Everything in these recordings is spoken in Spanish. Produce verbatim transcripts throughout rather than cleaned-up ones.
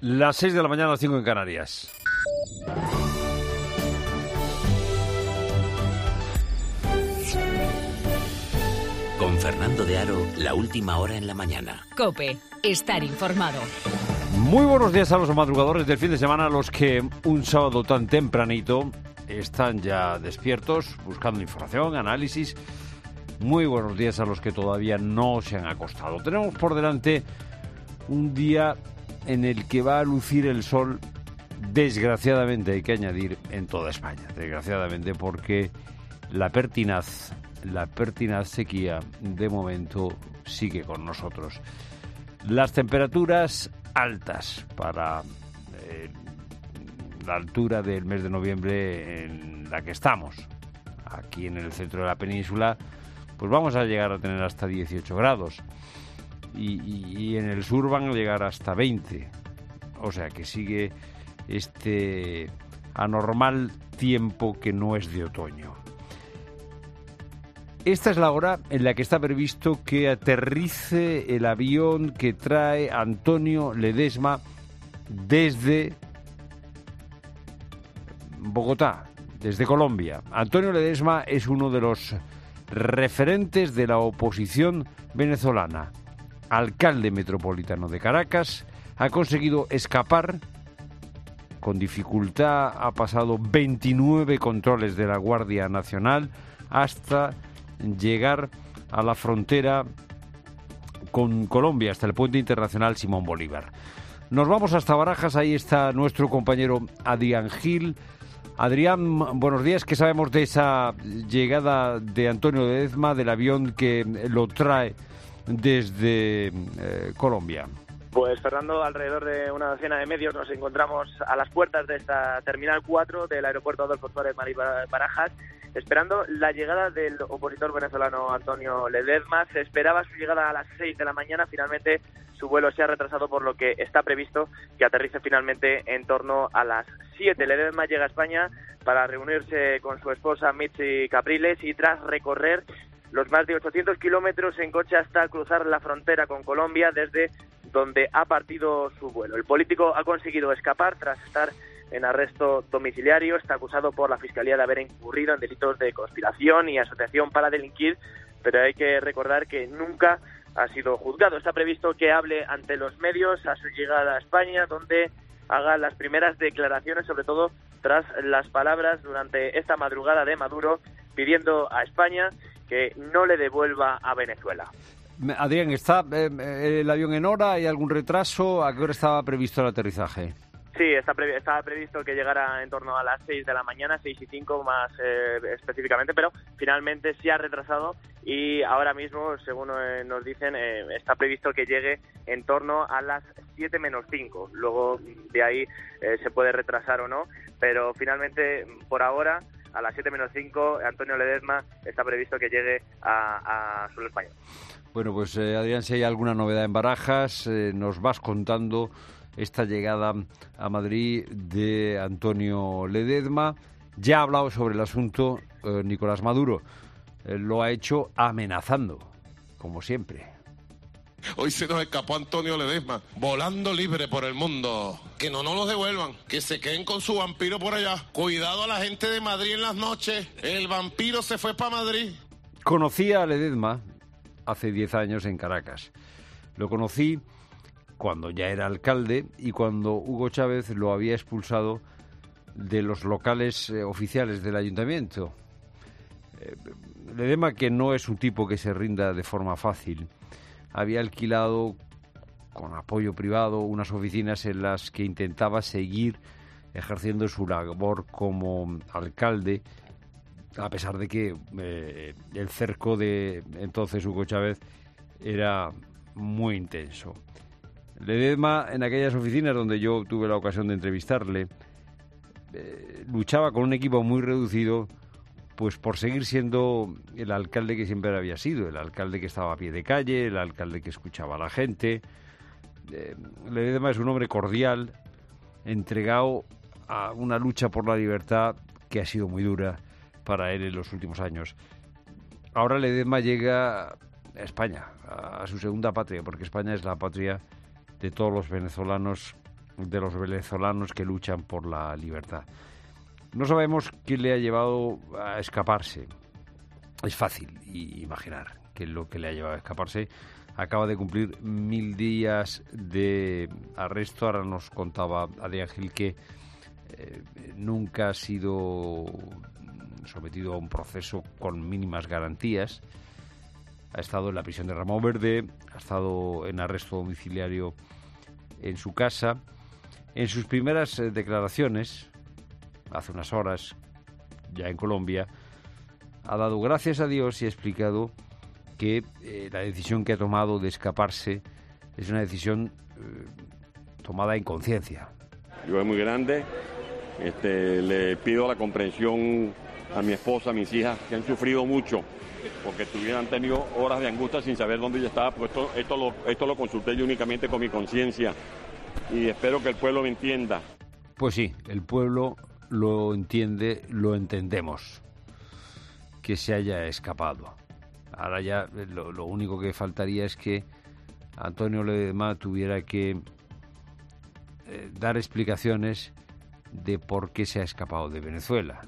Las seis de la mañana, las cinco en Canarias. Con Fernando de Aro, la última hora en la mañana. COPE, estar informado. Muy buenos días a los madrugadores del fin de semana, a los que un sábado tan tempranito están ya despiertos, buscando información, análisis. Muy buenos días a los que todavía no se han acostado. Tenemos por delante un día en el que va a lucir el sol, desgraciadamente, hay que añadir, en toda España. Desgraciadamente, porque la pertinaz, la pertinaz sequía, de momento, sigue con nosotros. Las temperaturas altas para eh, la altura del mes de noviembre en la que estamos. Aquí en el centro de la península, pues vamos a llegar a tener hasta dieciocho grados. Y, y, y en el sur van a llegar hasta veinte. O sea que sigue este anormal tiempo que no es de otoño. Esta es la hora en la que está previsto que aterrice el avión que trae Antonio Ledesma desde Bogotá, desde Colombia. Antonio Ledesma es uno de los referentes de la oposición venezolana. Alcalde metropolitano de Caracas, ha conseguido escapar con dificultad, ha pasado veintinueve controles de la Guardia Nacional hasta llegar a la frontera con Colombia, hasta el puente internacional Simón Bolívar. Nos vamos hasta Barajas, ahí está nuestro compañero Adrián Gil. Adrián, buenos días. ¿Qué sabemos de esa llegada de Antonio Ledesma, del avión que lo trae desde eh, Colombia? Pues, Fernando, alrededor de una docena de medios nos encontramos a las puertas de esta Terminal cuatro del aeropuerto Adolfo Suárez Madrid Barajas, esperando la llegada del opositor venezolano Antonio Ledesma. Se esperaba su llegada a las seis de la mañana, finalmente su vuelo se ha retrasado, por lo que está previsto que aterrice finalmente en torno a las siete. Ledesma llega a España para reunirse con su esposa Mitzi Capriles y tras recorrer los más de ochocientos kilómetros en coche hasta cruzar la frontera con Colombia, desde donde ha partido su vuelo. El político ha conseguido escapar tras estar en arresto domiciliario. Está acusado por la Fiscalía de haber incurrido en delitos de conspiración y asociación para delinquir, pero hay que recordar que nunca ha sido juzgado. Está previsto que hable ante los medios a su llegada a España, donde haga las primeras declaraciones, sobre todo tras las palabras durante esta madrugada de Maduro, pidiendo a España que no le devuelva a Venezuela. Adrián, ¿está eh, el avión en hora? ¿Hay algún retraso? ¿A qué hora estaba previsto el aterrizaje? Sí, está previ- estaba previsto que llegara en torno a las seis de la mañana, seis y cinco más eh, específicamente, pero finalmente se ha retrasado y ahora mismo, según eh, nos dicen, eh, está previsto que llegue en torno a las siete menos cinco. Luego de ahí eh, se puede retrasar o no, pero finalmente, por ahora, a las siete menos cinco, Antonio Ledesma está previsto que llegue a, a suelo español. Bueno, pues eh, Adrián, si hay alguna novedad en Barajas, eh, nos vas contando esta llegada a Madrid de Antonio Ledesma. Ya ha hablado sobre el asunto eh, Nicolás Maduro. Eh, lo ha hecho amenazando, como siempre. Hoy se nos escapó Antonio Ledesma, volando libre por el mundo. Que no nos lo devuelvan, que se queden con su vampiro por allá. Cuidado a la gente de Madrid en las noches. El vampiro se fue para Madrid. Conocí a Ledesma hace diez años en Caracas. Lo conocí cuando ya era alcalde y cuando Hugo Chávez lo había expulsado de los locales eh, oficiales del ayuntamiento. Eh, Ledesma, que no es un tipo que se rinda de forma fácil, había alquilado con apoyo privado unas oficinas en las que intentaba seguir ejerciendo su labor como alcalde, a pesar de que eh, el cerco de entonces Hugo Chávez era muy intenso. Ledesma, en aquellas oficinas donde yo tuve la ocasión de entrevistarle, eh, luchaba con un equipo muy reducido, pues por seguir siendo el alcalde que siempre había sido, el alcalde que estaba a pie de calle, el alcalde que escuchaba a la gente. Eh, Ledesma es un hombre cordial, entregado a una lucha por la libertad que ha sido muy dura para él en los últimos años. Ahora Ledesma llega a España, a su segunda patria, porque España es la patria de todos los venezolanos de los venezolanos que luchan por la libertad. No sabemos qué le ha llevado a escaparse. Es fácil imaginar qué es lo que le ha llevado a escaparse. Acaba de cumplir mil días de arresto. Ahora nos contaba Adrián Gil que eh, nunca ha sido sometido a un proceso con mínimas garantías. Ha estado en la prisión de Ramón Verde, ha estado en arresto domiciliario en su casa. En sus primeras eh, declaraciones, hace unas horas, ya en Colombia, ha dado gracias a Dios y ha explicado que eh, la decisión que ha tomado de escaparse es una decisión eh, tomada en conciencia. Yo es muy grande, este, le pido la comprensión a mi esposa, a mis hijas, que han sufrido mucho, porque tuvieran tenido horas de angustia sin saber dónde yo estaba, porque esto, esto, lo, esto lo consulté yo únicamente con mi conciencia, y espero que el pueblo me entienda. Pues sí, el pueblo lo entiende, lo entendemos, que se haya escapado. Ahora ya lo, lo único que faltaría es que Antonio Ledezma tuviera que eh, dar explicaciones de por qué se ha escapado de Venezuela.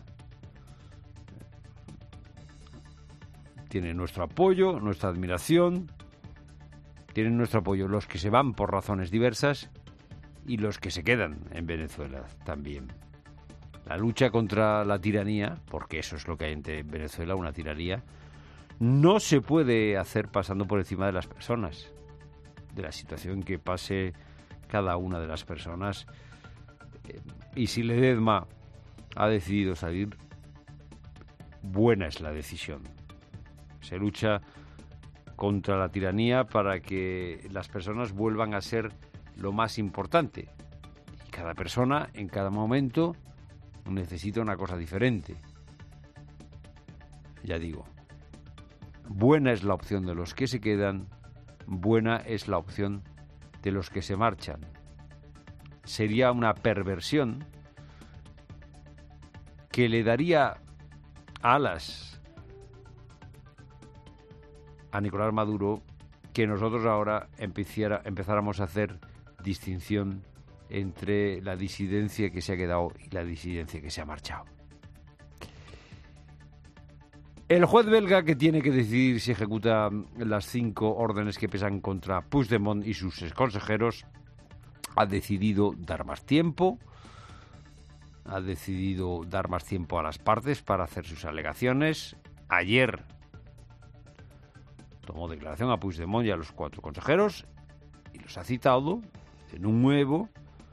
Tiene nuestro apoyo, nuestra admiración, tienen nuestro apoyo los que se van por razones diversas y los que se quedan en Venezuela también. La lucha contra la tiranía, porque eso es lo que hay en Venezuela, una tiranía, no se puede hacer pasando por encima de las personas, de la situación que pase cada una de las personas. Y si Ledezma ha decidido salir, buena es la decisión. Se lucha contra la tiranía para que las personas vuelvan a ser lo más importante. Y cada persona, en cada momento, necesita una cosa diferente. Ya digo, buena es la opción de los que se quedan, buena es la opción de los que se marchan. Sería una perversión que le daría alas a Nicolás Maduro que nosotros ahora empezara, empezáramos a hacer distinción entre la disidencia que se ha quedado y la disidencia que se ha marchado. El juez belga, que tiene que decidir si ejecuta las cinco órdenes que pesan contra Puigdemont y sus consejeros, ha decidido dar más tiempo, ha decidido dar más tiempo a las partes para hacer sus alegaciones. Ayer tomó declaración a Puigdemont y a los cuatro consejeros y los ha citado en un nuevo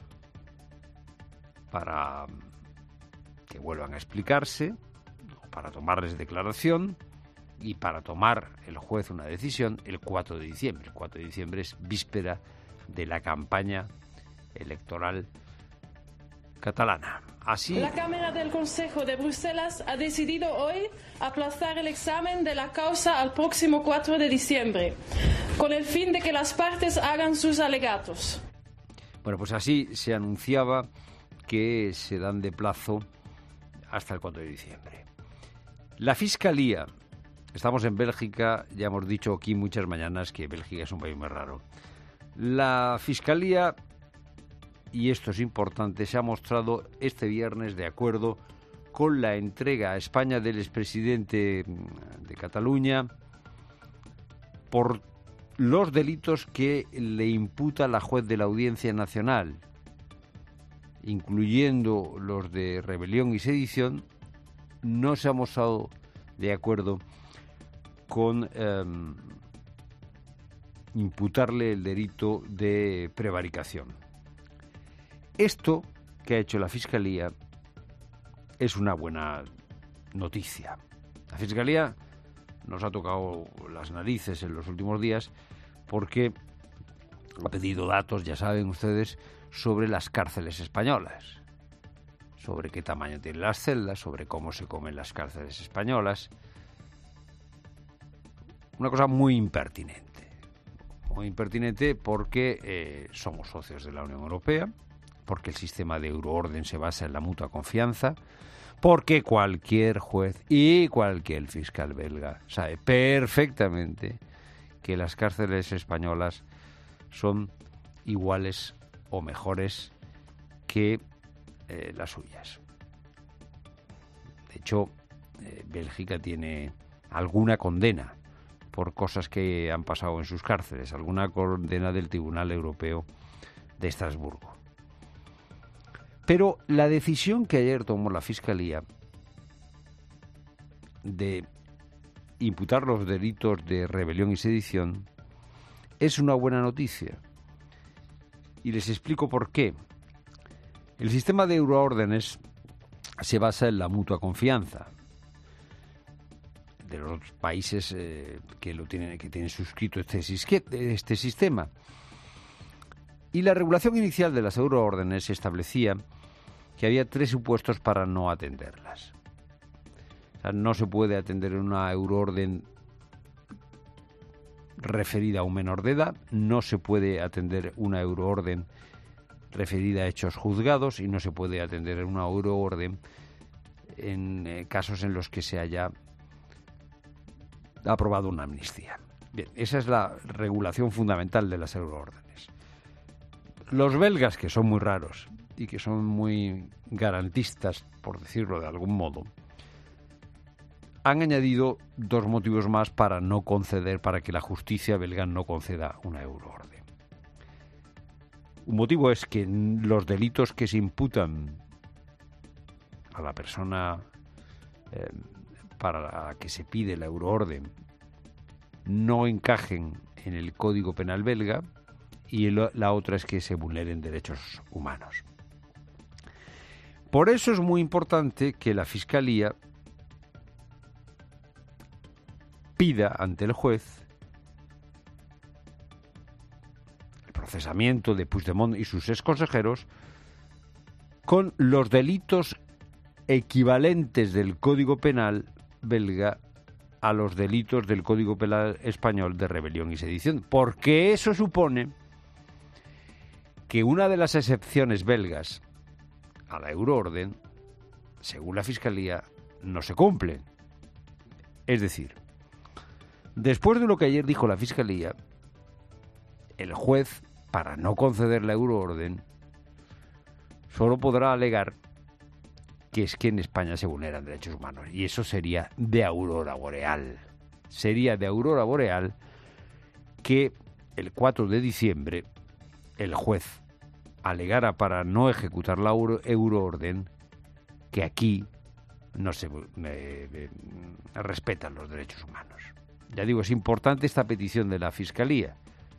para que vuelvan a explicarse, para tomarles declaración y para tomar el juez una decisión el cuatro de diciembre. El cuatro de diciembre es víspera de la campaña electoral catalana. Así, la Cámara del Consejo de Bruselas ha decidido hoy aplazar el examen de la causa al próximo cuatro de diciembre, con el fin de que las partes hagan sus alegatos. Bueno, pues así se anunciaba que se dan de plazo hasta el cuatro de diciembre. La Fiscalía, estamos en Bélgica, ya hemos dicho aquí muchas mañanas que Bélgica es un país muy raro. La Fiscalía, y esto es importante, se ha mostrado este viernes de acuerdo con la entrega a España del expresidente de Cataluña por los delitos que le imputa la juez de la Audiencia Nacional, incluyendo los de rebelión y sedición. No se ha mostrado de acuerdo con eh, imputarle el delito de prevaricación. Esto que ha hecho la Fiscalía es una buena noticia. La Fiscalía nos ha tocado las narices en los últimos días porque ha pedido datos, ya saben ustedes, sobre las cárceles españolas, sobre qué tamaño tienen las celdas, sobre cómo se comen las cárceles españolas. Una cosa muy impertinente. Muy impertinente porque eh, somos socios de la Unión Europea, porque el sistema de euroorden se basa en la mutua confianza, porque cualquier juez y cualquier fiscal belga sabe perfectamente que las cárceles españolas son iguales o mejores que eh, las suyas. De hecho, eh, Bélgica tiene alguna condena por cosas que han pasado en sus cárceles, alguna condena del Tribunal Europeo de Estrasburgo. Pero la decisión que ayer tomó la Fiscalía de imputar los delitos de rebelión y sedición es una buena noticia. Y les explico por qué. El sistema de euroórdenes se basa en la mutua confianza de los países eh, que lo tienen, que tienen suscrito este, este sistema. Y la regulación inicial de las euroórdenes establecía que había tres supuestos para no atenderlas. O sea, no se puede atender una euroorden referida a un menor de edad, no se puede atender una euroorden referida a hechos juzgados y no se puede atender una euroorden en eh, casos en los que se haya aprobado una amnistía. Bien, esa es la regulación fundamental de las euroórdenes. Los belgas, que son muy raros y que son muy garantistas, por decirlo de algún modo, han añadido dos motivos más para no conceder, para que la justicia belga no conceda una euroorden. Un motivo es que los delitos que se imputan a la persona eh, para la que se pide la euroorden no encajen en el Código Penal belga, y el, la otra es que se vulneren derechos humanos. Por eso es muy importante que la Fiscalía pida ante el juez el procesamiento de Puigdemont y sus exconsejeros con los delitos equivalentes del Código Penal belga a los delitos del Código Penal español de rebelión y sedición, porque eso supone que una de las excepciones belgas a la euroorden, según la Fiscalía, no se cumple. Es decir, después de lo que ayer dijo la Fiscalía, el juez, para no conceder la euroorden, solo podrá alegar que es que en España se vulneran derechos humanos. Y eso sería de aurora boreal. Sería de aurora boreal que el cuatro de diciembre el juez alegara para no ejecutar la euro, euroorden que aquí no se eh, eh, respetan los derechos humanos. Ya digo, es importante esta petición de la Fiscalía.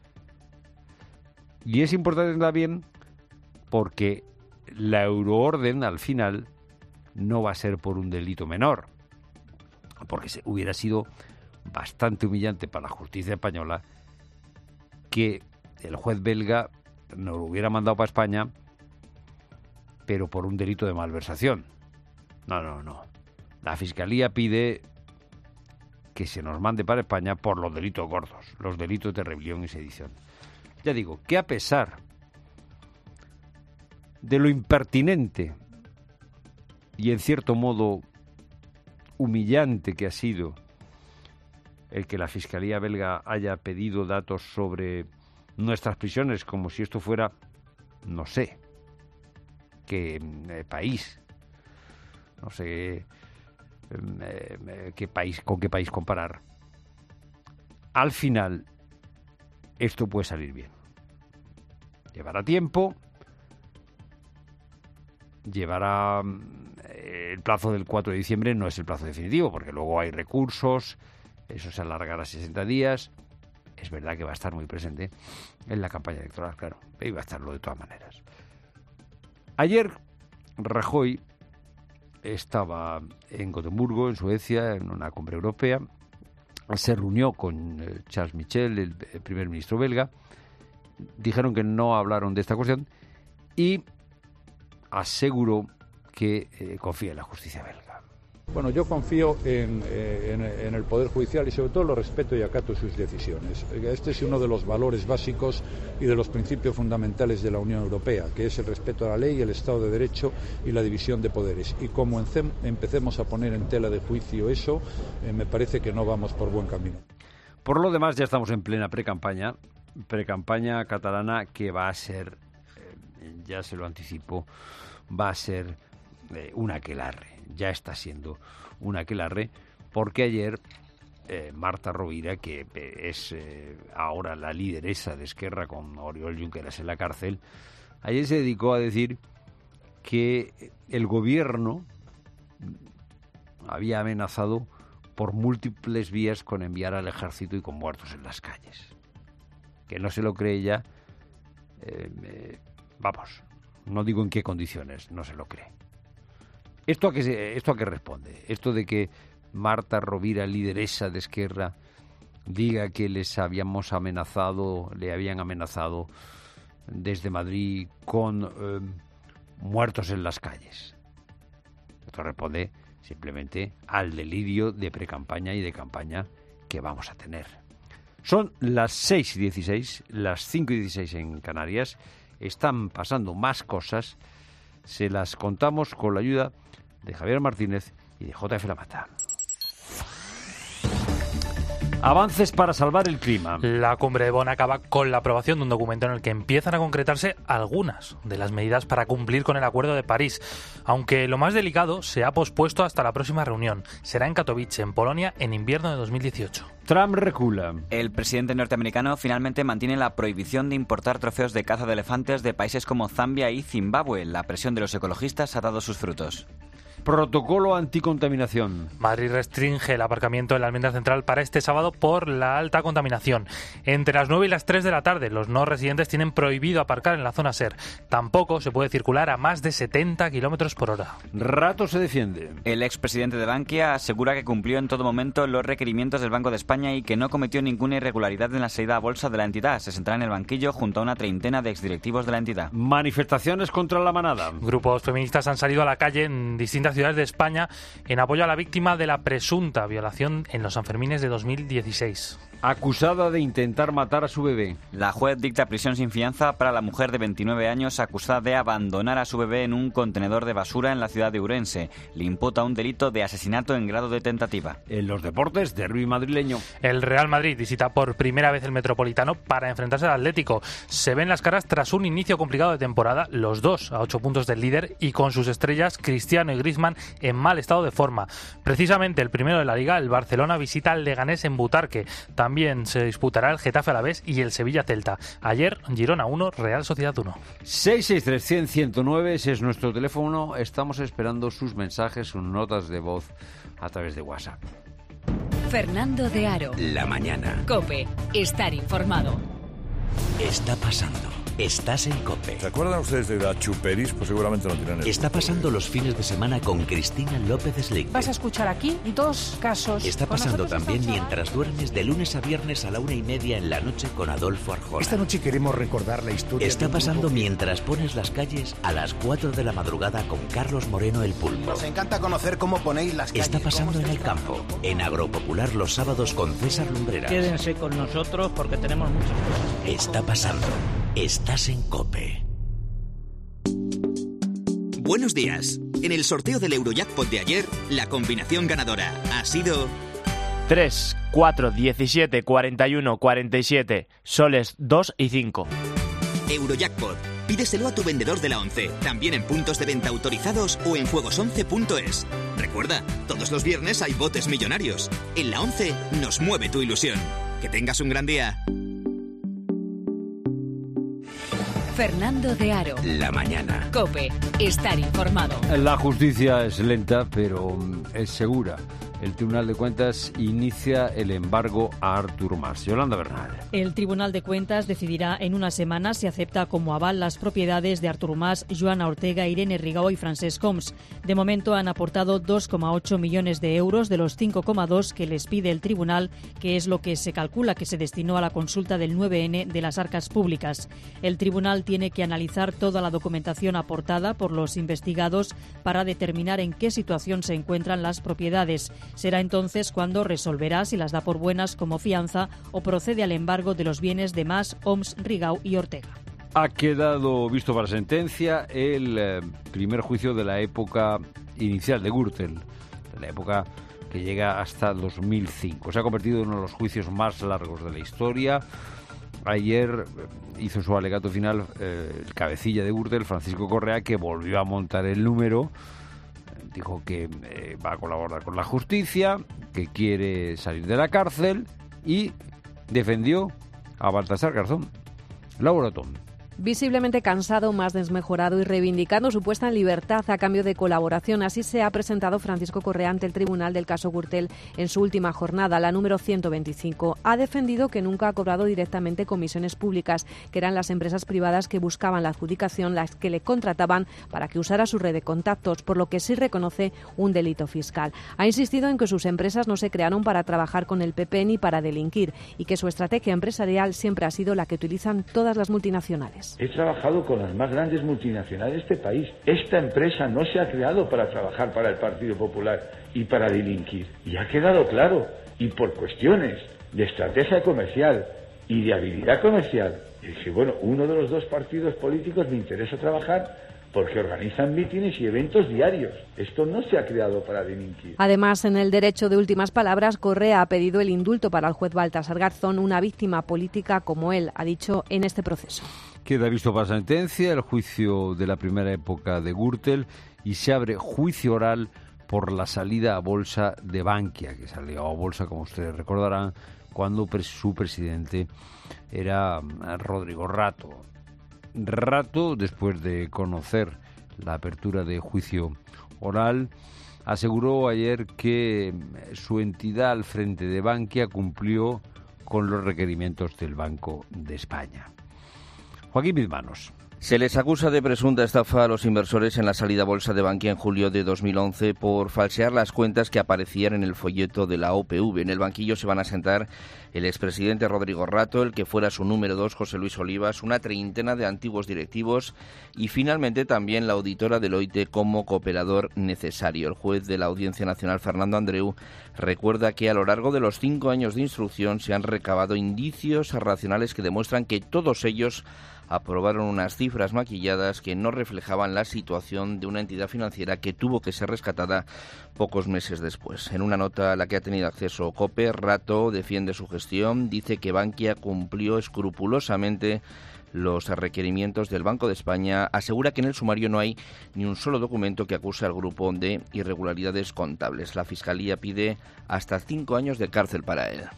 Y es importante también porque la euroorden al final no va a ser por un delito menor, porque se, hubiera sido bastante humillante para la justicia española que el juez belga nos lo hubiera mandado para España, pero por un delito de malversación. No, no, no. La Fiscalía pide que se nos mande para España por los delitos gordos, los delitos de rebelión y sedición. Ya digo, que a pesar de lo impertinente y en cierto modo humillante que ha sido el que la Fiscalía belga haya pedido datos sobre nuestras prisiones, como si esto fuera, no sé, qué eh, país, no sé eh, eh, qué país, con qué país comparar. Al final, esto puede salir bien. Llevará tiempo, llevará eh, el plazo del cuatro de diciembre no es el plazo definitivo, porque luego hay recursos, eso se alargará a sesenta días. Es verdad que va a estar muy presente en la campaña electoral, claro, y va a estarlo de todas maneras. Ayer Rajoy estaba en Gotemburgo, en Suecia, en una cumbre europea. Se reunió con eh, Charles Michel, el, el primer ministro belga. Dijeron que no hablaron de esta cuestión y aseguró que eh, confía en la justicia belga. Bueno, yo confío en, en, en el Poder Judicial y sobre todo lo respeto y acato sus decisiones. Este es uno de los valores básicos y de los principios fundamentales de la Unión Europea, que es el respeto a la ley, el Estado de Derecho y la división de poderes. Y como empecemos a poner en tela de juicio eso, eh, me parece que no vamos por buen camino. Por lo demás, ya estamos en plena precampaña, precampaña catalana que va a ser eh, ya se lo anticipo, va a ser eh, un aquelarre, ya está siendo un aquelarre, porque ayer eh, Marta Rovira, que eh, es eh, ahora la lideresa de Esquerra con Oriol Junqueras en la cárcel, ayer se dedicó a decir que el gobierno había amenazado por múltiples vías con enviar al ejército y con muertos en las calles. Que no se lo cree ella, eh, eh, vamos, no digo en qué condiciones, no se lo cree. ¿Esto a qué, se, esto a qué responde? Esto de que Marta Rovira, lideresa de Esquerra, diga que les habíamos amenazado, le habían amenazado desde Madrid con eh, muertos en las calles. Esto responde simplemente al delirio de precampaña y de campaña que vamos a tener. Son las seis y dieciséis, las cinco y dieciséis en Canarias. Están pasando más cosas. Se las contamos con la ayuda de Javier Martínez y de J F Lamata. Avances para salvar el clima. La cumbre de Bonn acaba con la aprobación de un documento en el que empiezan a concretarse algunas de las medidas para cumplir con el Acuerdo de París, aunque lo más delicado se ha pospuesto hasta la próxima reunión. Será en Katowice, en Polonia, en invierno de dos mil dieciocho. Trump recula. El presidente norteamericano finalmente mantiene la prohibición de importar trofeos de caza de elefantes de países como Zambia y Zimbabue. La presión de los ecologistas ha dado sus frutos. Protocolo anticontaminación. Madrid restringe el aparcamiento en la Almendra Central para este sábado por la alta contaminación. Entre las nueve y las tres de la tarde, los no residentes tienen prohibido aparcar en la zona SER. Tampoco se puede circular a más de setenta kilómetros por hora. Rato se defiende. El expresidente de Bankia asegura que cumplió en todo momento los requerimientos del Banco de España y que no cometió ninguna irregularidad en la salida a bolsa de la entidad. Se sentará en el banquillo junto a una treintena de exdirectivos de la entidad. Manifestaciones contra la manada. Grupos feministas han salido a la calle en distintas ciudades de España en apoyo a la víctima de la presunta violación en los Sanfermines de dos mil dieciséis. Acusada de intentar matar a su bebé. La juez dicta prisión sin fianza para la mujer de veintinueve años acusada de abandonar a su bebé en un contenedor de basura en la ciudad de Ourense. Le imputa un delito de asesinato en grado de tentativa. En los deportes, derbi madrileño. El Real Madrid visita por primera vez el Metropolitano para enfrentarse al Atlético. Se ven las caras tras un inicio complicado de temporada, los dos a ocho puntos del líder y con sus estrellas Cristiano y Griezmann en mal estado de forma. Precisamente el primero de la Liga, el Barcelona, visita al Leganés en Butarque. También se disputará el Getafe Alavés y el Sevilla Celta. Ayer, Girona uno, Real Sociedad uno. seis seis tres cero cero ciento nueve, ese es nuestro teléfono. Estamos esperando sus mensajes, sus notas de voz a través de WhatsApp. Fernando de Aro. La mañana. COPE. Estar informado. Está pasando. Estás en COPE. ¿Se acuerdan ustedes de la Chuperis? Pues seguramente no tienen eso. Está pasando los fines de semana con Cristina López Slick. Vas a escuchar aquí dos casos. Está pasando también mientras duermes de lunes a viernes a la una y media en la noche con Adolfo Arjona. Esta noche queremos recordar la historia. Está pasando mientras pones las calles a las cuatro de la madrugada con Carlos Moreno el Pulpo. Nos encanta conocer cómo ponéis las calles. Está pasando en el campo, en Agropopular los sábados con César Lumbreras. Quédense con nosotros porque tenemos muchas cosas. Está pasando. Estás en COPE. Buenos días. En el sorteo del Eurojackpot de ayer, la combinación ganadora ha sido tres, cuatro, diecisiete, cuarenta y uno, cuarenta y siete, soles dos y cinco. Eurojackpot. Pídeselo a tu vendedor de la ONCE, también en puntos de venta autorizados o en juegos once punto es. Recuerda, todos los viernes hay botes millonarios. En la ONCE nos mueve tu ilusión. Que tengas un gran día. Fernando de Aro. La mañana. COPE. Estar informado. La justicia es lenta, pero es segura. El Tribunal de Cuentas inicia el embargo a Artur Mas. Yolanda Bernal. El Tribunal de Cuentas decidirá en una semana si acepta como aval las propiedades de Artur Mas, Joana Ortega, Irene Rigau y Francesc Homs. De momento han aportado dos coma ocho millones de euros de los cinco coma dos que les pide el Tribunal, que es lo que se calcula que se destinó a la consulta del nueve ene de las arcas públicas. El Tribunal tiene que analizar toda la documentación aportada por los investigados para determinar en qué situación se encuentran las propiedades. Será entonces cuando resolverá si las da por buenas como fianza o procede al embargo de los bienes de Mas, Homs, Rigau y Ortega. Ha quedado visto para sentencia el eh, primer juicio de la época inicial de Gürtel, de la época que llega hasta dos mil cinco. Se ha convertido en uno de los juicios más largos de la historia. ayer hizo su alegato final eh, el cabecilla de Gürtel, Francisco Correa, que volvió a montar el número. Dijo que eh, va a colaborar con la justicia, que quiere salir de la cárcel y defendió a Baltasar Garzón. Laura Tom. Visiblemente cansado, más desmejorado y reivindicando su puesta en libertad a cambio de colaboración. Así se ha presentado Francisco Correa ante el tribunal del caso Gürtel en su última jornada, la número ciento veinticinco. Ha defendido que nunca ha cobrado directamente comisiones públicas, que eran las empresas privadas que buscaban la adjudicación las que le contrataban para que usara su red de contactos, por lo que sí reconoce un delito fiscal. Ha insistido en que sus empresas no se crearon para trabajar con el P P ni para delinquir y que su estrategia empresarial siempre ha sido la que utilizan todas las multinacionales. He trabajado con las más grandes multinacionales de este país. Esta empresa no se ha creado para trabajar para el Partido Popular y para delinquir. Y ha quedado claro. Y por cuestiones de estrategia comercial y de habilidad comercial, dije, bueno, uno de los dos partidos políticos me interesa trabajar porque organizan mítines y eventos diarios. Esto no se ha creado para delinquir. Además, en el derecho de últimas palabras, Correa ha pedido el indulto para el juez Baltasar Garzón, una víctima política como él, ha dicho en este proceso. Queda visto para sentencia el juicio de la primera época de Gürtel y se abre juicio oral por la salida a bolsa de Bankia, que salió a bolsa, como ustedes recordarán, cuando su presidente era Rodrigo Rato. Rato, después de conocer la apertura de juicio oral, aseguró ayer que su entidad al frente de Bankia cumplió con los requerimientos del Banco de España. Joaquín Bizmanos. Se les acusa de presunta estafa a los inversores en la salida a bolsa de Bankia en julio de dos mil once por falsear las cuentas que aparecían en el folleto de la O P V. En el banquillo se van a sentar el expresidente Rodrigo Rato, el que fuera su número dos, José Luis Olivas, una treintena de antiguos directivos y finalmente también la auditora Deloitte como cooperador necesario. El juez de la Audiencia Nacional, Fernando Andreu, recuerda que a lo largo de los cinco años de instrucción se han recabado indicios racionales que demuestran que todos ellos aprobaron unas cifras maquilladas que no reflejaban la situación de una entidad financiera que tuvo que ser rescatada pocos meses después. En una nota a la que ha tenido acceso COPE, Rato defiende su gestión, dice que Bankia cumplió escrupulosamente los requerimientos del Banco de España, asegura que en el sumario no hay ni un solo documento que acuse al grupo de irregularidades contables. La Fiscalía pide hasta cinco años de cárcel para él.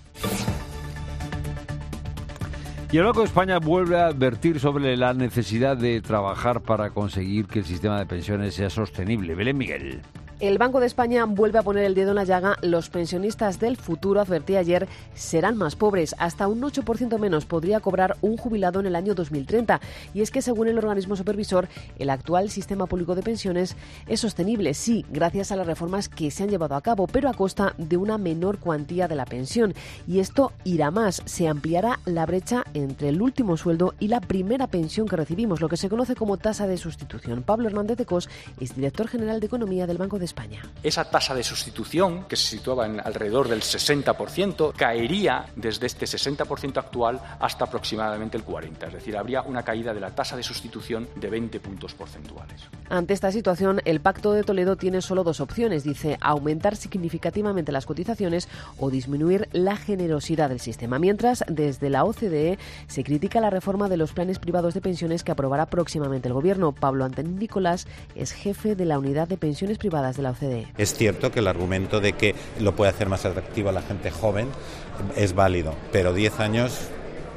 Y el Banco de España vuelve a advertir sobre la necesidad de trabajar para conseguir que el sistema de pensiones sea sostenible. Belén Miguel. El Banco de España vuelve a poner el dedo en la llaga. Los pensionistas del futuro, advertía ayer, serán más pobres. Hasta un ocho por ciento menos podría cobrar un jubilado en el año dos mil treinta. Y es que, según el organismo supervisor, el actual sistema público de pensiones es sostenible, sí, gracias a las reformas que se han llevado a cabo, pero a costa de una menor cuantía de la pensión. Y esto irá más. Se ampliará la brecha entre el último sueldo y la primera pensión que recibimos, lo que se conoce como tasa de sustitución. Pablo Hernández de Cos es director general de Economía del Banco de España. Esa tasa de sustitución, que se situaba en alrededor del sesenta por ciento, caería desde este sesenta por ciento actual hasta aproximadamente el cuarenta por ciento. Es decir, habría una caída de la tasa de sustitución de veinte puntos porcentuales. Ante esta situación, el Pacto de Toledo tiene solo dos opciones. Dice, aumentar significativamente las cotizaciones o disminuir la generosidad del sistema. Mientras, desde la O C D E se critica la reforma de los planes privados de pensiones que aprobará próximamente el Gobierno. Pablo Antonio Nicolás es jefe de la Unidad de Pensiones Privadas de la O C D E. Es cierto que el argumento de que lo puede hacer más atractivo a la gente joven es válido, pero diez años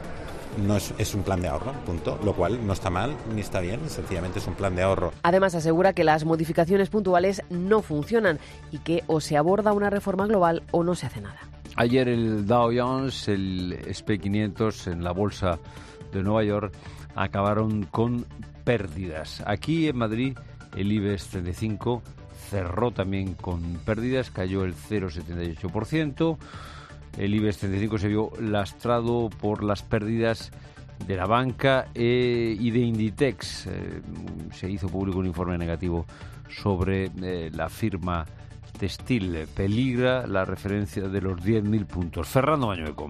no es, es un plan de ahorro, punto, lo cual no está mal ni está bien, sencillamente es un plan de ahorro. Además, asegura que las modificaciones puntuales no funcionan y que o se aborda una reforma global o no se hace nada. Ayer el Dow Jones, el ese and pe quinientos en la bolsa de Nueva York acabaron con pérdidas. Aquí en Madrid el IBEX treinta y cinco cerró también con pérdidas, cayó el cero coma setenta y ocho por ciento. El IBEX treinta y cinco se vio lastrado por las pérdidas de la banca eh, y de Inditex. Eh, se hizo público un informe negativo sobre eh, la firma textil. Peligra la referencia de los diez mil puntos. Fernando Mañueco.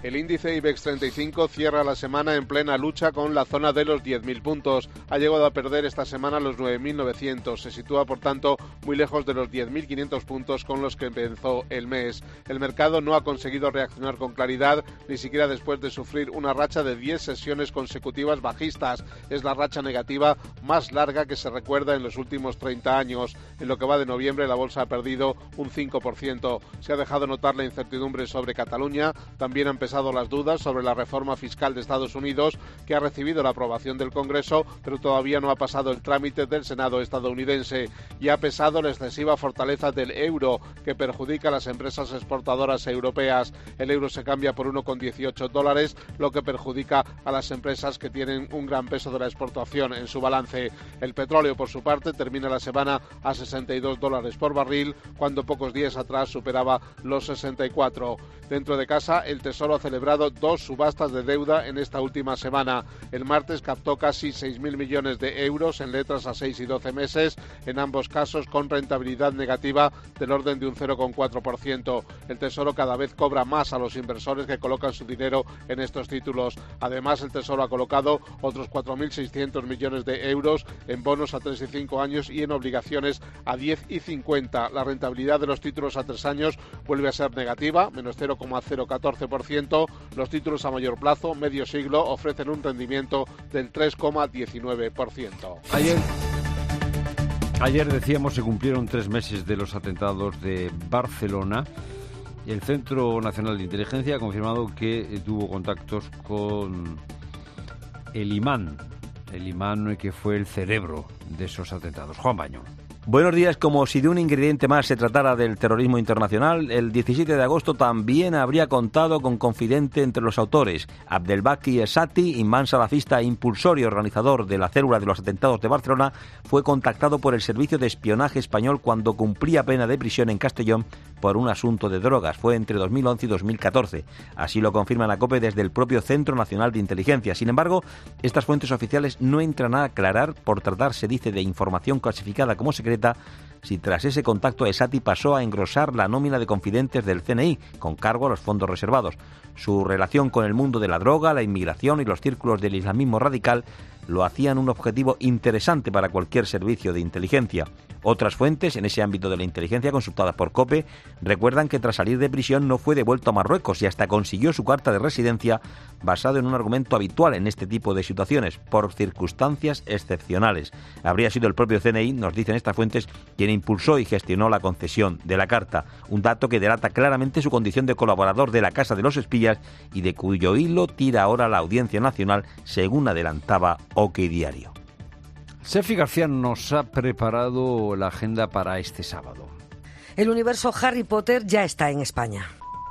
El índice IBEX treinta y cinco cierra la semana en plena lucha con la zona de los diez mil puntos. Ha llegado a perder esta semana los nueve mil novecientos. Se sitúa, por tanto, muy lejos de los diez mil quinientos puntos con los que empezó el mes. El mercado no ha conseguido reaccionar con claridad, ni siquiera después de sufrir una racha de diez sesiones consecutivas bajistas. Es la racha negativa más larga que se recuerda en los últimos treinta años. En lo que va de noviembre, la bolsa ha perdido un cinco por ciento. Se ha dejado notar la incertidumbre sobre Cataluña. También han pesado las dudas sobre la reforma fiscal de Estados Unidos, que ha recibido la aprobación del Congreso, pero todavía no ha pasado el trámite del Senado estadounidense. Y ha pesado la excesiva fortaleza del euro, que perjudica a las empresas exportadoras europeas. El euro se cambia por uno coma dieciocho dólares, lo que perjudica a las empresas que tienen un gran peso de la exportación en su balance. El petróleo, por su parte, termina la semana a sesenta y dos dólares por barril, cuando pocos días atrás superaba los sesenta y cuatro. Dentro de casa, el Tesoro ha celebrado dos subastas de deuda en esta última semana. El martes captó casi seis mil millones de euros en letras a seis y doce meses, en ambos casos con rentabilidad negativa del orden de un cero coma cuatro por ciento. El Tesoro cada vez cobra más a los inversores que colocan su dinero en estos títulos. Además, el Tesoro ha colocado otros cuatro mil seiscientos millones de euros en bonos a tres y cinco años y en obligaciones a diez y cincuenta. La rentabilidad de los títulos a tres años vuelve a ser negativa, menos cero coma cero catorce por ciento. Los títulos a mayor plazo, medio siglo, ofrecen un rendimiento del tres coma diecinueve por ciento. Ayer, ayer decíamos, se cumplieron tres meses de los atentados de Barcelona. El Centro Nacional de Inteligencia ha confirmado que tuvo contactos con el imán, el imán que fue el cerebro de esos atentados. Juan Baño. Buenos días. Como si de un ingrediente más se tratara del terrorismo internacional, el diecisiete de agosto también habría contado con confidente entre los autores. Abdelbaki Esati, imán salafista, impulsor y organizador de la célula de los atentados de Barcelona, fue contactado por el Servicio de Espionaje Español cuando cumplía pena de prisión en Castellón por un asunto de drogas. Fue entre dos mil once y dos mil catorce. Así lo confirma la COPE desde el propio Centro Nacional de Inteligencia. Sin embargo, estas fuentes oficiales no entran a aclarar, por tratarse, dice, de información clasificada como secreta, si tras ese contacto Esati pasó a engrosar la nómina de confidentes del C N I, con cargo a los fondos reservados. Su relación con el mundo de la droga, la inmigración y los círculos del islamismo radical lo hacían un objetivo interesante para cualquier servicio de inteligencia. Otras fuentes en ese ámbito de la inteligencia consultadas por COPE recuerdan que tras salir de prisión no fue devuelto a Marruecos y hasta consiguió su carta de residencia, basado en un argumento habitual en este tipo de situaciones, por circunstancias excepcionales. Habría sido el propio C N I, nos dicen estas fuentes, quien impulsó y gestionó la concesión de la carta, un dato que delata claramente su condición de colaborador de la Casa de los Espías y de cuyo hilo tira ahora la Audiencia Nacional, según adelantaba OK Diario. Sefi García nos ha preparado la agenda para este sábado. El universo Harry Potter ya está en España.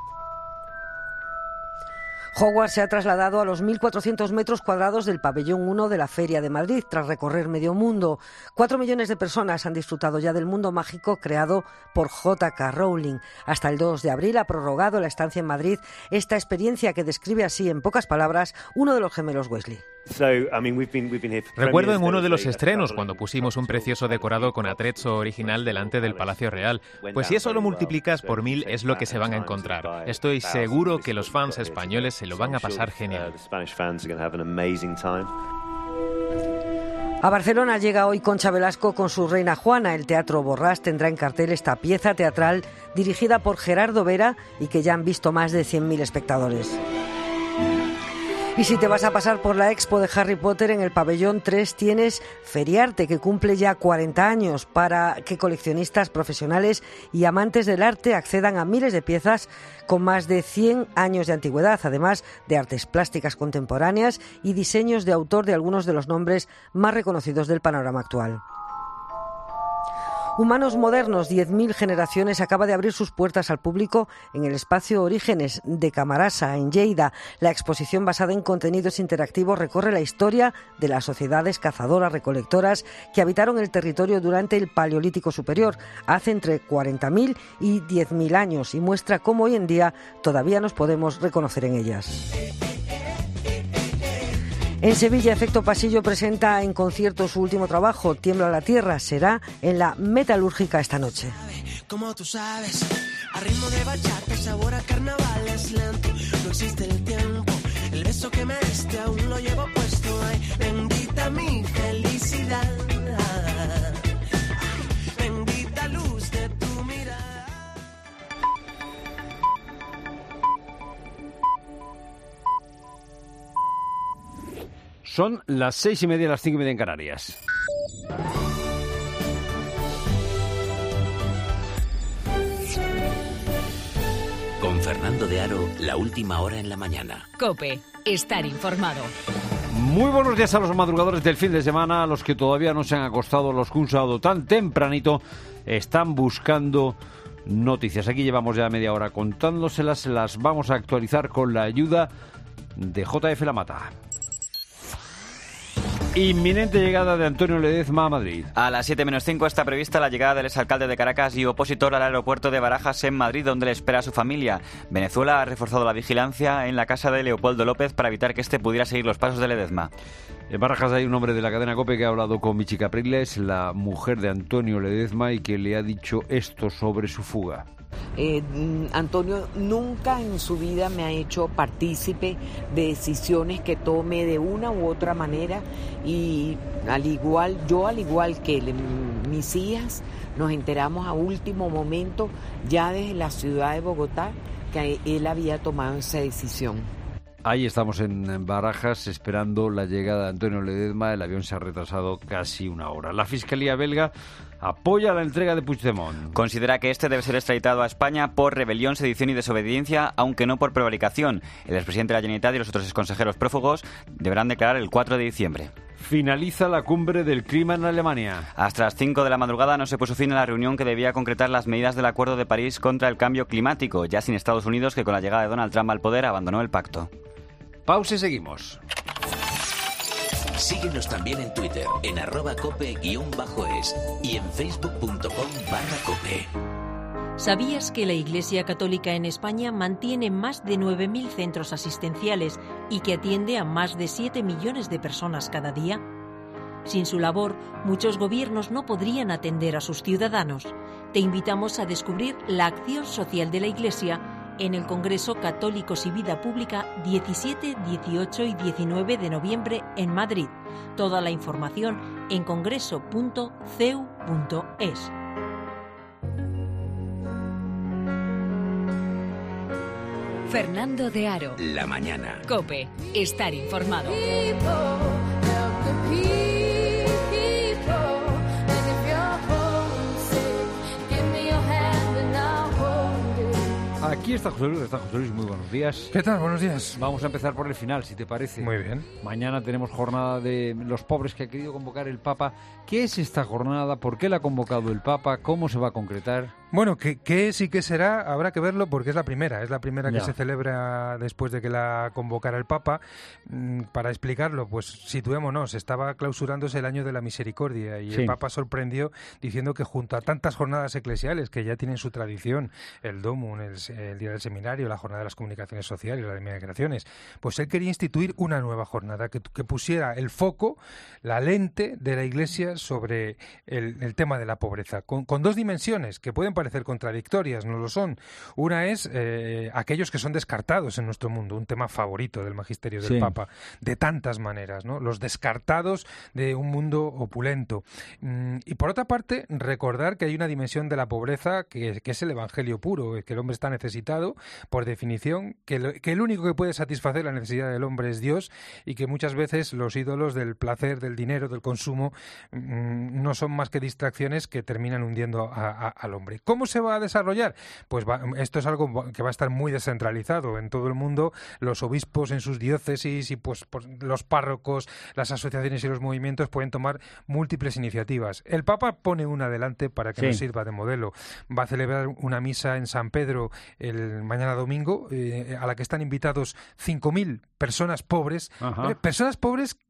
Hogwarts se ha trasladado a los mil cuatrocientos metros cuadrados del pabellón uno de la Feria de Madrid tras recorrer medio mundo. Cuatro millones de personas han disfrutado ya del mundo mágico creado por J K Rowling. Hasta el dos de abril ha prorrogado la estancia en Madrid esta experiencia que describe así, en pocas palabras, uno de los gemelos Weasley. Recuerdo en uno de los estrenos cuando pusimos un precioso decorado con atrezzo original delante del Palacio Real. Pues si eso lo multiplicas por mil es lo que se van a encontrar. Estoy seguro que los fans españoles se lo van a pasar genial. A Barcelona llega hoy Concha Velasco con su Reina Juana. El Teatro Borràs tendrá en cartel esta pieza teatral dirigida por Gerardo Vera y que ya han visto más de cien mil espectadores. Y si te vas a pasar por la expo de Harry Potter, en el pabellón tres tienes Feriarte, que cumple ya cuarenta años, para que coleccionistas profesionales y amantes del arte accedan a miles de piezas con más de cien años de antigüedad, además de artes plásticas contemporáneas y diseños de autor de algunos de los nombres más reconocidos del panorama actual. Humanos Modernos, diez mil generaciones, acaba de abrir sus puertas al público en el espacio Orígenes de Camarasa, en Lleida. La exposición, basada en contenidos interactivos, recorre la historia de las sociedades cazadoras-recolectoras que habitaron el territorio durante el Paleolítico Superior, hace entre cuarenta mil y diez mil años, y muestra cómo hoy en día todavía nos podemos reconocer en ellas. En Sevilla, Efecto Pasillo presenta en concierto su último trabajo, Tiembla la Tierra. Será en la Metalúrgica esta noche. Como tú sabes, A ritmo de bachata, sabor a carnaval es lento. No existe el tiempo. El beso que me diste aún lo llevo puesto. Ay, bendita mi felicidad. Ay, bendita luz de tu mirada. Son las seis y media, las cinco y media en Canarias. Con Fernando de Aro, la última hora en la mañana. COPE, estar informado. Muy buenos días a los madrugadores del fin de semana, a los que todavía no se han acostado, los que un sábado tan tempranito están buscando noticias. Aquí llevamos ya media hora contándoselas, las vamos a actualizar con la ayuda de J F La Mata. Inminente llegada de Antonio Ledezma a Madrid. A las siete menos cinco está prevista la llegada del exalcalde de Caracas y opositor al aeropuerto de Barajas en Madrid, donde le espera a su familia. Venezuela ha reforzado la vigilancia en la casa de Leopoldo López para evitar que éste pudiera seguir los pasos de Ledezma. En Barajas hay un hombre de la cadena COPE que ha hablado con Michi Capriles, la mujer de Antonio Ledezma, y que le ha dicho esto sobre su fuga. Eh, Antonio nunca en su vida me ha hecho partícipe de decisiones que tome de una u otra manera, y al igual yo al igual que le, mis hijas nos enteramos a último momento ya desde la ciudad de Bogotá que él había tomado esa decisión. Ahí estamos en Barajas esperando la llegada de Antonio Ledezma. El avión se ha retrasado casi una hora. La Fiscalía belga apoya la entrega de Puigdemont. Considera que este debe ser extraditado a España por rebelión, sedición y desobediencia, aunque no por prevaricación. El expresidente de la Generalitat y los otros exconsejero prófugos deberán declarar el cuatro de diciembre. Finaliza la cumbre del clima en Alemania. Hasta las cinco de la madrugada no se puso fin a la reunión que debía concretar las medidas del Acuerdo de París contra el cambio climático, ya sin Estados Unidos, que con la llegada de Donald Trump al poder abandonó el pacto. Pausa y seguimos. Síguenos también en Twitter, en arroba cope-es y en facebook.com barra cope. ¿Sabías que la Iglesia Católica en España mantiene más de nueve mil centros asistenciales y que atiende a más de siete millones de personas cada día? Sin su labor, muchos gobiernos no podrían atender a sus ciudadanos. Te invitamos a descubrir la acción social de la Iglesia en el Congreso Católicos y Vida Pública diecisiete, dieciocho y diecinueve de noviembre en Madrid. Toda la información en congreso punto c e u punto es. Fernando de Aro. La mañana. COPE, estar informado. Aquí está José Luis, está José Luis, muy buenos días. ¿Qué tal? Buenos días. Vamos a empezar por el final, si te parece. Muy bien. Mañana tenemos jornada de los pobres que ha querido convocar el Papa. ¿Qué es esta jornada? ¿Por qué la ha convocado el Papa? ¿Cómo se va a concretar? Bueno, ¿qué, qué es y qué será? Habrá que verlo porque es la primera, es la primera que ya. se celebra después de que la convocara el Papa. Para explicarlo, pues situémonos, estaba clausurándose el año de la misericordia y sí. El Papa sorprendió diciendo que junto a tantas jornadas eclesiales que ya tienen su tradición, el Domum, el, el Día del Seminario, la Jornada de las Comunicaciones Sociales, la de Migraciones, pues él quería instituir una nueva jornada que, que pusiera el foco, la lente de la Iglesia sobre el, el tema de la pobreza, con, con dos dimensiones que pueden parecer contradictorias, no lo son. Una es eh, aquellos que son descartados en nuestro mundo, un tema favorito del magisterio del sí. Papa, de tantas maneras, ¿no? Los descartados de un mundo opulento. Mm, y por otra parte, recordar que hay una dimensión de la pobreza que, que es el evangelio puro, que el hombre está necesitado, por definición, que, lo, que el único que puede satisfacer la necesidad del hombre es Dios y que muchas veces los ídolos del placer, del dinero, del consumo, mm, no son más que distracciones que terminan hundiendo a, a, al hombre. ¿Cómo se va a desarrollar? Pues va, esto es algo que va a estar muy descentralizado en todo el mundo. Los obispos en sus diócesis y pues, pues los párrocos, las asociaciones y los movimientos pueden tomar múltiples iniciativas. El Papa pone una adelante para que sí. nos sirva de modelo. Va a celebrar una misa en San Pedro el mañana domingo, eh, a la que están invitados cinco mil personas pobres, eh, personas pobres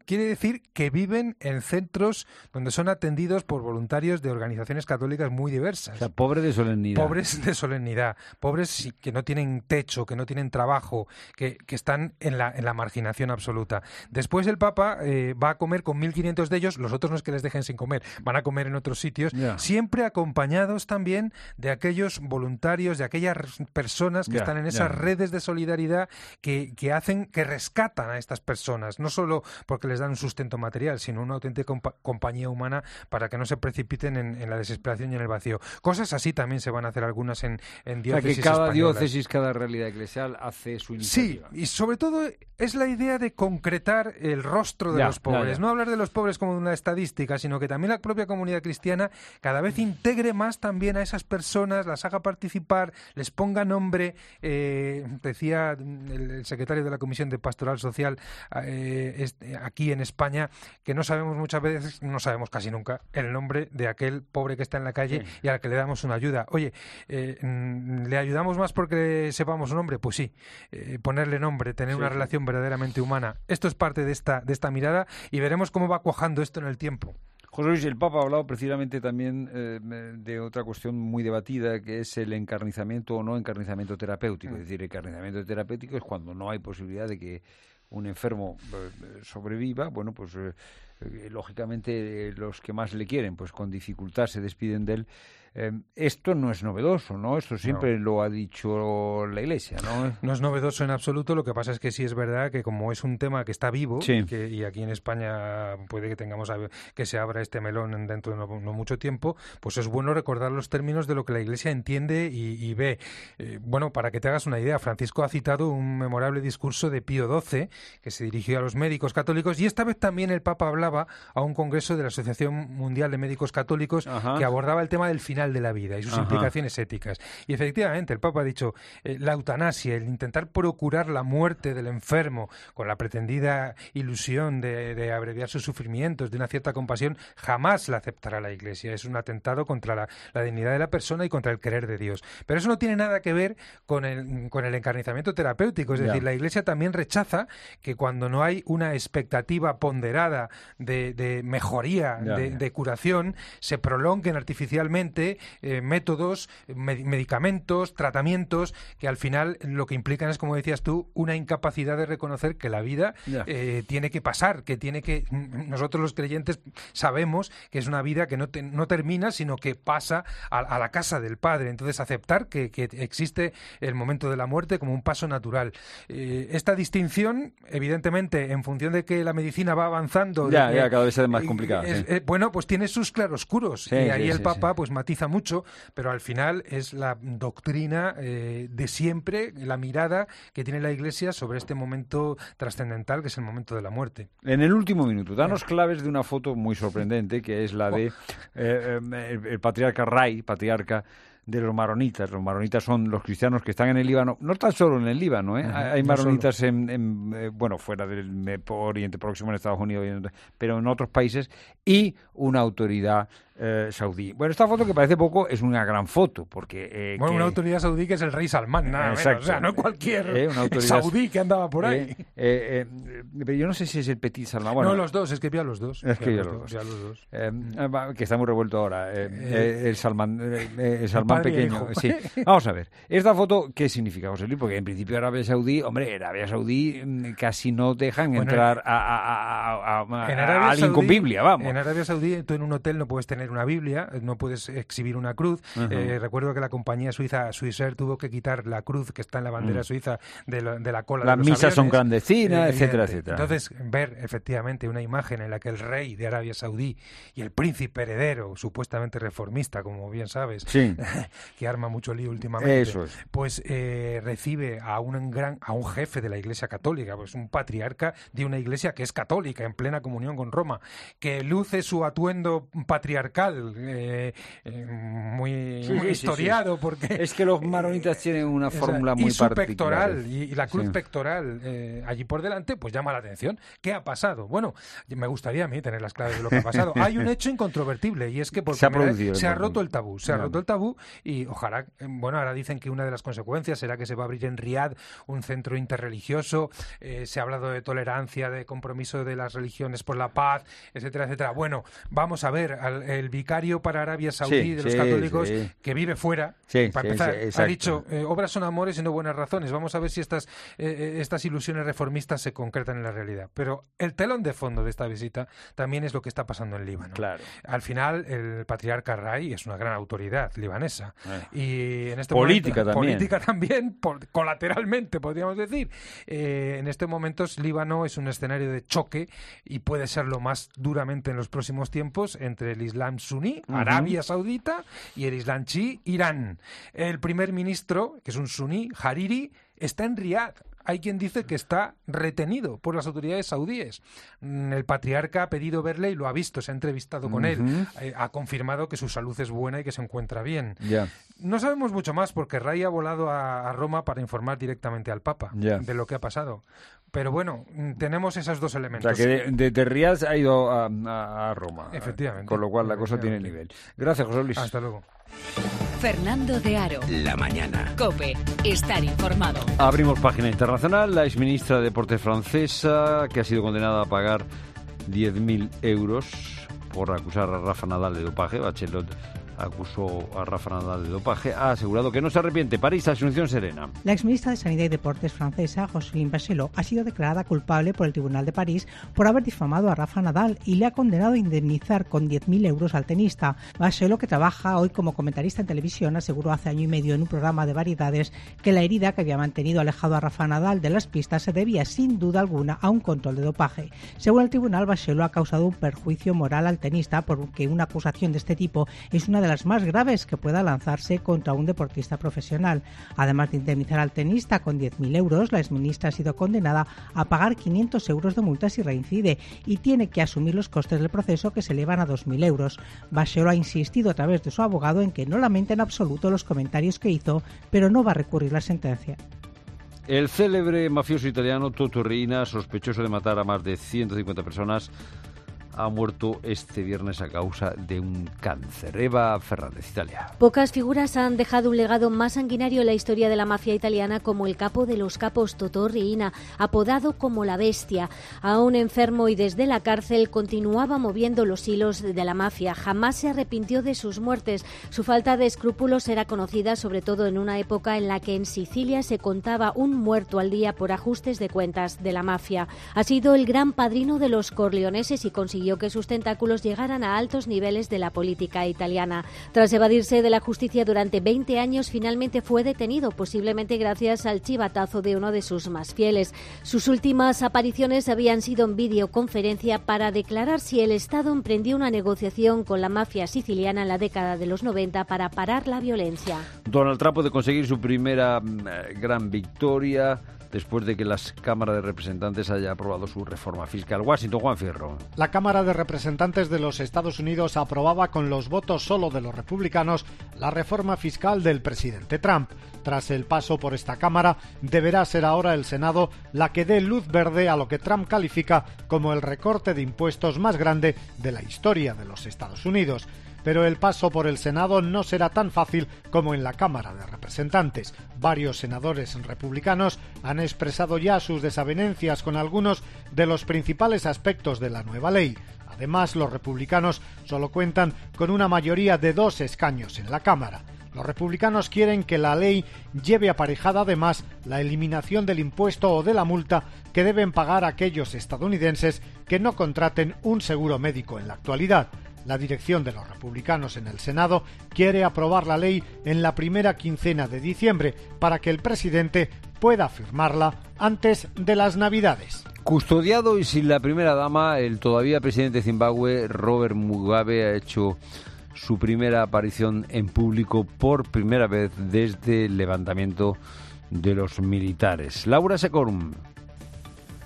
quiere decir que viven en centros donde son atendidos por voluntarios de organizaciones católicas muy diversas. O sea, pobres de solemnidad. Pobres de solemnidad, pobres que no tienen techo, que no tienen trabajo, que, que están en la, en la marginación absoluta. Después el Papa eh, va a comer con mil quinientos de ellos, los otros no es que les dejen sin comer, van a comer en otros sitios, yeah. siempre acompañados también de aquellos voluntarios, de aquellas personas que yeah, están en esas yeah. redes de solidaridad que, que hacen, que rescatan a estas personas, no solo porque les dan un sustento material, sino una auténtica compa- compañía humana para que no se precipiten en, en la desesperación y en el vacío. Cosas así también se van a hacer algunas en, en diócesis españolas. O sea, que cada españolas. diócesis, cada realidad eclesial hace su iniciativa. Sí, y sobre todo es la idea de concretar el rostro de ya, los pobres. Ya, ya. No hablar de los pobres como de una estadística, sino que también la propia comunidad cristiana cada vez integre más también a esas personas, las haga participar, les ponga nombre. Eh, decía el, el secretario de la Comisión de Pastoral Social eh, este, aquí en España que no sabemos muchas veces, no sabemos casi nunca, el nombre de aquel pobre que está en la calle sí. y al que le damos una ayuda. Oye, eh, ¿le ayudamos más porque sepamos su nombre? Pues sí, eh, ponerle nombre, tener sí, una sí. relación verdaderamente humana. Esto es parte de esta, de esta mirada y veremos cómo va cuajando esto en el tiempo. José Luis, el Papa ha hablado precisamente también eh, de otra cuestión muy debatida, que es el encarnizamiento o no encarnizamiento terapéutico. Mm. Es decir, el encarnizamiento terapéutico es cuando no hay posibilidad de que un enfermo eh, sobreviva. Bueno, pues eh, eh, lógicamente eh, los que más le quieren, pues con dificultad se despiden de él. Eh, esto no es novedoso, ¿no? Esto siempre no. lo ha dicho la Iglesia, ¿no? No es novedoso en absoluto, lo que pasa es que sí es verdad que como es un tema que está vivo, sí. que, y aquí en España puede que tengamos a, que se abra este melón dentro de no, no mucho tiempo, pues es bueno recordar los términos de lo que la Iglesia entiende y, y ve. Eh, bueno, para que te hagas una idea, Francisco ha citado un memorable discurso de Pío doce, que se dirigió a los médicos católicos, y esta vez también el Papa hablaba a un congreso de la Asociación Mundial de Médicos Católicos Ajá. que abordaba el tema del final de la vida y sus Ajá. implicaciones éticas. Y efectivamente, el Papa ha dicho, eh, la eutanasia, el intentar procurar la muerte del enfermo con la pretendida ilusión de, de abreviar sus sufrimientos, de una cierta compasión, jamás la aceptará la Iglesia. Es un atentado contra la, la dignidad de la persona y contra el querer de Dios. Pero eso no tiene nada que ver con el, con el encarnizamiento terapéutico. Es decir, yeah. la Iglesia también rechaza que cuando no hay una expectativa ponderada de, de mejoría, yeah, de, yeah. de curación, se prolonguen artificialmente eh, métodos, med- medicamentos, tratamientos, que al final lo que implican es, como decías tú, una incapacidad de reconocer que la vida yeah. eh, tiene que pasar, que tiene que... Nosotros los creyentes sabemos que es una vida que no, te, no termina, sino que pasa a, a la casa del Padre. Entonces, aceptar que, que existe el momento de la muerte como un paso natural. Eh, esta distinción, evidentemente, en función de que la medicina va avanzando... Ya, de, ya, cada vez es más complicado. Es, sí. eh, bueno, pues tiene sus claroscuros. Sí, y ahí sí, el sí, Papa sí. pues matiza mucho, pero al final es la doctrina eh, de siempre, la mirada que tiene la Iglesia sobre este momento trascendental que es el momento de la muerte. En el último minuto, danos claves de una foto muy sorprendente, que es la de eh, el, el patriarca Ray, patriarca de los maronitas. Los maronitas son los cristianos que están en el Líbano, no tan solo en el Líbano, ¿eh? Uh-huh, hay maronitas no en, en eh, bueno, fuera del Oriente Próximo, en Estados Unidos, pero en otros países, y una autoridad eh, saudí. Bueno, esta foto, que parece poco, es una gran foto, porque... Eh, bueno, que... una autoridad saudí que es el rey Salmán, nada menos, o sea, no cualquier eh, una autoridad... saudí que andaba por ahí. Eh, eh, eh, pero yo no sé si es el Petit Salmán. Bueno, no, los dos, es que vi a los dos. Es que vi a los, los dos. dos. los dos. Eh, que está muy revuelto ahora. Eh, eh, el Salmán, eh, el Salmán pequeño. Sí. Vamos a ver, esta foto, ¿qué significa, José Luis? Porque en principio Arabia Saudí, hombre, Arabia Saudí casi no dejan bueno, entrar a, a, a, a, en a alguien con Biblia, vamos. En Arabia Saudí, tú en un hotel no puedes tener una Biblia, no puedes exhibir una cruz. Uh-huh. Eh, recuerdo que la compañía suiza Swissair tuvo que quitar la cruz que está en la bandera uh-huh. suiza de la, de la cola Las de los misas aviones. son clandestinas, eh, etcétera, etcétera. Entonces, ver efectivamente una imagen en la que el rey de Arabia Saudí y el príncipe heredero, supuestamente reformista, como bien sabes, sí. que arma mucho lío últimamente, Eso es. pues eh, recibe a un gran, a un jefe de la Iglesia Católica, pues un patriarca de una Iglesia que es católica, en plena comunión con Roma, que luce su atuendo patriarcal patriarcal, eh, eh, muy, sí, muy sí, historiado, sí, sí. porque... Es que los maronitas tienen una fórmula muy y su particular. pectoral, y, y la cruz sí. pectoral eh, allí por delante, pues llama la atención. ¿Qué ha pasado? Bueno, me gustaría a mí tener las claves de lo que ha pasado. Hay un hecho incontrovertible, y es que por se ha, vez, se ha ¿no? roto el tabú, se ha no. roto el tabú, y ojalá, bueno, ahora dicen que una de las consecuencias será que se va a abrir en Riad un centro interreligioso, eh, se ha hablado de tolerancia, de compromiso de las religiones por la paz, etcétera, etcétera. Bueno, vamos a ver, al, el vicario para Arabia Saudí sí, de los sí, católicos, sí. que vive fuera, sí, para sí, empezar, sí, ha dicho, eh, obras son amores y no buenas razones. Vamos a ver si estas, eh, estas ilusiones reformistas se concretan en la realidad. Pero el telón de fondo de esta visita también es lo que está pasando en Líbano. Claro. Al final, el patriarca Rai es una gran autoridad libanesa. Eh. Y en este política momento, también. Política también, por, colateralmente, podríamos decir. Eh, en este momento, Líbano es un escenario de choque y puede serlo más duramente en los próximos tiempos entre el Islam suní, uh-huh. Arabia Saudita, y el Islam chií, Irán. El primer ministro, que es un suní, Hariri, está en Riad. Hay quien dice que está retenido por las autoridades saudíes. El patriarca ha pedido verle y lo ha visto, se ha entrevistado con uh-huh. él. Eh, ha confirmado que su salud es buena y que se encuentra bien. Yeah. No sabemos mucho más porque Rai ha volado a, a Roma para informar directamente al Papa yeah. de lo que ha pasado. Pero bueno, tenemos esos dos elementos. O sea, que de, de, de Riad ha ido a, a, a Roma. Efectivamente. Con lo cual la cosa tiene nivel. Gracias, José Luis. Hasta luego. Fernando de Aro. La mañana. COPE. Estar informado. Abrimos página internacional. La exministra de Deportes francesa, que ha sido condenada a pagar diez mil euros por acusar a Rafa Nadal de dopaje, Bachelot acusó a Rafa Nadal de dopaje, ha asegurado que no se arrepiente. París, Asunción Serena. La exministra de Sanidad y Deportes francesa, Jocelyne Bachelot, ha sido declarada culpable por el Tribunal de París por haber difamado a Rafa Nadal y le ha condenado a indemnizar con diez mil euros al tenista. Bachelot, que trabaja hoy como comentarista en televisión, aseguró hace año y medio en un programa de variedades que la herida que había mantenido alejado a Rafa Nadal de las pistas se debía sin duda alguna a un control de dopaje. Según el tribunal, Bachelot ha causado un perjuicio moral al tenista porque una acusación de este tipo es una de las más graves que pueda lanzarse contra un deportista profesional. Además de indemnizar al tenista con diez mil euros, la exministra ha sido condenada a pagar quinientos euros de multa si reincide y tiene que asumir los costes del proceso, que se elevan a dos mil euros. Bachelot ha insistido a través de su abogado en que no lamenta en absoluto los comentarios que hizo, pero no va a recurrir la sentencia. El célebre mafioso italiano Toto Riina, sospechoso de matar a más de ciento cincuenta personas, ha muerto este viernes a causa de un cáncer. Eva Fernández, Italia. Pocas figuras han dejado un legado más sanguinario en la historia de la mafia italiana como el capo de los capos, Totò Riina, apodado como la bestia. Aún enfermo y desde la cárcel continuaba moviendo los hilos de la mafia. Jamás se arrepintió de sus muertes. Su falta de escrúpulos era conocida sobre todo en una época en la que en Sicilia se contaba un muerto al día por ajustes de cuentas de la mafia. Ha sido el gran padrino de los corleoneses y consiguió que sus tentáculos llegaran a altos niveles de la política italiana. Tras evadirse de la justicia durante veinte años, finalmente fue detenido, posiblemente gracias al chivatazo de uno de sus más fieles. Sus últimas apariciones habían sido en videoconferencia para declarar si el Estado emprendió una negociación con la mafia siciliana en la década de los noventa para parar la violencia. Donald Trump puede conseguir su primera eh, gran victoria después de que la Cámara de Representantes haya aprobado su reforma fiscal. Washington, Juan Fierro. La Cámara de Representantes de los Estados Unidos aprobaba con los votos solo de los republicanos la reforma fiscal del presidente Trump. Tras el paso por esta Cámara, deberá ser ahora el Senado la que dé luz verde a lo que Trump califica como el recorte de impuestos más grande de la historia de los Estados Unidos. Pero el paso por el Senado no será tan fácil como en la Cámara de Representantes. Varios senadores republicanos han expresado ya sus desavenencias con algunos de los principales aspectos de la nueva ley. Además, los republicanos solo cuentan con una mayoría de dos escaños en la Cámara. Los republicanos quieren que la ley lleve aparejada además la eliminación del impuesto o de la multa que deben pagar aquellos estadounidenses que no contraten un seguro médico en la actualidad. La dirección de los republicanos en el Senado quiere aprobar la ley en la primera quincena de diciembre para que el presidente pueda firmarla antes de las Navidades. Custodiado y sin la primera dama, el todavía presidente de Zimbabue, Robert Mugabe, ha hecho su primera aparición en público por primera vez desde el levantamiento de los militares. Laura Secorum.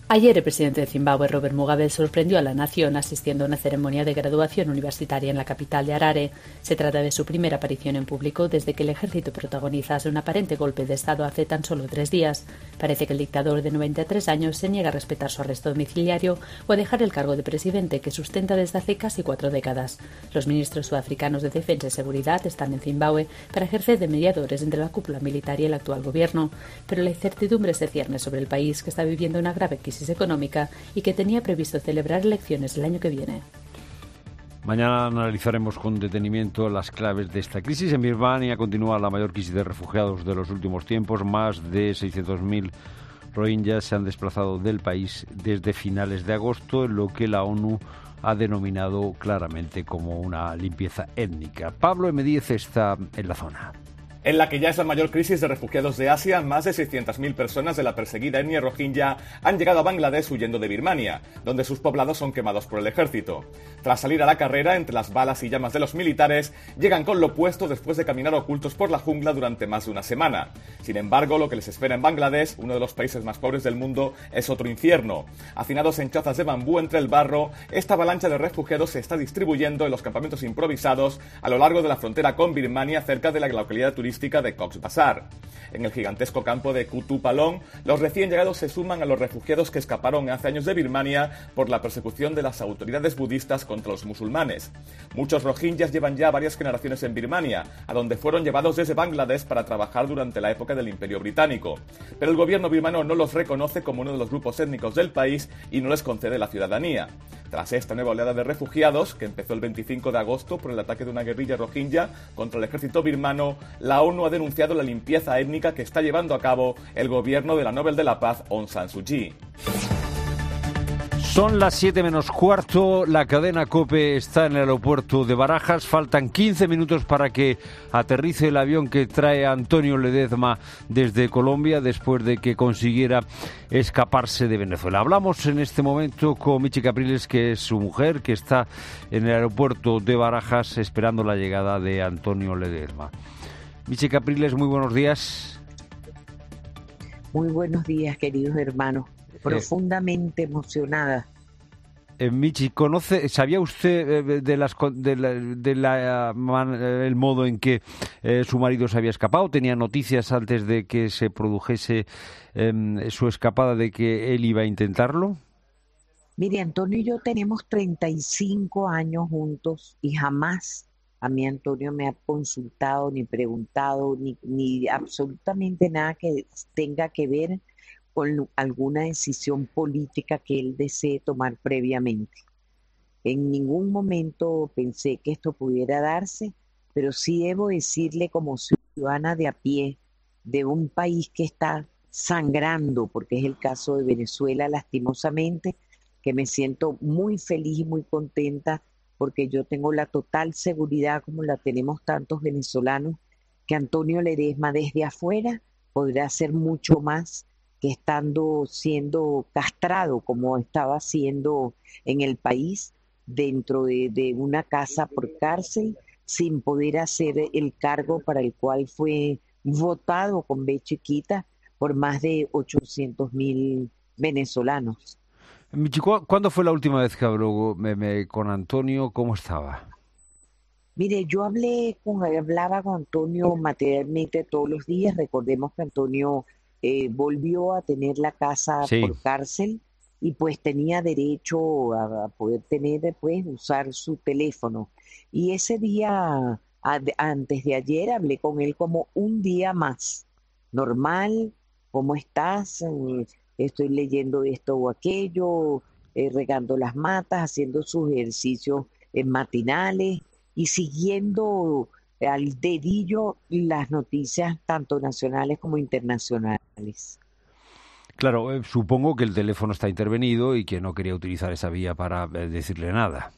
Ayer el presidente de Zimbabue, Robert Mugabe, sorprendió a la nación asistiendo a una ceremonia de graduación universitaria en la capital de Harare. Se trata de su primera aparición en público desde que el ejército protagonizase un aparente golpe de Estado hace tan solo tres días. Parece que el dictador de noventa y tres años se niega a respetar su arresto domiciliario o a dejar el cargo de presidente que sustenta desde hace casi cuatro décadas. Los ministros sudafricanos de Defensa y Seguridad están en Zimbabue para ejercer de mediadores entre la cúpula militar y el actual gobierno, pero la incertidumbre se cierne sobre el país, que está viviendo una grave crisis económica y que tenía previsto celebrar elecciones el año que viene. Mañana analizaremos con detenimiento las claves de esta crisis. En Birmania continúa la mayor crisis de refugiados de los últimos tiempos. Más de seiscientos mil rohingyas se han desplazado del país desde finales de agosto, en lo que la ONU ha denominado claramente como una limpieza étnica. Pablo M. Díez está en la zona. En la que ya es la mayor crisis de refugiados de Asia, más de seiscientas mil personas de la perseguida etnia rohingya han llegado a Bangladesh huyendo de Birmania, donde sus poblados son quemados por el ejército. Tras salir a la carrera entre las balas y llamas de los militares, llegan con lo opuesto después de caminar ocultos por la jungla durante más de una semana. Sin embargo, lo que les espera en Bangladesh, uno de los países más pobres del mundo, es otro infierno. Hacinados en chozas de bambú entre el barro, esta avalancha de refugiados se está distribuyendo en los campamentos improvisados a lo largo de la frontera con Birmania, cerca de la localidad turística de Cox's Bazar. En el gigantesco campo de Kutupalong, los recién llegados se suman a los refugiados que escaparon hace años de Birmania por la persecución de las autoridades budistas contra los musulmanes. Muchos rohingyas llevan ya varias generaciones en Birmania, a donde fueron llevados desde Bangladesh para trabajar durante la época del Imperio Británico. Pero el gobierno birmano no los reconoce como uno de los grupos étnicos del país y no les concede la ciudadanía. Tras esta nueva oleada de refugiados, que empezó el veinticinco de agosto por el ataque de una guerrilla rohingya contra el ejército birmano, la ONU ha denunciado la limpieza étnica que está llevando a cabo el gobierno de la Nobel de la Paz, Aung San Suu Kyi. Son las siete menos cuarto, la cadena COPE está en el aeropuerto de Barajas, faltan quince minutos para que aterrice el avión que trae a Antonio Ledezma desde Colombia después de que consiguiera escaparse de Venezuela. Hablamos en este momento con Michi Capriles, que es su mujer, que está en el aeropuerto de Barajas esperando la llegada de Antonio Ledezma. Michi Capriles, muy buenos días. Muy buenos días, queridos hermanos. Profundamente emocionada. Eh, Michi, ¿conoce, sabía usted eh, de las de la, de la man, el modo en que eh, su marido se había escapado? ¿Tenía noticias antes de que se produjese eh, su escapada de que él iba a intentarlo? Mire, Antonio y yo tenemos treinta y cinco años juntos y jamás a mí Antonio me ha consultado, ni preguntado, ni, ni absolutamente nada que tenga que ver con alguna decisión política que él desee tomar previamente. En ningún momento pensé que esto pudiera darse, pero sí debo decirle como ciudadana de a pie de un país que está sangrando, porque es el caso de Venezuela, lastimosamente, que me siento muy feliz y muy contenta porque yo tengo la total seguridad, como la tenemos tantos venezolanos, que Antonio Ledezma desde afuera podrá hacer mucho más que estando siendo castrado, como estaba siendo en el país, dentro de, de una casa por cárcel, sin poder hacer el cargo para el cual fue votado con B chiquita por más de ochocientos mil venezolanos. Michi, ¿cuándo fue la última vez que habló con Antonio? ¿Cómo estaba? Mire, yo hablé con, hablaba con Antonio materialmente todos los días. Recordemos que Antonio eh, volvió a tener la casa sí. por cárcel y pues tenía derecho a, a poder tener, pues, usar su teléfono. Y ese día, a, antes de ayer, hablé con él como un día más. Normal, ¿cómo estás? Estoy leyendo esto o aquello, eh, regando las matas, haciendo sus ejercicios eh, matinales y siguiendo al dedillo las noticias tanto nacionales como internacionales. Claro, eh, supongo que el teléfono está intervenido y que no quería utilizar esa vía para eh, decirle nada.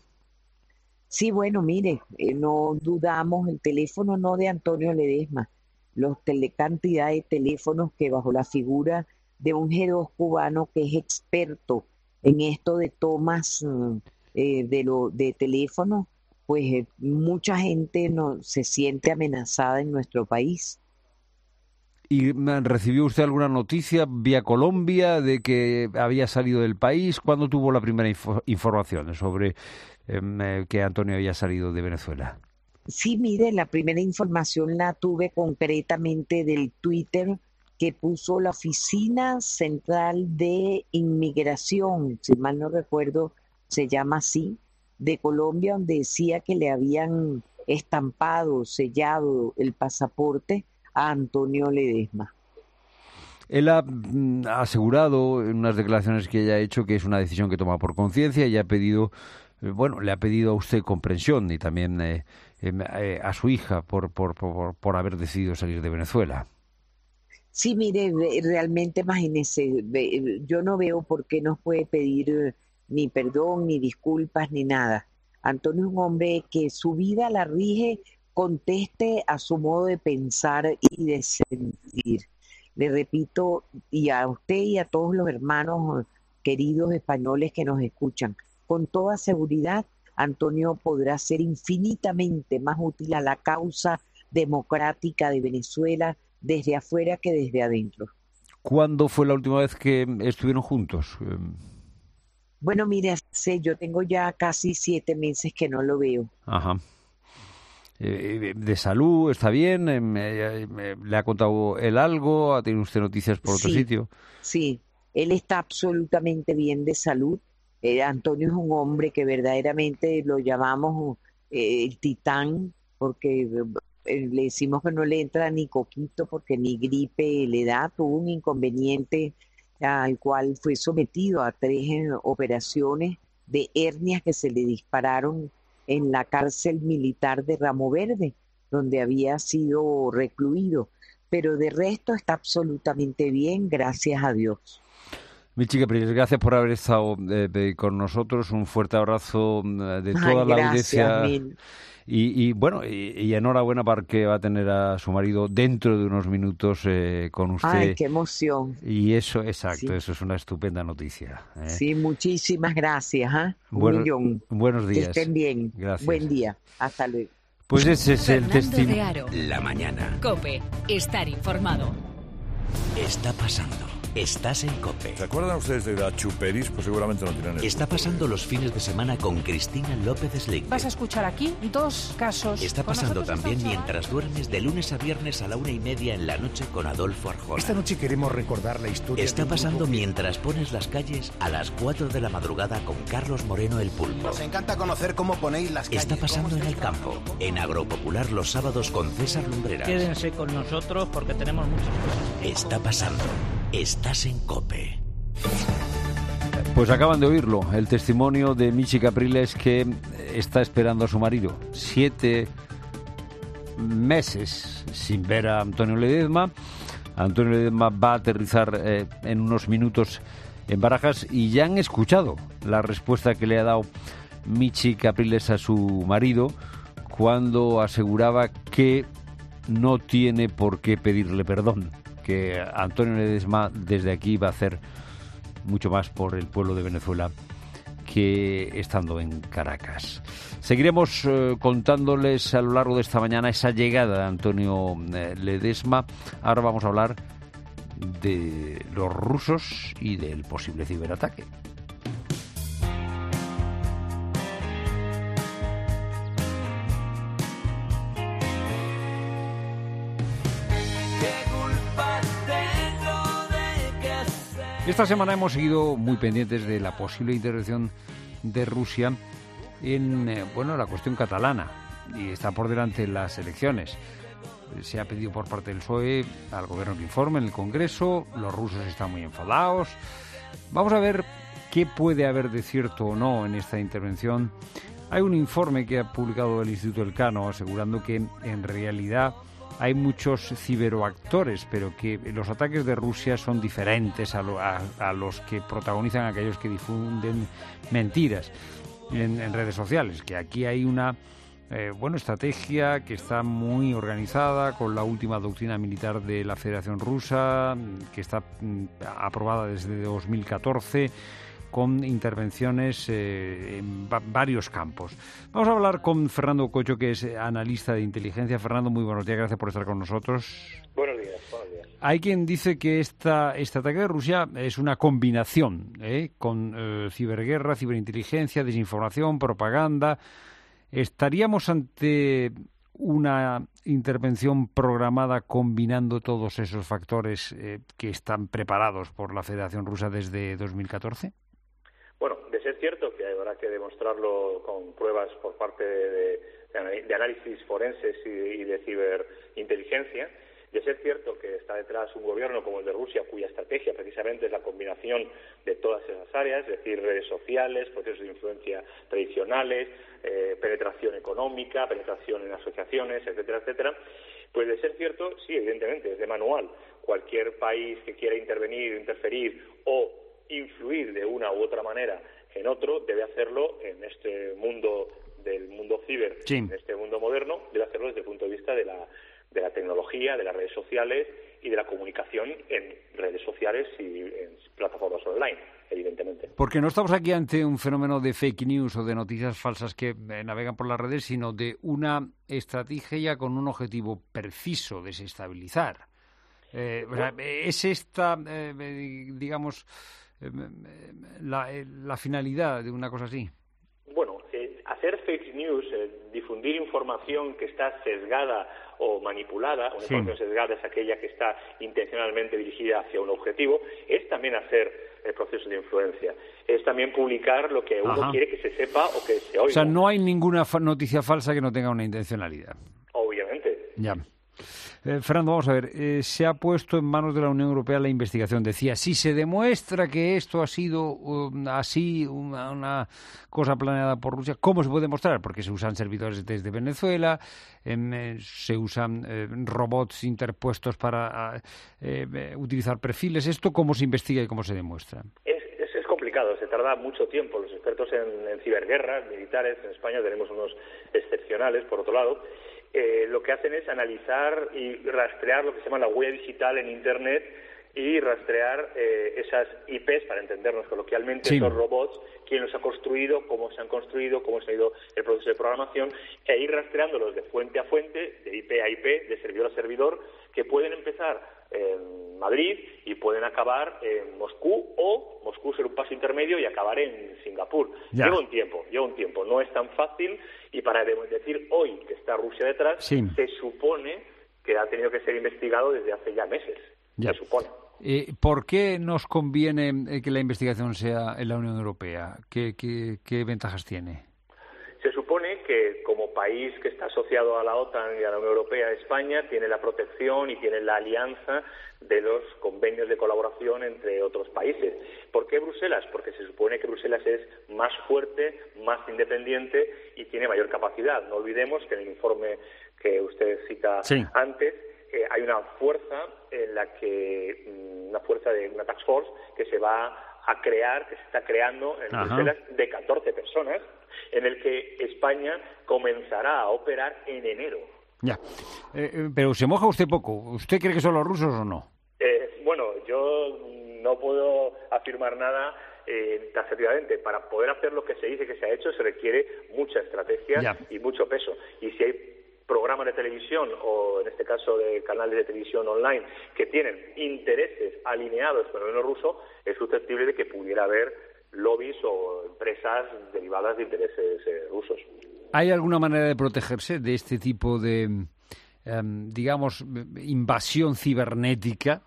Sí, bueno, mire, eh, no dudamos, el teléfono no de Antonio Ledezma, los tele, cantidad de teléfonos que bajo la figura de un G dos cubano que es experto en esto de tomas eh, de lo de teléfono, pues eh, mucha gente no se siente amenazada en nuestro país. ¿Y recibió usted alguna noticia vía Colombia de que había salido del país? ¿Cuándo tuvo la primera info- información sobre eh, que Antonio había salido de Venezuela? Sí, mire, la primera información la tuve concretamente del Twitter que puso la Oficina Central de Inmigración, si mal no recuerdo, se llama así, de Colombia, donde decía que le habían estampado, sellado el pasaporte a Antonio Ledesma. Él ha mm, asegurado en unas declaraciones que ella ha hecho que es una decisión que toma por conciencia y ha pedido, eh, bueno, le ha pedido a usted comprensión y también eh, eh, a su hija por, por, por, por haber decidido salir de Venezuela. Sí, mire, realmente imagínese, yo no veo por qué nos puede pedir ni perdón, ni disculpas, ni nada. Antonio es un hombre que su vida la rige, conteste a su modo de pensar y de sentir. Le repito, y a usted y a todos los hermanos queridos españoles que nos escuchan, con toda seguridad, Antonio podrá ser infinitamente más útil a la causa democrática de Venezuela desde afuera que desde adentro. ¿Cuándo fue la última vez que estuvieron juntos? Bueno, mire, sé, yo tengo ya casi siete meses que no lo veo. Ajá. Eh, ¿De salud está bien? Eh, eh, ¿Le ha contado él algo? ¿Ha tenido usted noticias por otro sí, sitio? Sí, él está absolutamente bien de salud. Eh, Antonio es un hombre que verdaderamente lo llamamos eh, el titán, porque eh, le decimos que no le entra ni coquito porque ni gripe le da. Tuvo un inconveniente al cual fue sometido a tres eh, operaciones de hernias que se le dispararon en la cárcel militar de Ramo Verde, donde había sido recluido. Pero de resto está absolutamente bien, gracias a Dios. Michi Capriles, gracias por haber estado eh, con nosotros. Un fuerte abrazo de toda Ay, la gracias, audiencia. mil. Y, y bueno, y, y enhorabuena porque va a tener a su marido dentro de unos minutos eh, con usted. Ay, qué emoción. Y eso, exacto, Sí. eso es una estupenda noticia. ¿eh? Sí, muchísimas gracias. ¿eh? Un Bueno- millón. buenos días. Que estén bien. Gracias. Buen día. Hasta luego. Pues ese es el Fernando testimonio. de Aro. La mañana. COPE. Estar informado. Está pasando. Estás en COPE. ¿Se acuerdan ustedes de la Chuperis? Pues seguramente no tienen el Está pasando los fines de semana con Cristina López Sling. Vas a escuchar aquí dos casos. Está Con pasando nosotros también esta mientras duermes de lunes a viernes a la una y media en la noche con Adolfo Arjona. Esta noche queremos recordar la historia. Está de un pasando grupo que- mientras pones las calles a las cuatro de la madrugada con Carlos Moreno el Pulpo. Nos encanta conocer cómo ponéis las calles. Está pasando cómo en el estáis campo, en Agropopular los sábados con César Lumbreras. Quédense con nosotros porque tenemos muchas cosas. Está pasando. Estás en COPE. Pues acaban de oírlo, el testimonio de Michi Capriles que está esperando a su marido. Siete meses sin ver a Antonio Ledesma. Antonio Ledesma va a aterrizar eh, en unos minutos en Barajas y ya han escuchado la respuesta que le ha dado Michi Capriles a su marido cuando aseguraba que no tiene por qué pedirle perdón, que Antonio Ledesma desde aquí va a hacer mucho más por el pueblo de Venezuela que estando en Caracas. Seguiremos eh, contándoles a lo largo de esta mañana esa llegada de Antonio eh, Ledesma. Ahora vamos a hablar de los rusos y del posible ciberataque. Esta semana hemos seguido muy pendientes de la posible intervención de Rusia en eh, bueno, la cuestión catalana, y está por delante las elecciones. Se ha pedido por parte del P S O E al gobierno que informe en el Congreso. Los rusos están muy enfadados. Vamos a ver qué puede haber de cierto o no en esta intervención. Hay un informe que ha publicado el Instituto Elcano asegurando que en realidad hay muchos ciberactores, pero que los ataques de Rusia son diferentes a, lo, a, a los que protagonizan aquellos que difunden mentiras en, en redes sociales. Que aquí hay una eh, bueno, estrategia que está muy organizada con la última doctrina militar de la Federación Rusa, que está mm, aprobada desde dos mil catorce, con intervenciones eh, en va- varios campos. Vamos a hablar con Fernando Cocho, que es analista de inteligencia. Fernando, muy buenos días, gracias por estar con nosotros. Buenos días, buenos días. Hay quien dice que esta, este ataque de Rusia es una combinación ¿eh? con eh, ciberguerra, ciberinteligencia, desinformación, propaganda. ¿Estaríamos ante una intervención programada combinando todos esos factores eh, que están preparados por la Federación Rusa desde dos mil catorce? Bueno, de ser cierto que habrá que demostrarlo con pruebas por parte de, de, de análisis forenses y, y de ciberinteligencia. De ser cierto que está detrás un gobierno como el de Rusia, cuya estrategia precisamente es la combinación de todas esas áreas, es decir, redes sociales, procesos de influencia tradicionales, eh, penetración económica, penetración en asociaciones, etcétera, etcétera, pues de ser cierto, sí, evidentemente, es de manual. Cualquier país que quiera intervenir, interferir o influir de una u otra manera en otro, debe hacerlo en este mundo del mundo ciber, sí. en este mundo moderno, debe hacerlo desde el punto de vista de la de la tecnología, de las redes sociales y de la comunicación en redes sociales y en plataformas online, evidentemente. Porque no estamos aquí ante un fenómeno de fake news o de noticias falsas que eh, navegan por las redes, sino de una estrategia con un objetivo preciso, desestabilizar. Eh, o sea, ¿es esta, eh, digamos, eh, la, eh, la finalidad de una cosa así? Bueno, eh, hacer fake news, eh, difundir información que está sesgada o manipulada, una sí. información sesgada es aquella que está intencionalmente dirigida hacia un objetivo, es también hacer el proceso de influencia, es también publicar lo que uno Ajá. quiere que se sepa o que se oiga. O sea, no hay ninguna fa- noticia falsa que no tenga una intencionalidad. Obviamente. Ya. Eh, Fernando, vamos a ver, eh, se ha puesto en manos de la Unión Europea la investigación. Decía, si se demuestra que esto ha sido um, así, una, una cosa planeada por Rusia, ¿cómo se puede demostrar? Porque se usan servidores desde Venezuela, eh, se usan eh, robots interpuestos para eh, eh, utilizar perfiles. ¿Esto cómo se investiga y cómo se demuestra? Es, es, es complicado, se tarda mucho tiempo. Los expertos en, en ciberguerras militares, en España tenemos unos excepcionales, por otro lado, Eh, lo que hacen es analizar y rastrear lo que se llama la huella digital en Internet y rastrear eh, esas I Pes, para entendernos coloquialmente, sí. esos robots, quién los ha construido, cómo se han construido, cómo se ha ido el proceso de programación, e ir rastreándolos de fuente a fuente, de I P a I P, de servidor a servidor, que pueden empezar en Madrid y pueden acabar en Moscú, o Moscú ser un paso intermedio y acabar en Singapur. Ya. Lleva un tiempo, lleva un tiempo, no es tan fácil, y para decir hoy que está Rusia detrás, sí. se supone que ha tenido que ser investigado desde hace ya meses, ya. se supone. Eh, ¿Por qué nos conviene que la investigación sea en la Unión Europea? ¿Qué, qué, qué ventajas tiene? Se supone que como país que está asociado a la OTAN y a la Unión Europea, España tiene la protección y tiene la alianza de los convenios de colaboración entre otros países. ¿Por qué Bruselas? Porque se supone que Bruselas es más fuerte, más independiente y tiene mayor capacidad. No olvidemos que en el informe que usted cita sí. antes, eh, hay una fuerza en la que, una fuerza de una task force que se va a crear, que se está creando en Ajá. Bruselas, de catorce personas, en el que España comenzará a operar en enero. Ya, eh, pero se moja usted poco. ¿Usted cree que son los rusos o no? Eh, bueno, yo no puedo afirmar nada eh, taxativamente. Para poder hacer lo que se dice que se ha hecho se requiere mucha estrategia ya. y mucho peso. Y si hay programas de televisión, o en este caso de canales de televisión online, que tienen intereses alineados con el gobierno ruso, es susceptible de que pudiera haber lobbies o empresas derivadas de intereses eh, rusos. ¿Hay alguna manera de protegerse de este tipo de, eh, digamos, invasión cibernética?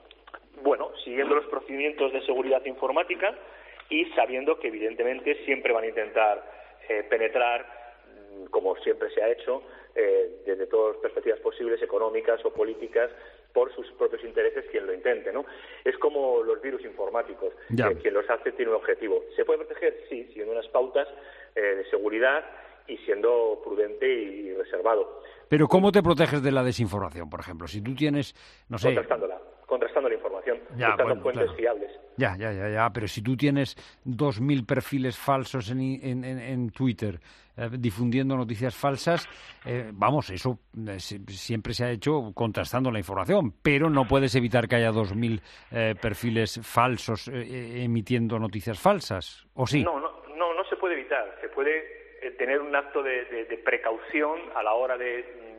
Bueno, siguiendo los procedimientos de seguridad informática y sabiendo que evidentemente siempre van a intentar eh, penetrar, como siempre se ha hecho, eh, desde todas las perspectivas posibles, económicas o políticas, por sus propios intereses, quien lo intente, ¿no? Es como los virus informáticos, eh, quien los hace tiene un objetivo. ¿Se puede proteger? Sí, siguiendo unas pautas eh, de seguridad y siendo prudente y reservado. Pero ¿cómo te proteges de la desinformación, por ejemplo? Si tú tienes, no sé... Contrastándola, contrastando la información, ya, buscando bueno, fuentes claro. fiables. Ya, ya, ya, ya, pero si tú tienes dos mil perfiles falsos en, en, en, en Twitter eh, difundiendo noticias falsas, eh, vamos, eso eh, siempre se ha hecho contrastando la información, pero no puedes evitar que haya dos mil eh, perfiles falsos eh, emitiendo noticias falsas, ¿o sí? No, no, no, no se puede evitar, se puede tener un acto de, de, de precaución a la hora de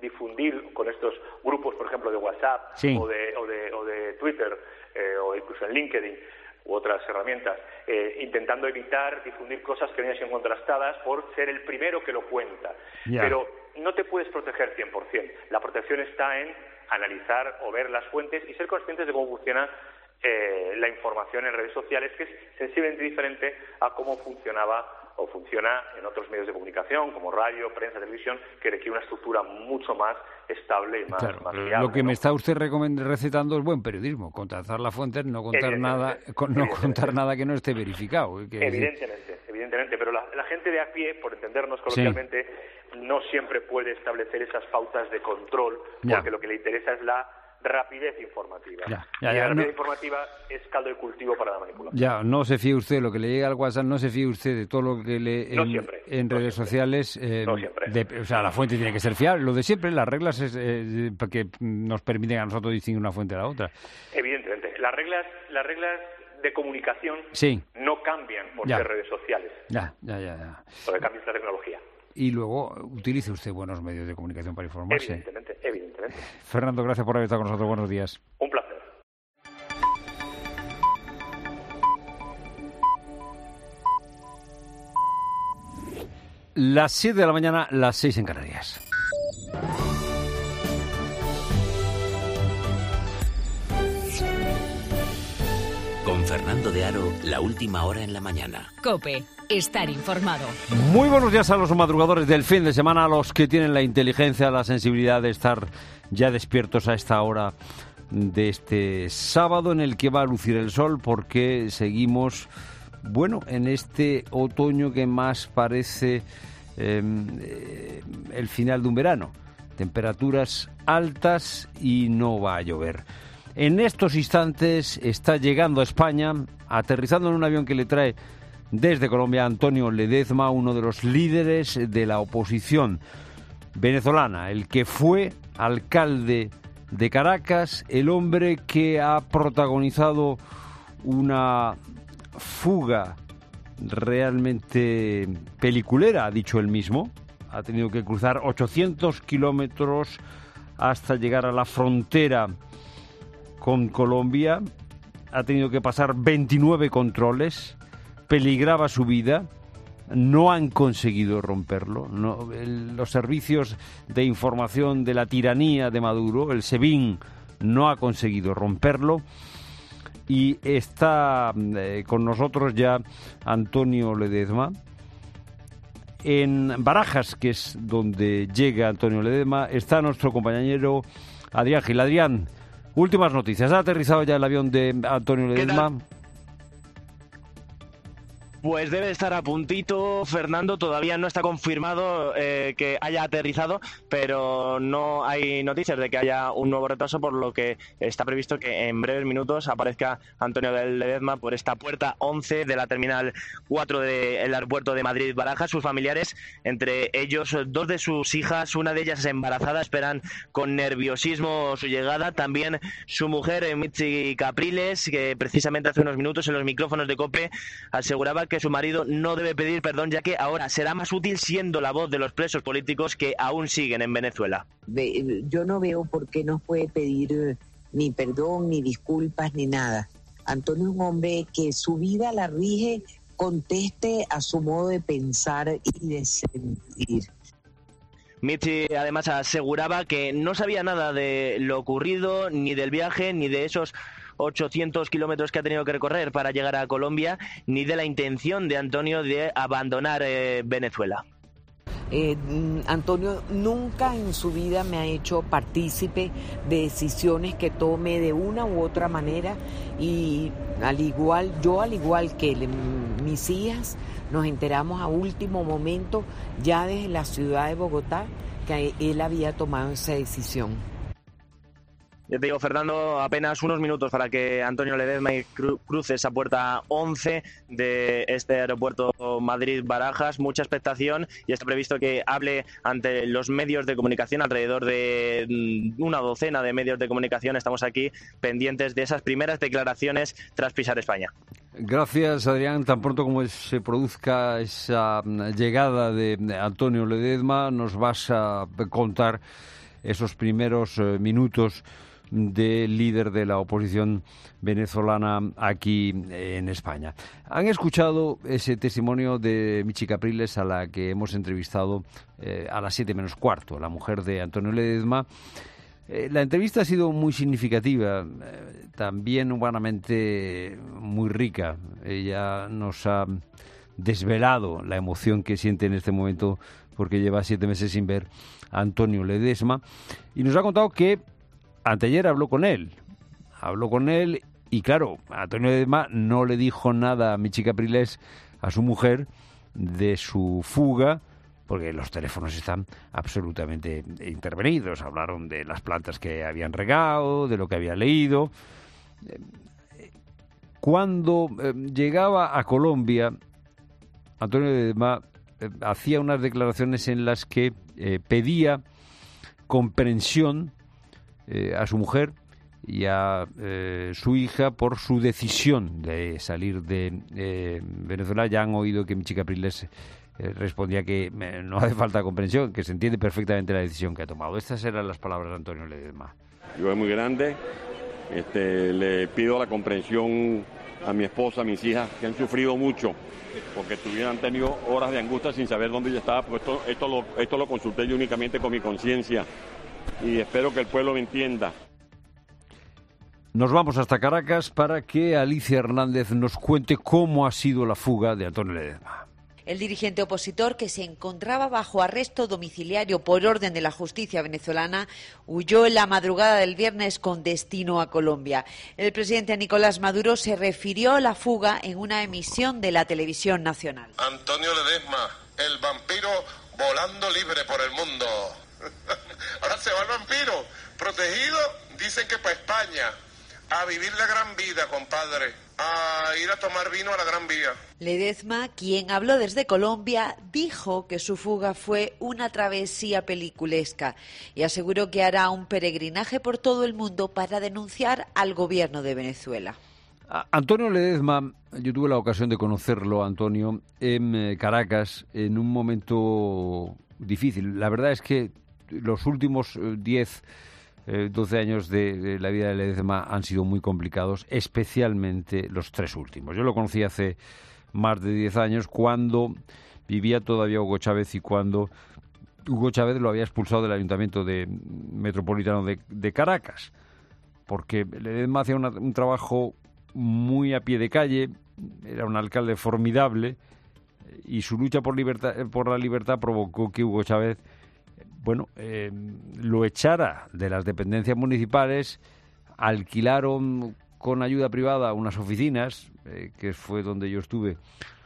difundir con estos grupos, por ejemplo, de WhatsApp sí. o, de, o, de, o de Twitter eh, o incluso en LinkedIn u otras herramientas, eh, intentando evitar difundir cosas que no hayan sido contrastadas por ser el primero que lo cuenta. Yeah. Pero no te puedes proteger cien por ciento. La protección está en analizar o ver las fuentes y ser conscientes de cómo funciona eh, la información en redes sociales, que es sensiblemente diferente a cómo funcionaba o funciona en otros medios de comunicación, como radio, prensa, televisión, que requiere una estructura mucho más estable y más, claro, más fiable. Lo que ¿no? me está usted recetando es buen periodismo, contrastar las fuentes, no contar nada, con, no contar nada que no esté verificado. Que evidentemente, evidentemente, pero la, la gente de a pie, por entendernos coloquialmente, sí. no siempre puede establecer esas pautas de control, ya. porque lo que le interesa es la rapidez informativa. Ya, ya, y ya, la rapidez no, informativa es caldo de cultivo para la manipulación. Ya, no se fíe usted, lo que le llega al WhatsApp, no se fíe usted de todo lo que lee en, no en no redes siempre. sociales. Eh, no siempre. De, o sea, la fuente tiene que ser fiable. Lo de siempre, las reglas es, eh, que nos permiten a nosotros distinguir una fuente de la otra. Evidentemente. Las reglas, las reglas de comunicación sí. no cambian por ya. ser redes sociales. Ya, ya, ya. ya. Porque cambia esta tecnología. Y luego utilice usted buenos medios de comunicación para informarse. Evidentemente, evidentemente. Fernando, gracias por haber estado con nosotros. Buenos días. Un placer. Las siete de la mañana, las seis en Canarias. Con Fernando de Aro, la última hora en la mañana. COPE, estar informado. Muy buenos días a los madrugadores del fin de semana, a los que tienen la inteligencia, la sensibilidad de estar ya despiertos a esta hora de este sábado en el que va a lucir el sol, porque seguimos, bueno, en este otoño que más parece eh, el final de un verano. Temperaturas altas y no va a llover. En estos instantes está llegando a España, aterrizando en un avión que le trae desde Colombia Antonio Ledezma, uno de los líderes de la oposición venezolana, el que fue alcalde de Caracas, el hombre que ha protagonizado una fuga realmente peliculera, ha dicho él mismo. Ha tenido que cruzar ochocientos kilómetros hasta llegar a la frontera con Colombia, ha tenido que pasar veintinueve controles, peligraba su vida, no han conseguido romperlo. No, el, los servicios de información de la tiranía de Maduro, el SEBIN, no ha conseguido romperlo. Y está eh, con nosotros ya Antonio Ledezma. En Barajas, que es donde llega Antonio Ledezma, está nuestro compañero Adrián Gil. Adrián, últimas noticias. ¿Ha aterrizado ya el avión de Antonio Ledezma? Pues debe estar a puntito, Fernando. Todavía no está confirmado eh, que haya aterrizado, pero no hay noticias de que haya un nuevo retraso, por lo que está previsto que en breves minutos aparezca Antonio Ledezma por esta puerta once de la terminal cuatro del aeropuerto de Madrid-Barajas. Sus familiares, entre ellos dos de sus hijas, una de ellas es embarazada, esperan con nerviosismo su llegada. También su mujer, Mitzi Capriles, que precisamente hace unos minutos en los micrófonos de COPE aseguraba que que su marido no debe pedir perdón, ya que ahora será más útil siendo la voz de los presos políticos que aún siguen en Venezuela. Yo no veo por qué no puede pedir ni perdón, ni disculpas, ni nada. Antonio es un hombre que su vida la rige, conteste a su modo de pensar y de sentir. Mitzi además aseguraba que no sabía nada de lo ocurrido, ni del viaje, ni de esos ochocientos kilómetros que ha tenido que recorrer para llegar a Colombia, ni de la intención de Antonio de abandonar eh, Venezuela. Eh, Antonio nunca en su vida me ha hecho partícipe de decisiones que tome de una u otra manera, y al igual, yo al igual que le, mis hijas, nos enteramos a último momento, ya desde la ciudad de Bogotá, que él había tomado esa decisión. Yo te digo, Fernando, apenas unos minutos para que Antonio Ledezma cru- cruce esa puerta once de este aeropuerto Madrid-Barajas. Mucha expectación, y está previsto que hable ante los medios de comunicación, alrededor de una docena de medios de comunicación. Estamos aquí pendientes de esas primeras declaraciones tras pisar España. Gracias, Adrián. Tan pronto como se produzca esa llegada de Antonio Ledezma, nos vas a contar esos primeros eh, minutos del líder de la oposición venezolana aquí en España. Han escuchado ese testimonio de Michi Capriles, a la que hemos entrevistado eh, a las siete menos cuarto, la mujer de Antonio Ledezma. Eh, la entrevista ha sido muy significativa, eh, también humanamente muy rica. Ella nos ha desvelado la emoción que siente en este momento porque lleva siete meses sin ver a Antonio Ledezma y nos ha contado que anteayer habló con él, habló con él y claro, Antonio Ledezma no le dijo nada a Michi Capriles, a su mujer, de su fuga, porque los teléfonos están absolutamente intervenidos. Hablaron de las plantas que habían regado, de lo que había leído. Cuando eh, llegaba a Colombia, Antonio Ledezma eh, hacía unas declaraciones en las que eh, pedía comprensión Eh, a su mujer y a eh, su hija por su decisión de salir de eh, Venezuela. Ya han oído que Michi Capriles eh, respondía que eh, no hace falta comprensión, que se entiende perfectamente la decisión que ha tomado. Estas eran las palabras de Antonio Ledezma. Yo es muy grande, este, le pido la comprensión a mi esposa, a mis hijas, que han sufrido mucho, porque tuvieron, han tenido horas de angustia sin saber dónde yo estaba, porque esto, esto, lo, esto lo consulté yo únicamente con mi conciencia. Y espero que el pueblo me entienda. Nos vamos hasta Caracas para que Alicia Hernández nos cuente cómo ha sido la fuga de Antonio Ledezma. El dirigente opositor, que se encontraba bajo arresto domiciliario por orden de la justicia venezolana, huyó en la madrugada del viernes con destino a Colombia. El presidente Nicolás Maduro se refirió a la fuga en una emisión de la televisión nacional. Antonio Ledezma, el vampiro volando libre por el mundo. Ahora se va el vampiro, protegido, dicen que para España, a vivir la gran vida, compadre, a ir a tomar vino a la Gran Vía. Ledezma, quien habló desde Colombia, dijo que su fuga fue una travesía peliculesca y aseguró que hará un peregrinaje por todo el mundo para denunciar al gobierno de Venezuela. Antonio Ledezma, yo tuve la ocasión de conocerlo, Antonio, en Caracas, en un momento difícil. La verdad es que los últimos diez, doce años de, de la vida de Ledezma han sido muy complicados, especialmente los tres últimos. Yo lo conocí hace más de diez años, cuando vivía todavía Hugo Chávez y cuando Hugo Chávez lo había expulsado del Ayuntamiento de, Metropolitano de, de Caracas, porque Ledezma hacía una, un trabajo muy a pie de calle, era un alcalde formidable y su lucha por, libertad, por la libertad provocó que Hugo Chávez bueno, eh, lo echara de las dependencias municipales. Alquilaron con ayuda privada unas oficinas, eh, que fue donde yo estuve,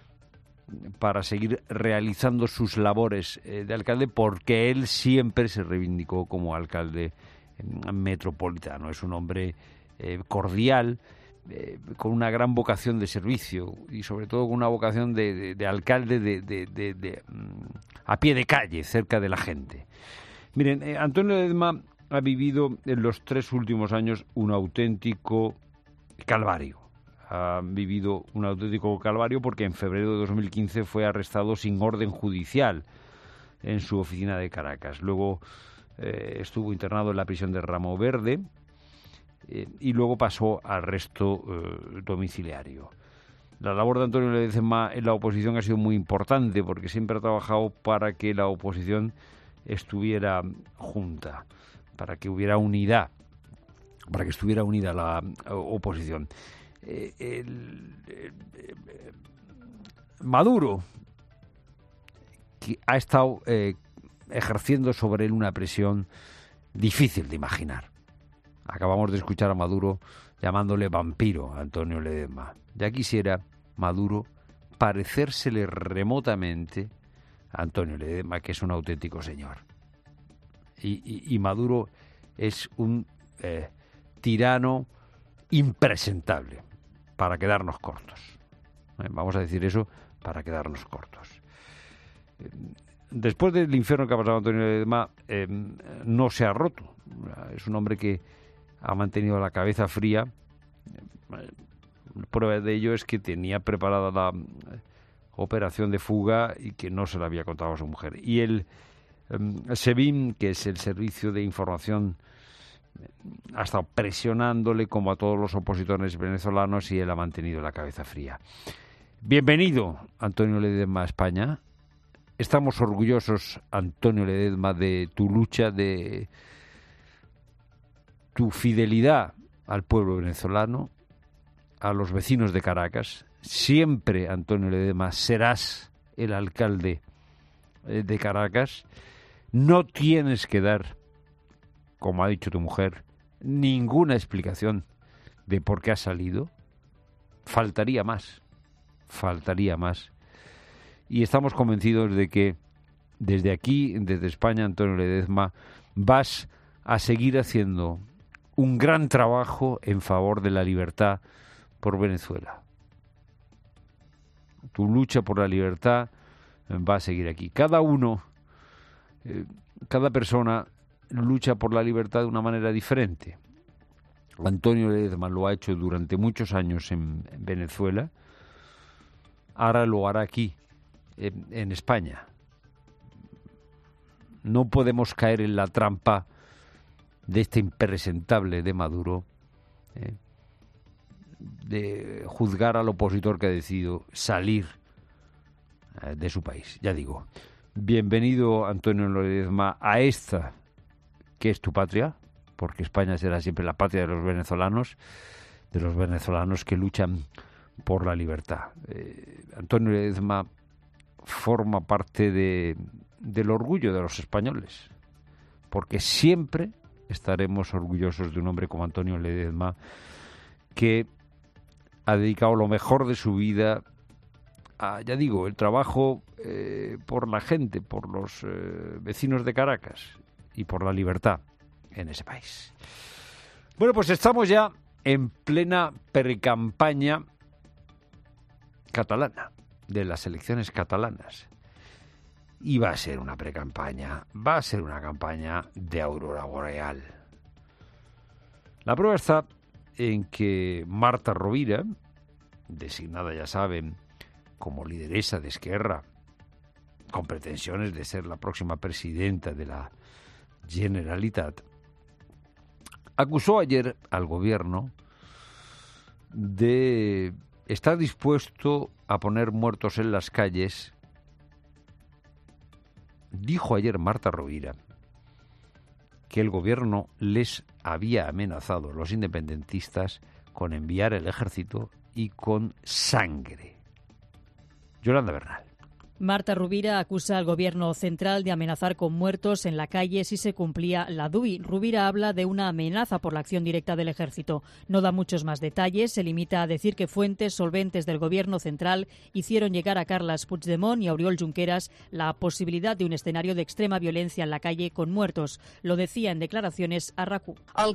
para seguir realizando sus labores eh, de alcalde, porque él siempre se reivindicó como alcalde eh, metropolitano. Es un hombre eh, cordial, eh, con una gran vocación de servicio y sobre todo con una vocación de, de, de alcalde de, de, de, de, a pie de calle, cerca de la gente. Miren, eh, Antonio Ledezma ha vivido en los tres últimos años un auténtico calvario. Ha vivido un auténtico calvario porque en febrero de dos mil quince fue arrestado sin orden judicial en su oficina de Caracas. Luego eh, estuvo internado en la prisión de Ramo Verde eh, y luego pasó a arresto eh, domiciliario. La labor de Antonio Ledezma en la oposición ha sido muy importante porque siempre ha trabajado para que la oposición estuviera junta, para que hubiera unidad, para que estuviera unida la oposición. Eh, el, eh, eh, Maduro, que ha estado eh, ejerciendo sobre él una presión difícil de imaginar. Acabamos de escuchar a Maduro llamándole vampiro a Antonio Ledezma. Ya quisiera Maduro parecérsele remotamente a Antonio Ledezma, que es un auténtico señor. Y, y, y Maduro es un eh, tirano impresentable, para quedarnos cortos. Eh, vamos a decir eso, para quedarnos cortos. Eh, después del infierno que ha pasado Antonio Ledezma, eh, no se ha roto. Es un hombre que ha mantenido la cabeza fría. Eh, prueba de ello es que tenía preparada la eh, operación de fuga y que no se la había contado a su mujer. Y él SEBIN, que es el servicio de información, ha estado presionándole como a todos los opositores venezolanos y él ha mantenido la cabeza fría. Bienvenido, Antonio Ledezma, a España. Estamos orgullosos, Antonio Ledezma, de tu lucha, de tu fidelidad al pueblo venezolano, a los vecinos de Caracas. Siempre, Antonio Ledezma, serás el alcalde de Caracas. No tienes que dar, como ha dicho tu mujer, ninguna explicación de por qué has salido. Faltaría más, faltaría más. Y estamos convencidos de que desde aquí, desde España, Antonio Ledezma, vas a seguir haciendo un gran trabajo en favor de la libertad por Venezuela. Tu lucha por la libertad va a seguir aquí. Cada uno, eh, cada persona lucha por la libertad de una manera diferente. Antonio Ledezma lo ha hecho durante muchos años en, en Venezuela, ahora lo hará aquí, en, en España. No podemos caer en la trampa de este impresentable de Maduro, eh, de juzgar al opositor que ha decidido salir eh, de su país. Ya digo, bienvenido, Antonio Ledezma, a esta que es tu patria, porque España será siempre la patria de los venezolanos, de los venezolanos que luchan por la libertad. Eh, Antonio Ledezma forma parte de, del orgullo de los españoles, porque siempre estaremos orgullosos de un hombre como Antonio Ledezma, que ha dedicado lo mejor de su vida a, ya digo, el trabajo eh, por la gente, por los eh, vecinos de Caracas y por la libertad en ese país. Bueno, pues estamos ya en plena precampaña catalana, de las elecciones catalanas. Y va a ser una precampaña, va a ser una campaña de aurora boreal. La prueba está en que Marta Rovira, designada, ya saben, como lideresa de Esquerra, con pretensiones de ser la próxima presidenta de la Generalitat, acusó ayer al gobierno de estar dispuesto a poner muertos en las calles. Dijo ayer Marta Rovira que el gobierno les había amenazado a los independentistas con enviar el ejército y con sangre. Yolanda Bernal. Marta Rovira acusa al gobierno central de amenazar con muertos en la calle si se cumplía la D U I. Rovira habla de una amenaza por la acción directa del ejército. No da muchos más detalles, se limita a decir que fuentes solventes del gobierno central hicieron llegar a Carles Puigdemont y a Oriol Junqueras la posibilidad de un escenario de extrema violencia en la calle con muertos. Lo decía en declaraciones a RAC U.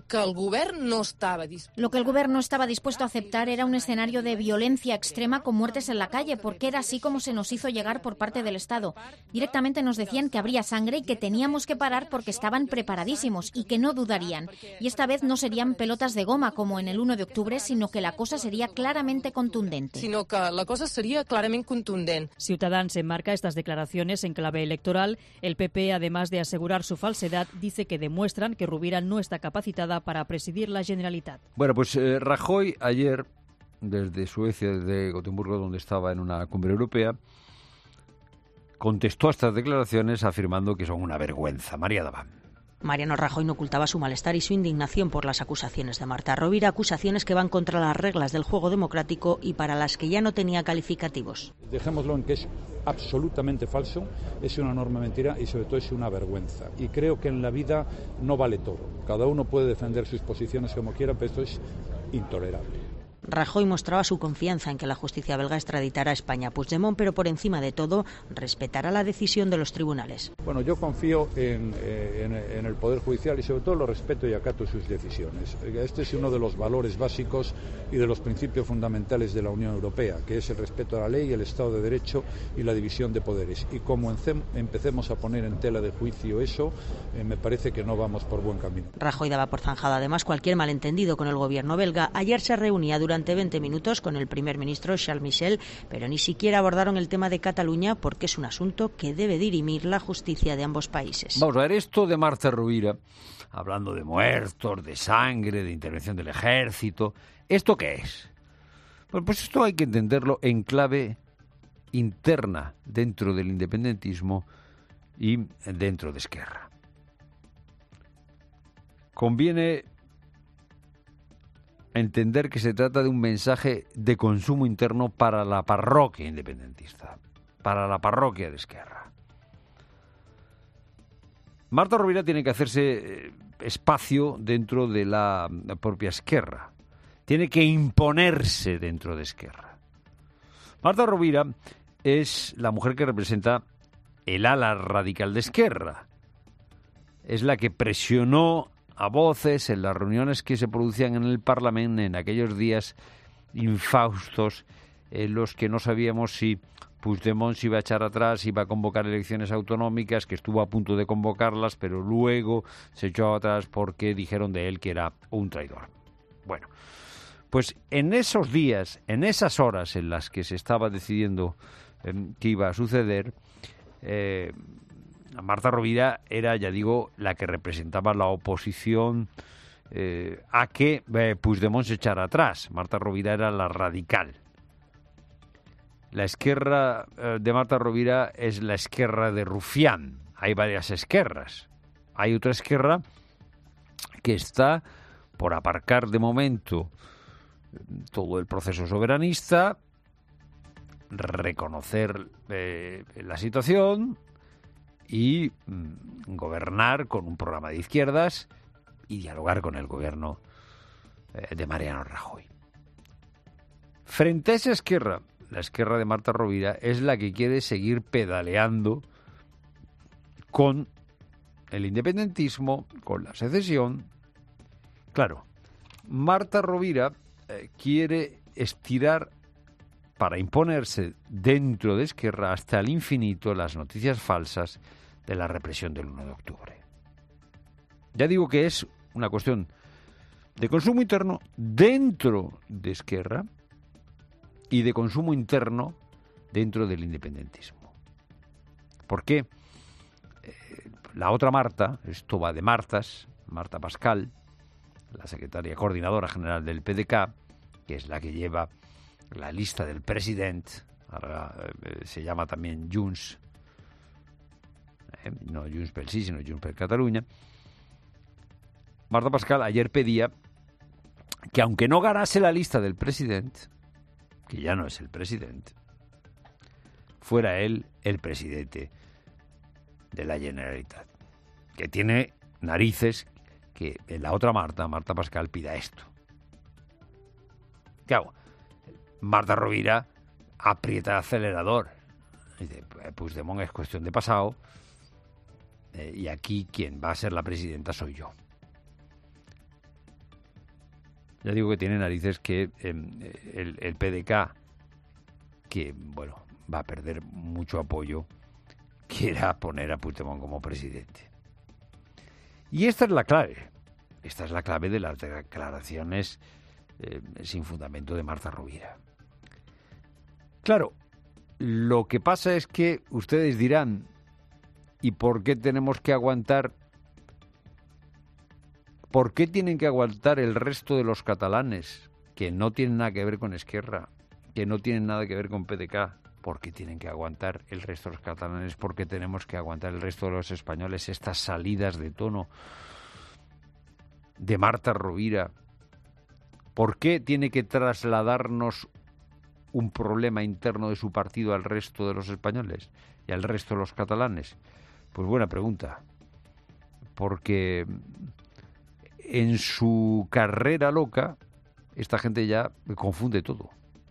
Lo que el gobierno estaba dispuesto a aceptar era un escenario de violencia extrema con muertes en la calle, porque era así como se nos hizo llegar por parte del Estado. Directamente nos decían que habría sangre y que teníamos que parar porque estaban preparadísimos y que no dudarían. Y esta vez no serían pelotas de goma como en el uno de octubre, sino que la cosa sería claramente contundente. Sino que la cosa sería claramente contundente. Ciutadans enmarca estas declaraciones en clave electoral. El P P, además de asegurar su falsedad, dice que demuestran que Rovira no está capacitada para presidir la Generalitat. Bueno, pues eh, Rajoy ayer, desde Suecia, desde Gotemburgo, donde estaba en una cumbre europea, contestó a estas declaraciones afirmando que son una vergüenza. María Daván. Mariano Rajoy no ocultaba su malestar y su indignación por las acusaciones de Marta Rovira, acusaciones que van contra las reglas del juego democrático y para las que ya no tenía calificativos. Dejémoslo en que es absolutamente falso, es una enorme mentira y sobre todo es una vergüenza. Y creo que en la vida no vale todo. Cada uno puede defender sus posiciones como quiera, pero esto es intolerable. Rajoy mostraba su confianza en que la justicia belga extraditará a España a Puigdemont, pero por encima de todo respetará la decisión de los tribunales. Bueno, yo confío en, en, en el Poder Judicial y sobre todo lo respeto y acato sus decisiones. Este es uno de los valores básicos y de los principios fundamentales de la Unión Europea, que es el respeto a la ley, el Estado de Derecho y la división de poderes. Y como empecemos a poner en tela de juicio eso, eh, me parece que no vamos por buen camino. Rajoy daba por zanjado además cualquier malentendido con el gobierno belga. Ayer se reunía durante durante veinte minutos con el primer ministro Charles Michel, pero ni siquiera abordaron el tema de Cataluña porque es un asunto que debe dirimir la justicia de ambos países. Vamos a ver, esto de Marta Rovira, hablando de muertos, de sangre, de intervención del ejército, ¿esto qué es? Bueno, pues esto hay que entenderlo en clave interna dentro del independentismo y dentro de Esquerra. Conviene entender que se trata de un mensaje de consumo interno para la parroquia independentista, para la parroquia de Esquerra. Marta Rovira tiene que hacerse espacio dentro de la propia Esquerra. Tiene que imponerse dentro de Esquerra. Marta Rovira es la mujer que representa el ala radical de Esquerra. Es la que presionó a voces en las reuniones que se producían en el Parlamento en aquellos días infaustos en los que no sabíamos si Puigdemont se iba a echar atrás, iba a convocar elecciones autonómicas, que estuvo a punto de convocarlas, pero luego se echó atrás porque dijeron de él que era un traidor. Bueno, pues en esos días, en esas horas en las que se estaba decidiendo eh, qué iba a suceder, eh, Marta Rovira era, ya digo, la que representaba la oposición eh, a que eh, Puigdemont se echara atrás. Marta Rovira era la radical. La Esquerra eh, de Marta Rovira es la Esquerra de Rufián. Hay varias Esquerras. Hay otra Esquerra que está por aparcar de momento todo el proceso soberanista, reconocer eh, la situación y mm, gobernar con un programa de izquierdas y dialogar con el gobierno eh, de Mariano Rajoy. Frente a esa Esquerra, la Esquerra de Marta Rovira es la que quiere seguir pedaleando con el independentismo, con la secesión. Claro, Marta Rovira eh, quiere estirar para imponerse dentro de Esquerra hasta el infinito las noticias falsas de la represión del uno de octubre. Ya digo que es una cuestión de consumo interno dentro de Esquerra y de consumo interno dentro del independentismo. Porque eh, la otra Marta, esto va de Martas, Marta Pascal, la secretaria coordinadora general del P D K, que es la que lleva la lista del presidente, ahora eh, se llama también Junts, eh, no Junts pel Sí, sino Junts per Catalunya. Marta Pascal ayer pedía que aunque no ganase la lista del presidente, que ya no es el presidente, fuera él el presidente de la Generalitat, que tiene narices que en la otra Marta, Marta Pascal, pida esto. ¿Qué hago? Marta Rovira aprieta el acelerador. Dice, Puigdemont es cuestión de pasado eh, y aquí quien va a ser la presidenta soy yo. Ya digo que tiene narices que eh, el, el P D K, que bueno, va a perder mucho apoyo, quiera poner a Puigdemont como presidente. Y esta es la clave. Esta es la clave de las declaraciones eh, sin fundamento de Marta Rovira. Claro, lo que pasa es que ustedes dirán, ¿y por qué tenemos que aguantar? ¿Por qué tienen que aguantar el resto de los catalanes que no tienen nada que ver con Esquerra, que no tienen nada que ver con P D K? ¿Por qué tienen que aguantar el resto de los catalanes? ¿Por qué tenemos que aguantar el resto de los españoles estas salidas de tono de Marta Rovira? ¿Por qué tiene que trasladarnos un problema interno de su partido al resto de los españoles y al resto de los catalanes? Pues buena pregunta. Porque en su carrera loca, esta gente ya confunde todo.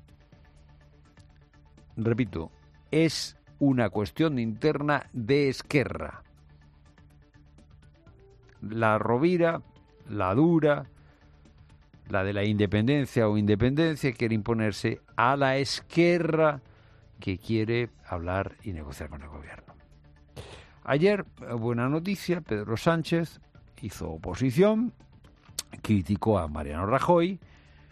Repito, es una cuestión interna de Esquerra. La Rovira, la dura, la de la independencia o independencia, quiere imponerse a la Esquerra que quiere hablar y negociar con el gobierno. Ayer, buena noticia, Pedro Sánchez hizo oposición, criticó a Mariano Rajoy,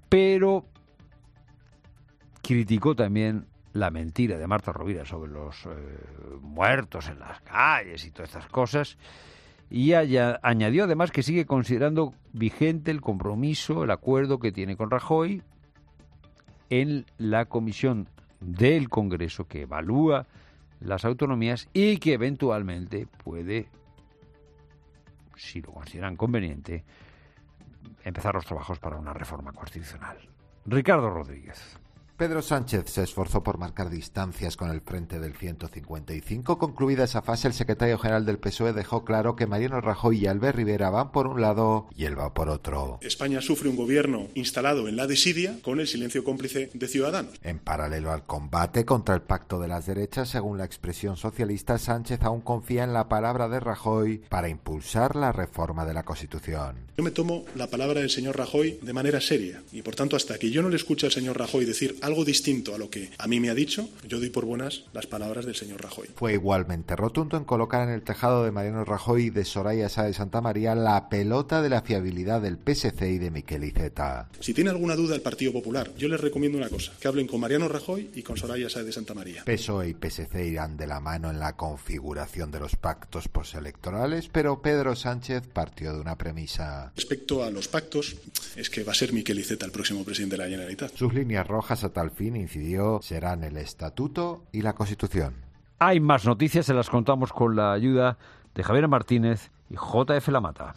pero criticó también la mentira de Marta Rovira sobre los eh, muertos en las calles y todas estas cosas, y haya, añadió además que sigue considerando vigente el compromiso, el acuerdo que tiene con Rajoy en la comisión del Congreso que evalúa las autonomías y que eventualmente puede, si lo consideran conveniente, empezar los trabajos para una reforma constitucional. Ricardo Rodríguez. Pedro Sánchez se esforzó por marcar distancias con el frente del ciento cincuenta y cinco. Concluida esa fase, el secretario general del P S O E dejó claro que Mariano Rajoy y Albert Rivera van por un lado y él va por otro. España sufre un gobierno instalado en la desidia con el silencio cómplice de Ciudadanos. En paralelo al combate contra el pacto de las derechas, según la expresión socialista, Sánchez aún confía en la palabra de Rajoy para impulsar la reforma de la Constitución. Yo me tomo la palabra del señor Rajoy de manera seria y, por tanto, hasta que yo no le escuche al señor Rajoy decir algo distinto a lo que a mí me ha dicho, yo doy por buenas las palabras del señor Rajoy. Fue igualmente rotundo en colocar en el tejado de Mariano Rajoy y de Soraya Sáenz de Santamaría la pelota de la fiabilidad del P S C y de Miquel Iceta. Si tiene alguna duda el Partido Popular, yo les recomiendo una cosa, que hablen con Mariano Rajoy y con Soraya Sáenz de Santamaría. P S O E y P S C irán de la mano en la configuración de los pactos postelectorales, pero Pedro Sánchez partió de una premisa. Respecto a los pactos, es que va a ser Miquel Iceta el próximo presidente de la Generalitat. Sus líneas rojas a tal fin, incidió, serán el Estatuto y la Constitución. Hay más noticias, se las contamos con la ayuda de Javier Martínez y J F Lamata.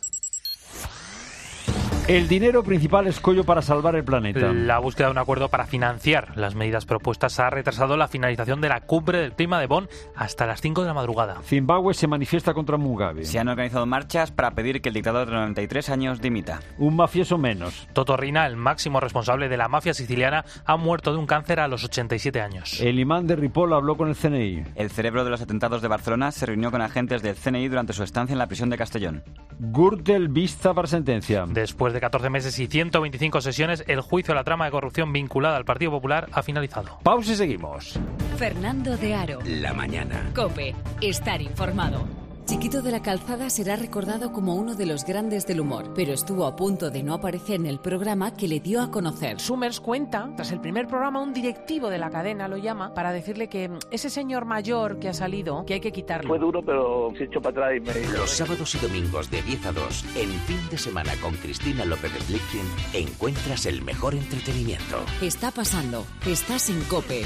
El dinero principal escollo para salvar el planeta. La búsqueda de un acuerdo para financiar las medidas propuestas ha retrasado la finalización de la cumbre del clima de Bonn hasta las cinco de la madrugada. Zimbabue se manifiesta contra Mugabe. Se han organizado marchas para pedir que el dictador de noventa y tres años dimita. Un mafioso menos. Toto Riina, el máximo responsable de la mafia siciliana, ha muerto de un cáncer a los ochenta y siete años. El imán de Ripoll habló con el C N I. El cerebro de los atentados de Barcelona se reunió con agentes del C N I durante su estancia en la prisión de Castellón. Gürtel vista para sentencia. Después de catorce meses y ciento veinticinco sesiones, el juicio a la trama de corrupción vinculada al Partido Popular ha finalizado. Pausa y seguimos. Fernando de Aro. La mañana. COPE. Estar informado. Chiquito de la Calzada será recordado como uno de los grandes del humor, pero estuvo a punto de no aparecer en el programa que le dio a conocer. Summers cuenta, tras el primer programa, un directivo de la cadena lo llama para decirle que ese señor mayor que ha salido, que hay que quitarlo. Fue duro, pero se echó para atrás y me dijo... Los sábados y domingos de diez a dos, en Fin de Semana con Cristina López de Flickchen, encuentras el mejor entretenimiento. Está pasando. Estás en COPE.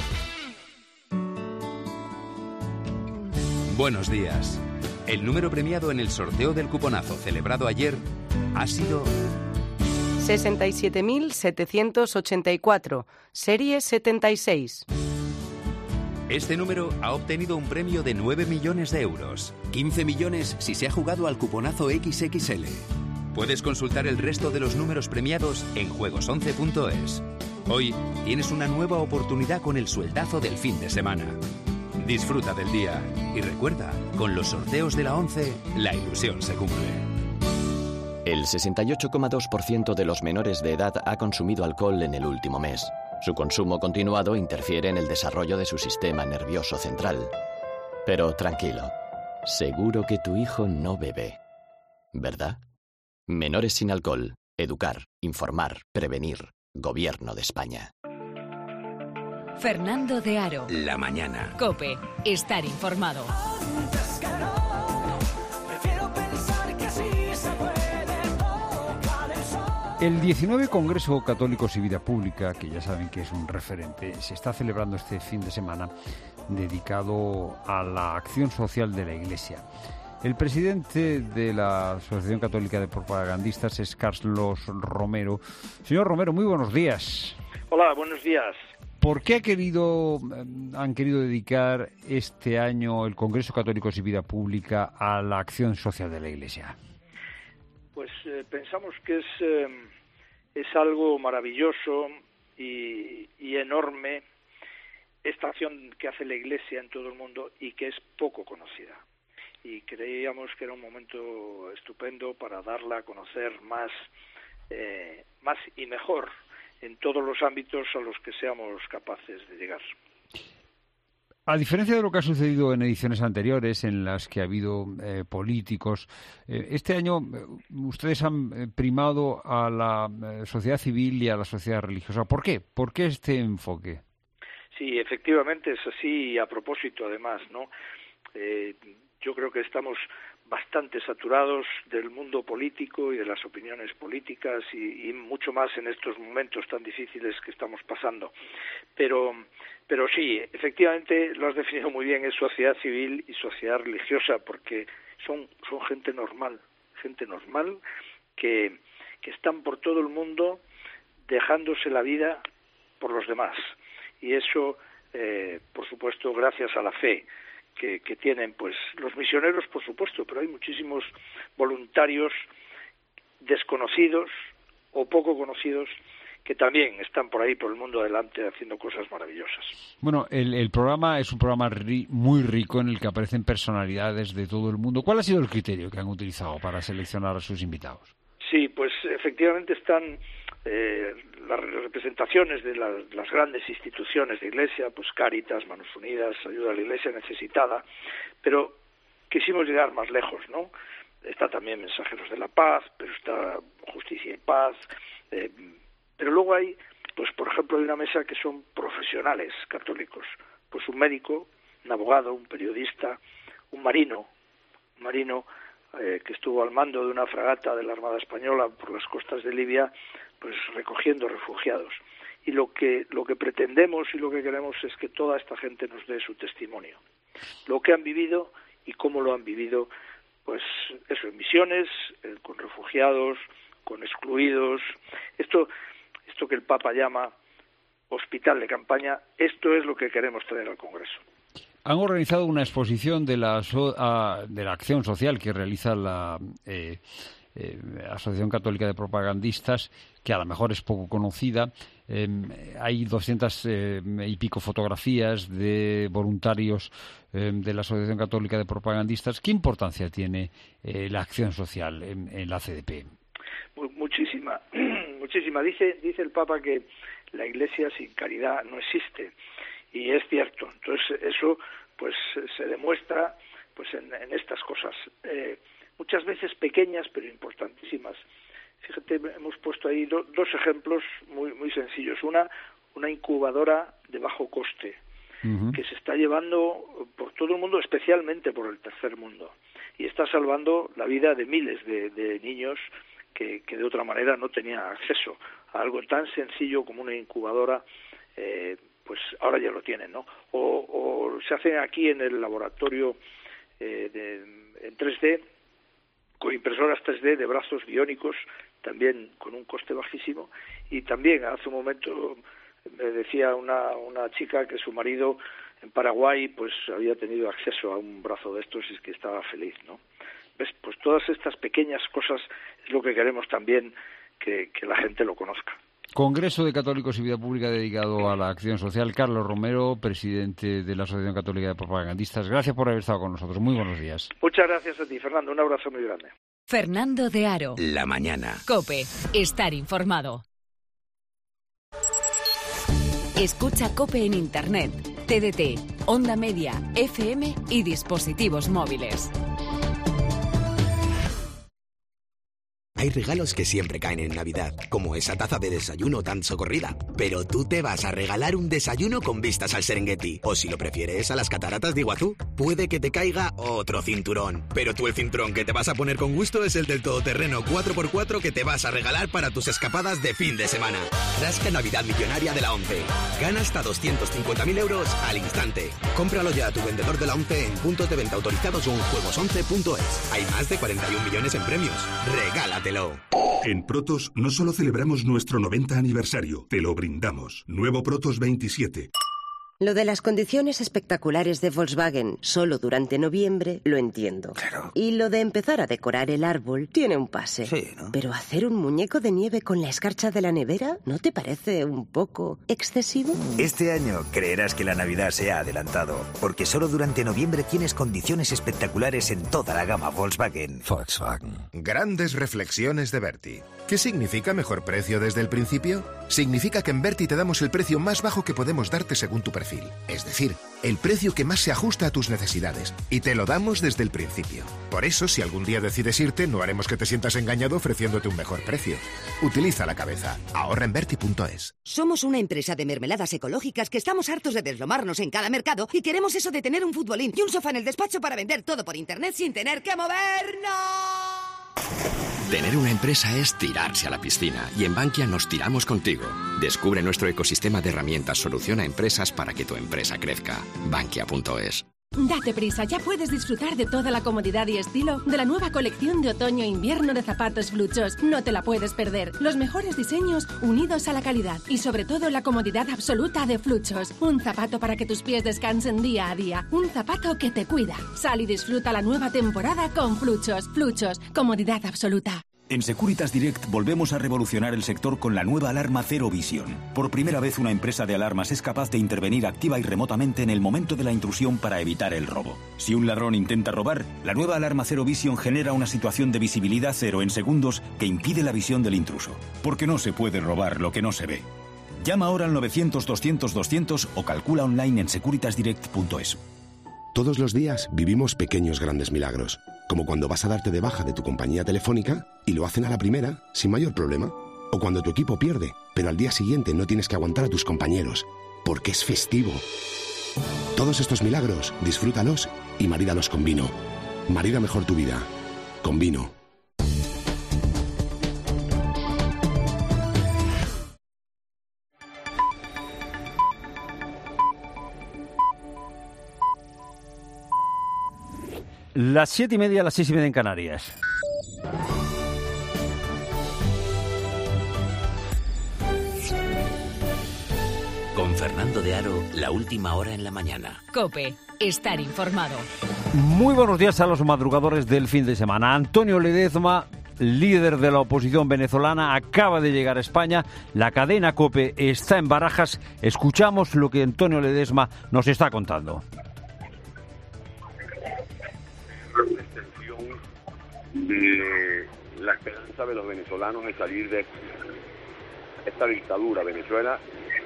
Buenos días. El número premiado en el sorteo del cuponazo celebrado ayer ha sido sesenta y siete mil setecientos ochenta y cuatro, serie setenta y seis. Este número ha obtenido un premio de nueve millones de euros. quince millones si se ha jugado al cuponazo equis equis ele. Puedes consultar el resto de los números premiados en juegos once punto es. Hoy tienes una nueva oportunidad con el sueldazo del fin de semana. Disfruta del día y recuerda, con los sorteos de la once, la ilusión se cumple. El sesenta y ocho coma dos por ciento de los menores de edad ha consumido alcohol en el último mes. Su consumo continuado interfiere en el desarrollo de su sistema nervioso central. Pero tranquilo, seguro que tu hijo no bebe, ¿verdad? Menores sin alcohol. Educar, informar, prevenir. Gobierno de España. Fernando de Aro. La mañana. COPE. Estar informado. El diecinueve Congreso Católicos y Vida Pública, que ya saben que es un referente, se está celebrando este fin de semana dedicado a la acción social de la Iglesia. El presidente de la Asociación Católica de Propagandistas es Carlos Romero. Señor Romero, muy buenos días. Hola, buenos días. ¿Por qué ha querido, han querido dedicar este año el Congreso Católicos y Vida Pública a la acción social de la Iglesia? Pues eh, pensamos que es, eh, es algo maravilloso y, y enorme esta acción que hace la Iglesia en todo el mundo y que es poco conocida. Y creíamos que era un momento estupendo para darla a conocer más, eh, más y mejor en todos los ámbitos a los que seamos capaces de llegar. A diferencia de lo que ha sucedido en ediciones anteriores, en las que ha habido eh, políticos, eh, este año eh, ustedes han eh, primado a la eh, sociedad civil y a la sociedad religiosa. ¿Por qué? ¿Por qué este enfoque? Sí, efectivamente es así, y a propósito además, ¿no? Eh, yo creo que estamos bastante saturados del mundo político y de las opiniones políticas y, y mucho más en estos momentos tan difíciles que estamos pasando. Pero, pero sí, efectivamente lo has definido muy bien, es sociedad civil y sociedad religiosa, porque son, son gente normal, gente normal que, que están por todo el mundo dejándose la vida por los demás. Y eso, eh, por supuesto, gracias a la fe que, que tienen pues los misioneros, por supuesto, pero hay muchísimos voluntarios desconocidos o poco conocidos que también están por ahí, por el mundo adelante, haciendo cosas maravillosas. Bueno, el, el programa es un programa ri, muy rico en el que aparecen personalidades de todo el mundo. ¿Cuál ha sido el criterio que han utilizado para seleccionar a sus invitados? Sí, pues efectivamente están eh, las representaciones de las, las grandes instituciones de Iglesia, pues Cáritas, Manos Unidas, Ayuda a la Iglesia Necesitada, pero quisimos llegar más lejos, ¿no? Está también Mensajeros de la Paz, pero está Justicia y Paz, eh, pero luego hay, pues por ejemplo, hay una mesa que son profesionales católicos, pues un médico, un abogado, un periodista, un marino, un marino eh, que estuvo al mando de una fragata de la Armada Española por las costas de Libia, pues recogiendo refugiados. Y lo que lo que pretendemos y lo que queremos es que toda esta gente nos dé su testimonio, lo que han vivido y cómo lo han vivido, pues eso, en misiones, eh, con refugiados, con excluidos. Esto esto que el Papa llama hospital de campaña, esto es lo que queremos traer al Congreso. Han organizado una exposición de la, so, a, de la acción social que realiza la eh, eh, Asociación Católica de Propagandistas, que a lo mejor es poco conocida. Eh, hay doscientas eh, y pico fotografías de voluntarios eh, de la Asociación Católica de Propagandistas. ¿Qué importancia tiene eh, la acción social en, en la C D P? Muchísima, muchísima. Dice, dice el Papa que la Iglesia sin caridad no existe, y es cierto. Entonces eso pues se demuestra pues en, en estas cosas, eh, muchas veces pequeñas pero importantísimas. Fíjate, hemos puesto ahí do, dos ejemplos muy muy sencillos. Una, una incubadora de bajo coste, uh-huh, que se está llevando por todo el mundo, especialmente por el tercer mundo, y está salvando la vida de miles de, de niños que, que de otra manera no tenían acceso a algo tan sencillo como una incubadora. Eh, pues ahora ya lo tienen, ¿no? O, o se hacen aquí en el laboratorio eh, de, en tres D, con impresoras tres D de brazos biónicos, también con un coste bajísimo. Y también hace un momento me decía una, una chica que su marido en Paraguay pues había tenido acceso a un brazo de estos y es que estaba feliz, ¿no? ¿Ves? Pues todas estas pequeñas cosas es lo que queremos también que, que la gente lo conozca. Congreso de Católicos y Vida Pública dedicado a la acción social. Carlos Romero, presidente de la Asociación Católica de Propagandistas. Gracias por haber estado con nosotros. Muy buenos días. Muchas gracias a ti, Fernando. Un abrazo muy grande. Fernando de Aro. La mañana. COPE. Estar informado. Escucha COPE en Internet, T D T, Onda Media, F M y dispositivos móviles. Hay regalos que siempre caen en Navidad, como esa taza de desayuno tan socorrida. Pero tú te vas a regalar un desayuno con vistas al Serengeti. O si lo prefieres, a las cataratas de Iguazú. Puede que te caiga otro cinturón. Pero tú el cinturón que te vas a poner con gusto es el del todoterreno cuatro por cuatro que te vas a regalar para tus escapadas de fin de semana. Rasca Navidad Millonaria de la ONCE. Gana hasta doscientos cincuenta mil euros al instante. Cómpralo ya a tu vendedor de la ONCE en puntos de venta autorizados o en juegos once punto es. Hay más de cuarenta y un millones en premios. Regálatelo. En Protos no solo celebramos nuestro noventa aniversario, te lo brindamos. Nuevo Protos veintisiete. Lo de las condiciones espectaculares de Volkswagen solo durante noviembre lo entiendo. Claro. Y lo de empezar a decorar el árbol tiene un pase. Sí, ¿no? Pero hacer un muñeco de nieve con la escarcha de la nevera, ¿no te parece un poco excesivo? Este año creerás que la Navidad se ha adelantado, porque solo durante noviembre tienes condiciones espectaculares en toda la gama Volkswagen. Volkswagen. Grandes reflexiones de Bertie. ¿Qué significa mejor precio desde el principio? Significa que en Berti te damos el precio más bajo que podemos darte según tu perfil. Es decir, el precio que más se ajusta a tus necesidades. Y te lo damos desde el principio. Por eso, si algún día decides irte, no haremos que te sientas engañado ofreciéndote un mejor precio. Utiliza la cabeza. Ahorra en Berti punto es. Somos una empresa de mermeladas ecológicas que estamos hartos de deslomarnos en cada mercado y queremos eso de tener un futbolín y un sofá en el despacho para vender todo por internet sin tener que movernos. Tener una empresa es tirarse a la piscina y en Bankia nos tiramos contigo. Descubre nuestro ecosistema de herramientas Solución a Empresas para que tu empresa crezca. Bankia punto es. Date prisa, ya puedes disfrutar de toda la comodidad y estilo de la nueva colección de otoño-invierno de zapatos Fluchos. No te la puedes perder. Los mejores diseños unidos a la calidad y sobre todo la comodidad absoluta de Fluchos. Un zapato para que tus pies descansen día a día. Un zapato que te cuida. Sal y disfruta la nueva temporada con Fluchos. Fluchos, comodidad absoluta. En Securitas Direct volvemos a revolucionar el sector con la nueva alarma Zero Vision. Por primera vez una empresa de alarmas es capaz de intervenir activa y remotamente en el momento de la intrusión para evitar el robo. Si un ladrón intenta robar, la nueva alarma Zero Vision genera una situación de visibilidad cero en segundos que impide la visión del intruso. Porque no se puede robar lo que no se ve. Llama ahora al novecientos doscientos doscientos o calcula online en securitas direct punto es. Todos los días vivimos pequeños grandes milagros, como cuando vas a darte de baja de tu compañía telefónica y lo hacen a la primera, sin mayor problema. O cuando tu equipo pierde, pero al día siguiente no tienes que aguantar a tus compañeros, porque es festivo. Todos estos milagros, disfrútalos y marídalos con vino. Marida mejor tu vida. Con vino. Las siete y media, las seis y media en Canarias. Con Fernando de Aro, la última hora en la mañana. COPE, estar informado. Muy buenos días a los madrugadores del fin de semana. Antonio Ledezma, líder de la oposición venezolana, acaba de llegar a España. La cadena COPE está en Barajas. Escuchamos lo que Antonio Ledezma nos está contando. De la esperanza de los venezolanos de salir de esta dictadura. Venezuela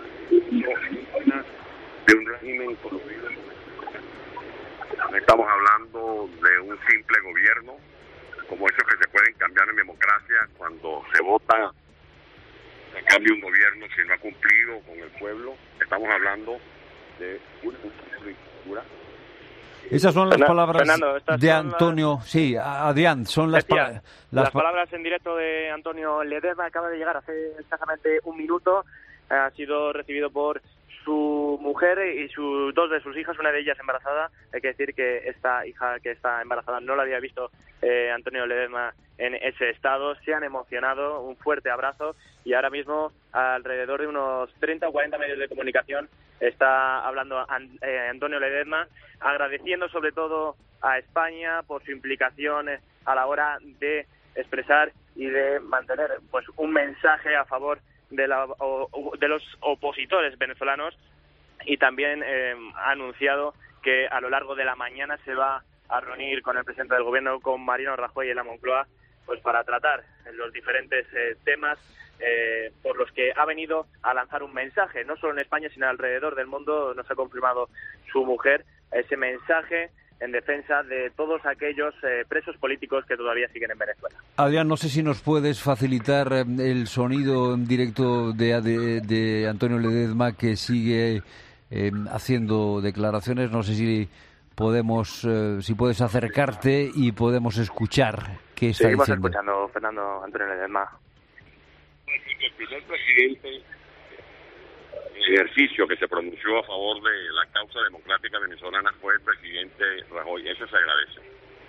de un régimen corrupto. No estamos hablando de un simple gobierno como esos que se pueden cambiar en democracia cuando se vota, se cambia un gobierno si no ha cumplido con el pueblo. Estamos hablando de una dictadura. Esas son las Fernando, palabras Fernando, de son Antonio. Las... Sí, Adrián, son las, Decía, pa... las, las pa... palabras en directo de Antonio Ledezma. Acaba de llegar hace escasamente un minuto. Ha sido recibido por su mujer y su, dos de sus hijas, una de ellas embarazada. Hay que decir que esta hija que está embarazada no la había visto eh, Antonio Ledezma en ese estado. Se han emocionado, un fuerte abrazo, y ahora mismo alrededor de unos treinta o cuarenta medios de comunicación está hablando eh, Antonio Ledezma, agradeciendo sobre todo a España por su implicación a la hora de expresar y de mantener pues un mensaje a favor de, la, o, de los opositores venezolanos, y también eh, ha anunciado que a lo largo de la mañana se va a reunir con el presidente del gobierno, con Mariano Rajoy en la Moncloa, pues para tratar los diferentes eh, temas eh, por los que ha venido a lanzar un mensaje, no solo en España, sino alrededor del mundo. Nos ha confirmado su mujer ese mensaje en defensa de todos aquellos eh, presos políticos que todavía siguen en Venezuela. Adrián, no sé si nos puedes facilitar eh, el sonido en directo de, de, de Antonio Ledezma, que sigue eh, haciendo declaraciones. No sé si podemos, eh, si puedes acercarte y podemos escuchar qué está Seguimos diciendo. escuchando, Fernando, Antonio Ledezma. El primer presidente en ejercicio que se pronunció a favor de la causa democrática venezolana fue el presidente Rajoy. Eso se agradece.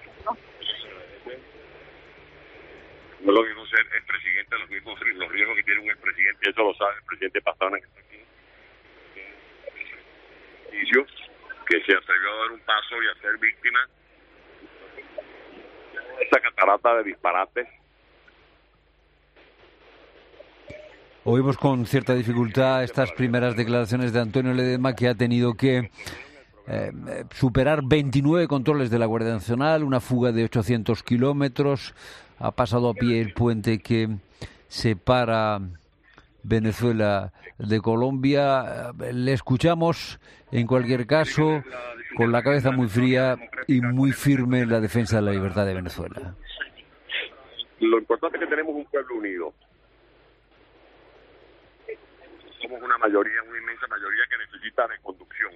No es lo mismo ser el presidente, los mismos los riesgos que tiene un expresidente, eso lo sabe el presidente Pastrana, que está aquí, que se atrevió a dar un paso y a ser víctima de esa catarata de disparates. Oímos con cierta dificultad estas primeras declaraciones de Antonio Ledezma, que ha tenido que eh, superar veintinueve controles de la Guardia Nacional, una fuga de ochocientos kilómetros, ha pasado a pie el puente que separa Venezuela de Colombia. Le escuchamos, en cualquier caso, con la cabeza muy fría y muy firme en la defensa de la libertad de Venezuela. Lo importante es que tenemos un pueblo unido. Somos una mayoría, una inmensa mayoría que necesita reconducción.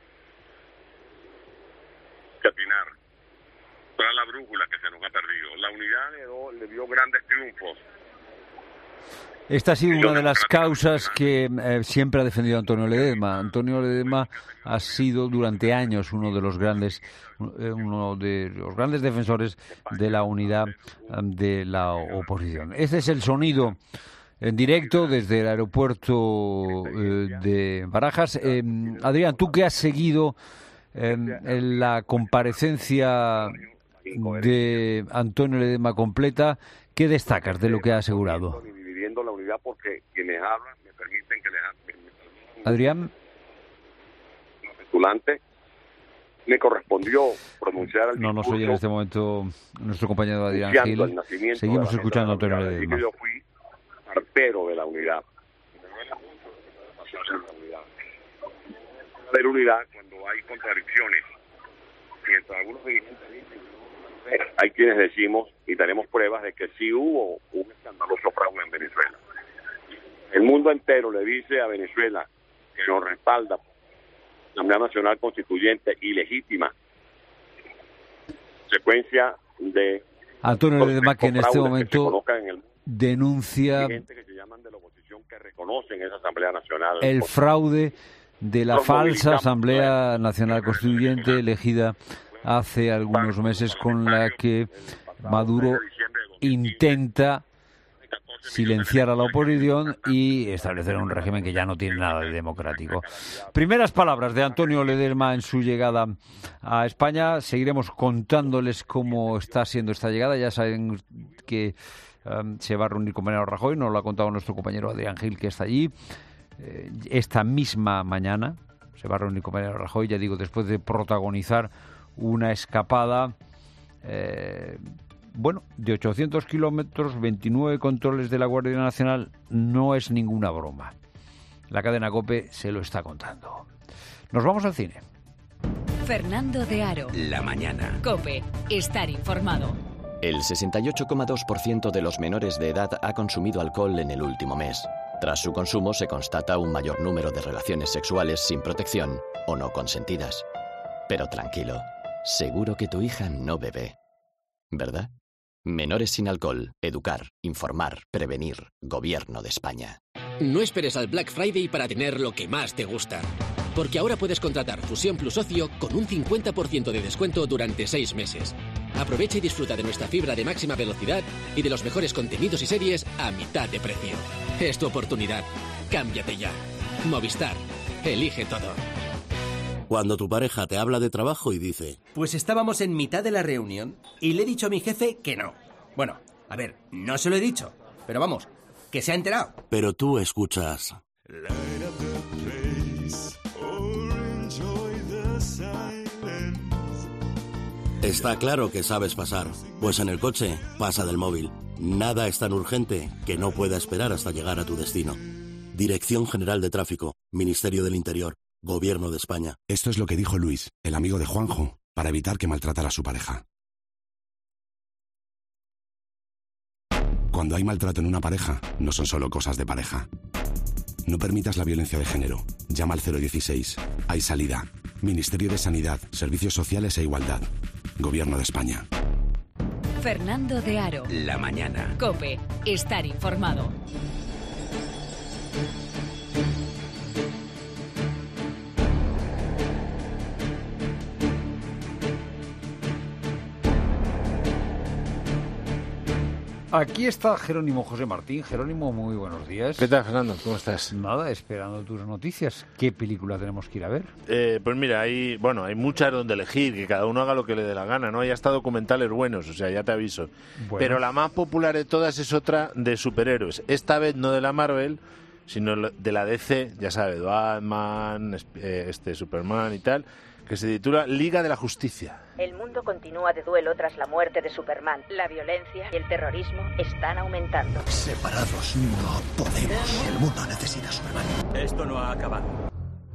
Que atinar. Toda la brújula que se nos ha perdido. La unidad le dio, le dio grandes triunfos. Esta ha sido una de las causas que eh, siempre ha defendido Antonio Ledezma. Antonio Ledezma ha sido durante años uno de los grandes, eh, uno de los grandes defensores de la unidad um, de la oposición. Este es el sonido en directo desde el aeropuerto eh, de Barajas. Eh, Adrián, tú que has seguido eh, en la comparecencia de Antonio Ledezma completa, ¿qué destacas de lo que ha asegurado? Dividiendo la unidad porque quienes hablan me permiten que les Adrián. Petulante. Me correspondió pronunciar el No nos oye en este momento nuestro compañero Adrián Gil. Seguimos escuchando a Antonio Ledezma. Yo fui partero de la unidad. De la unidad cuando hay contradicciones. Mientras algunos dirigentes dicen, hay quienes decimos y tenemos pruebas de que sí hubo un escandaloso fraude en Venezuela. El mundo entero le dice a Venezuela que nos respalda la Asamblea Nacional Constituyente ilegítima, secuencia de Antonio Ledezma, que en este momento que en el denuncia gente que se llaman de la oposición que reconocen esa Asamblea Nacional el fraude de la falsa Asamblea Nacional Constituyente elegida hace algunos meses, con la que Maduro intenta silenciar a la oposición y establecer un régimen que ya no tiene nada de democrático. Primeras palabras de Antonio Ledezma en su llegada a España. Seguiremos contándoles cómo está siendo esta llegada. Ya saben que um, se va a reunir con Mariano Rajoy, nos lo ha contado nuestro compañero Adrián Gil, que está allí. Eh, esta misma mañana se va a reunir con Mariano Rajoy, ya digo, después de protagonizar una escapada eh, bueno, de ochocientos kilómetros, veintinueve controles de la Guardia Nacional. No es ninguna broma. La cadena COPE se lo está contando. Nos vamos al cine. Fernando de Aro. La mañana. COPE. Estar informado. El sesenta y ocho coma dos por ciento de los menores de edad ha consumido alcohol en el último mes. Tras su consumo se constata un mayor número de relaciones sexuales sin protección o no consentidas. Pero tranquilo, seguro que tu hija no bebe, ¿verdad? Menores sin alcohol. Educar, informar, prevenir. Gobierno de España. No esperes al Black Friday para tener lo que más te gusta. Porque ahora puedes contratar Fusión Plus Ocio con un cincuenta por ciento de descuento durante seis meses. Aprovecha y disfruta de nuestra fibra de máxima velocidad y de los mejores contenidos y series a mitad de precio. Es tu oportunidad. Cámbiate ya. Movistar. Elige todo. Cuando tu pareja te habla de trabajo y dice... Pues estábamos en mitad de la reunión y le he dicho a mi jefe que no. Bueno, a ver, no se lo he dicho, pero vamos, que se ha enterado. Pero tú escuchas... Está claro que sabes pasar, pues en el coche pasa del móvil. Nada es tan urgente que no pueda esperar hasta llegar a tu destino. Dirección General de Tráfico, Ministerio del Interior, Gobierno de España. Esto es lo que dijo Luis, el amigo de Juanjo, para evitar que maltratara a su pareja. Cuando hay maltrato en una pareja, no son solo cosas de pareja. No permitas la violencia de género. Llama al cero dieciséis. Hay salida. Ministerio de Sanidad, Servicios Sociales e Igualdad. Gobierno de España. Fernando de Aro. La mañana. COPE. Estar informado. Aquí está Jerónimo José Martín. Jerónimo, muy buenos días. ¿Qué tal, Fernando? ¿Cómo estás? Nada, esperando tus noticias. ¿Qué película tenemos que ir a ver? Eh, pues mira, hay, bueno, hay muchas donde elegir, que cada uno haga lo que le dé la gana, ¿no? Hay hasta documentales buenos, o sea, ya te aviso. Bueno. Pero la más popular de todas es otra de superhéroes. Esta vez no de la Marvel, sino de la D C, ya sabes, Batman, este Superman y tal, que se titula Liga de la Justicia. El mundo continúa de duelo tras la muerte de Superman. La violencia y el terrorismo están aumentando. Separados no podemos. El mundo necesita a Superman. Esto no ha acabado.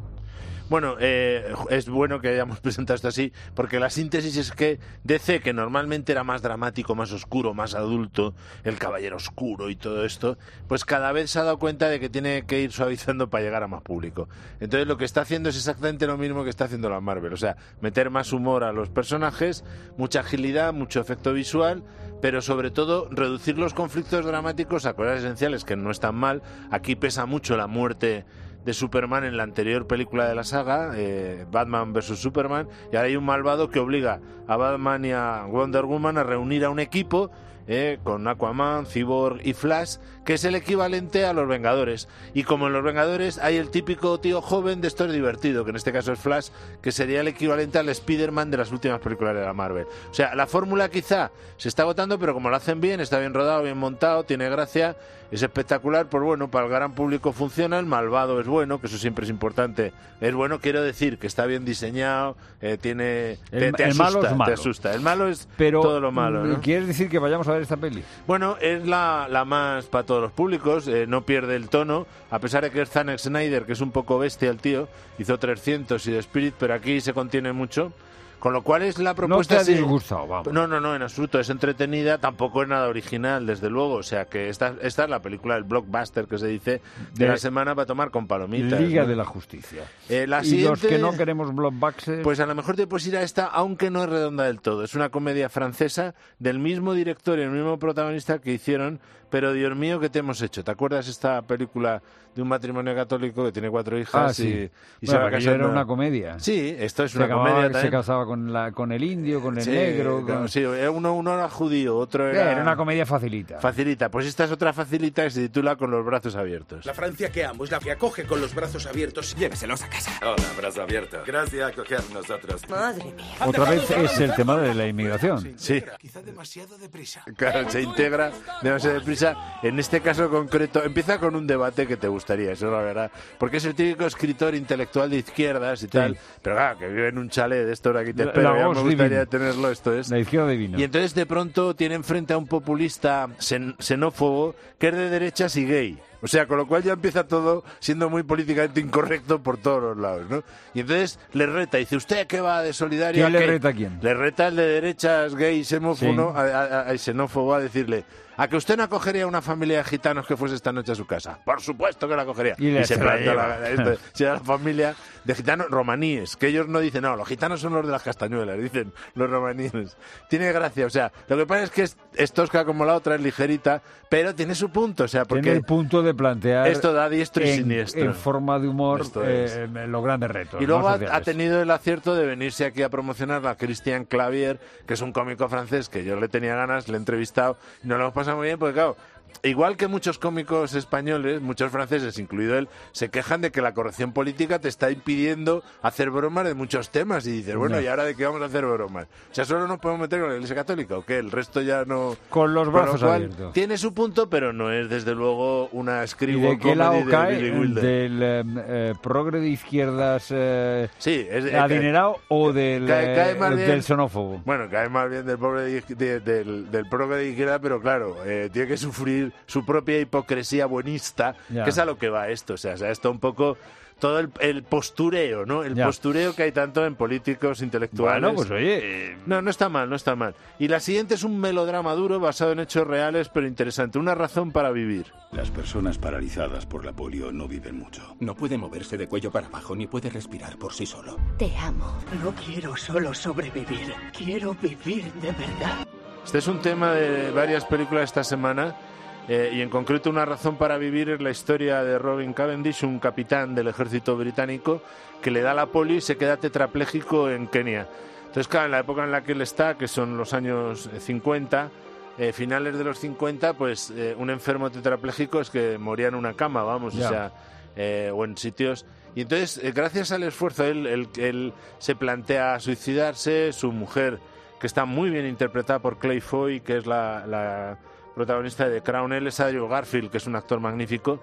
Bueno, eh, es bueno que hayamos presentado esto así, porque la síntesis es que D C, que normalmente era más dramático, más oscuro, más adulto, el Caballero Oscuro y todo esto, pues cada vez se ha dado cuenta de que tiene que ir suavizando para llegar a más público. Entonces lo que está haciendo es exactamente lo mismo que está haciendo la Marvel, o sea, meter más humor a los personajes, mucha agilidad, mucho efecto visual, pero sobre todo reducir los conflictos dramáticos a cosas esenciales que no están mal. Aquí pesa mucho la muerte de Superman en la anterior película de la saga, eh, Batman versus Superman, y ahora hay un malvado que obliga a Batman y a Wonder Woman a reunir a un equipo eh, con Aquaman, Cyborg y Flash, que es el equivalente a los Vengadores. Y como en los Vengadores hay el típico tío joven de esto es divertido, que en este caso es Flash, que sería el equivalente al Spider-Man de las últimas películas de la Marvel. O sea, la fórmula quizá se está agotando, pero como lo hacen bien, está bien rodado, bien montado, tiene gracia, es espectacular, pues bueno, para el gran público funciona, el malvado es bueno, que eso siempre es importante, es bueno, quiero decir, que está bien diseñado, eh, tiene... El, te, te el asusta, malo es malo. te asusta. El malo es pero, todo lo malo, ¿no? ¿Quieres decir que vayamos a ver esta peli? Bueno, es la, la más para todos los públicos, eh, no pierde el tono, a pesar de que es Zack Snyder, que es un poco bestia el tío, hizo trescientos y The Spirit, pero aquí se contiene mucho. Con lo cual es la propuesta... No te ha disgustado, vamos. No, no, no, en absoluto. Es entretenida, tampoco es nada original, desde luego. O sea, que esta, esta es la película del blockbuster que se dice de, de la semana para tomar con palomitas. Liga ¿no? de la Justicia. Eh, la y siguiente, los que no queremos blockbusters... Pues a lo mejor te puedes ir a esta, aunque no es redonda del todo. Es una comedia francesa del mismo director y el mismo protagonista que hicieron Pero Dios mío, ¿qué te hemos hecho? ¿Te acuerdas esta película de un matrimonio católico que tiene cuatro hijas? Ah, sí. y, y bueno, se va aquello casando? era una comedia. Sí, esto es se una acababa, comedia también. Se casaba con, la, con el indio, con el Sí, negro... no, Con... sí, uno, uno era judío, otro era... Era una comedia facilita. Facilita. Pues esta es otra facilita que se titula Con los brazos abiertos. La Francia que amo es la que acoge con los brazos abiertos. Lléveselos a casa. Hola, brazo abierto. Gracias a coger nosotros. Madre mía. Otra vez es el tema de la inmigración. Sí. Quizá demasiado deprisa. Claro, se integra demasiado deprisa. En este caso concreto, empieza con un debate que te gustaría, eso es la verdad. Porque es el típico escritor intelectual de izquierdas y tal. Sí. Pero claro, que vive en un chalet de esto, ahora aquí te espero. Ya me gustaría divino. tenerlo, esto es. La izquierda divina. Y entonces de pronto tiene enfrente a un populista xen- xenófobo que es de derechas y gay. O sea, con lo cual ya empieza todo siendo muy políticamente incorrecto por todos los lados, ¿no? Y entonces le reta, dice, ¿usted qué va de solidario? ¿Quién le reta a quién? Le reta el de derechas, gay, xenófobo, sí. a, a, a, xenófobo a decirle, ¿a que usted no acogería a una familia de gitanos que fuese esta noche a su casa? Por supuesto que la acogería. Y, y se planta la, la, la, la familia de gitanos romaníes, que ellos no dicen, no, los gitanos son los de las castañuelas, dicen los romaníes. Tiene gracia, o sea, lo que pasa es que es, es tosca como la otra, es ligerita, pero tiene su punto, o sea, porque... Tiene el punto de plantear... Esto da diestro y en, siniestro. En forma de humor eh, los grandes retos. Y luego ha, ha tenido el acierto de venirse aquí a promocionar a Christian Clavier, que es un cómico francés que yo le tenía ganas, le he entrevistado, y nos lo hemos pasado muy bien, porque claro... Igual que muchos cómicos españoles, muchos franceses, incluido él, se quejan de que la corrección política te está impidiendo hacer bromas de muchos temas. Y dices, bueno, ¿y ahora de qué vamos a hacer bromas? O sea, ¿solo nos podemos meter con la Iglesia Católica o qué? El resto ya no... Con los brazos cual, abiertos. Tiene su punto, pero no es, desde luego, una scribble ¿Y de qué lado de cae? Billy Wilder. ¿Del eh, eh, progre de izquierdas eh, sí, es, adinerado cae, o del, cae, cae más eh, bien, del xenófobo? Bueno, cae más bien del, pobre de, de, del, del progre de izquierda, pero claro, eh, tiene que sufrir su propia hipocresía buenista, ya. que es a lo que va esto, o sea, o sea esto un poco todo el, el postureo, ¿no? El ya. postureo que hay tanto en políticos intelectuales. Bueno, pues oye... Eh... No, no está mal, no está mal. Y la siguiente es un melodrama duro basado en hechos reales, pero interesante. Una razón para vivir. Las personas paralizadas por la polio no viven mucho. No puede moverse de cuello para abajo ni puede respirar por sí solo. Te amo. No quiero solo sobrevivir, quiero vivir de verdad. Este es un tema de varias películas esta semana. Eh, y en concreto Una razón para vivir es la historia de Robin Cavendish, un capitán del ejército británico que le da la polio y se queda tetrapléjico en Kenia. Entonces, claro, en la época en la que él está, que son los años cincuenta, eh, finales de los cincuenta, pues eh, un enfermo tetrapléjico es que moría en una cama, vamos, yeah. o sea, eh, o en sitios... Y entonces, eh, gracias al esfuerzo, él, él, él se plantea suicidarse, su mujer, que está muy bien interpretada por Clay Foy, que es la... la protagonista de Crown, él es Andrew Garfield, que es un actor magnífico,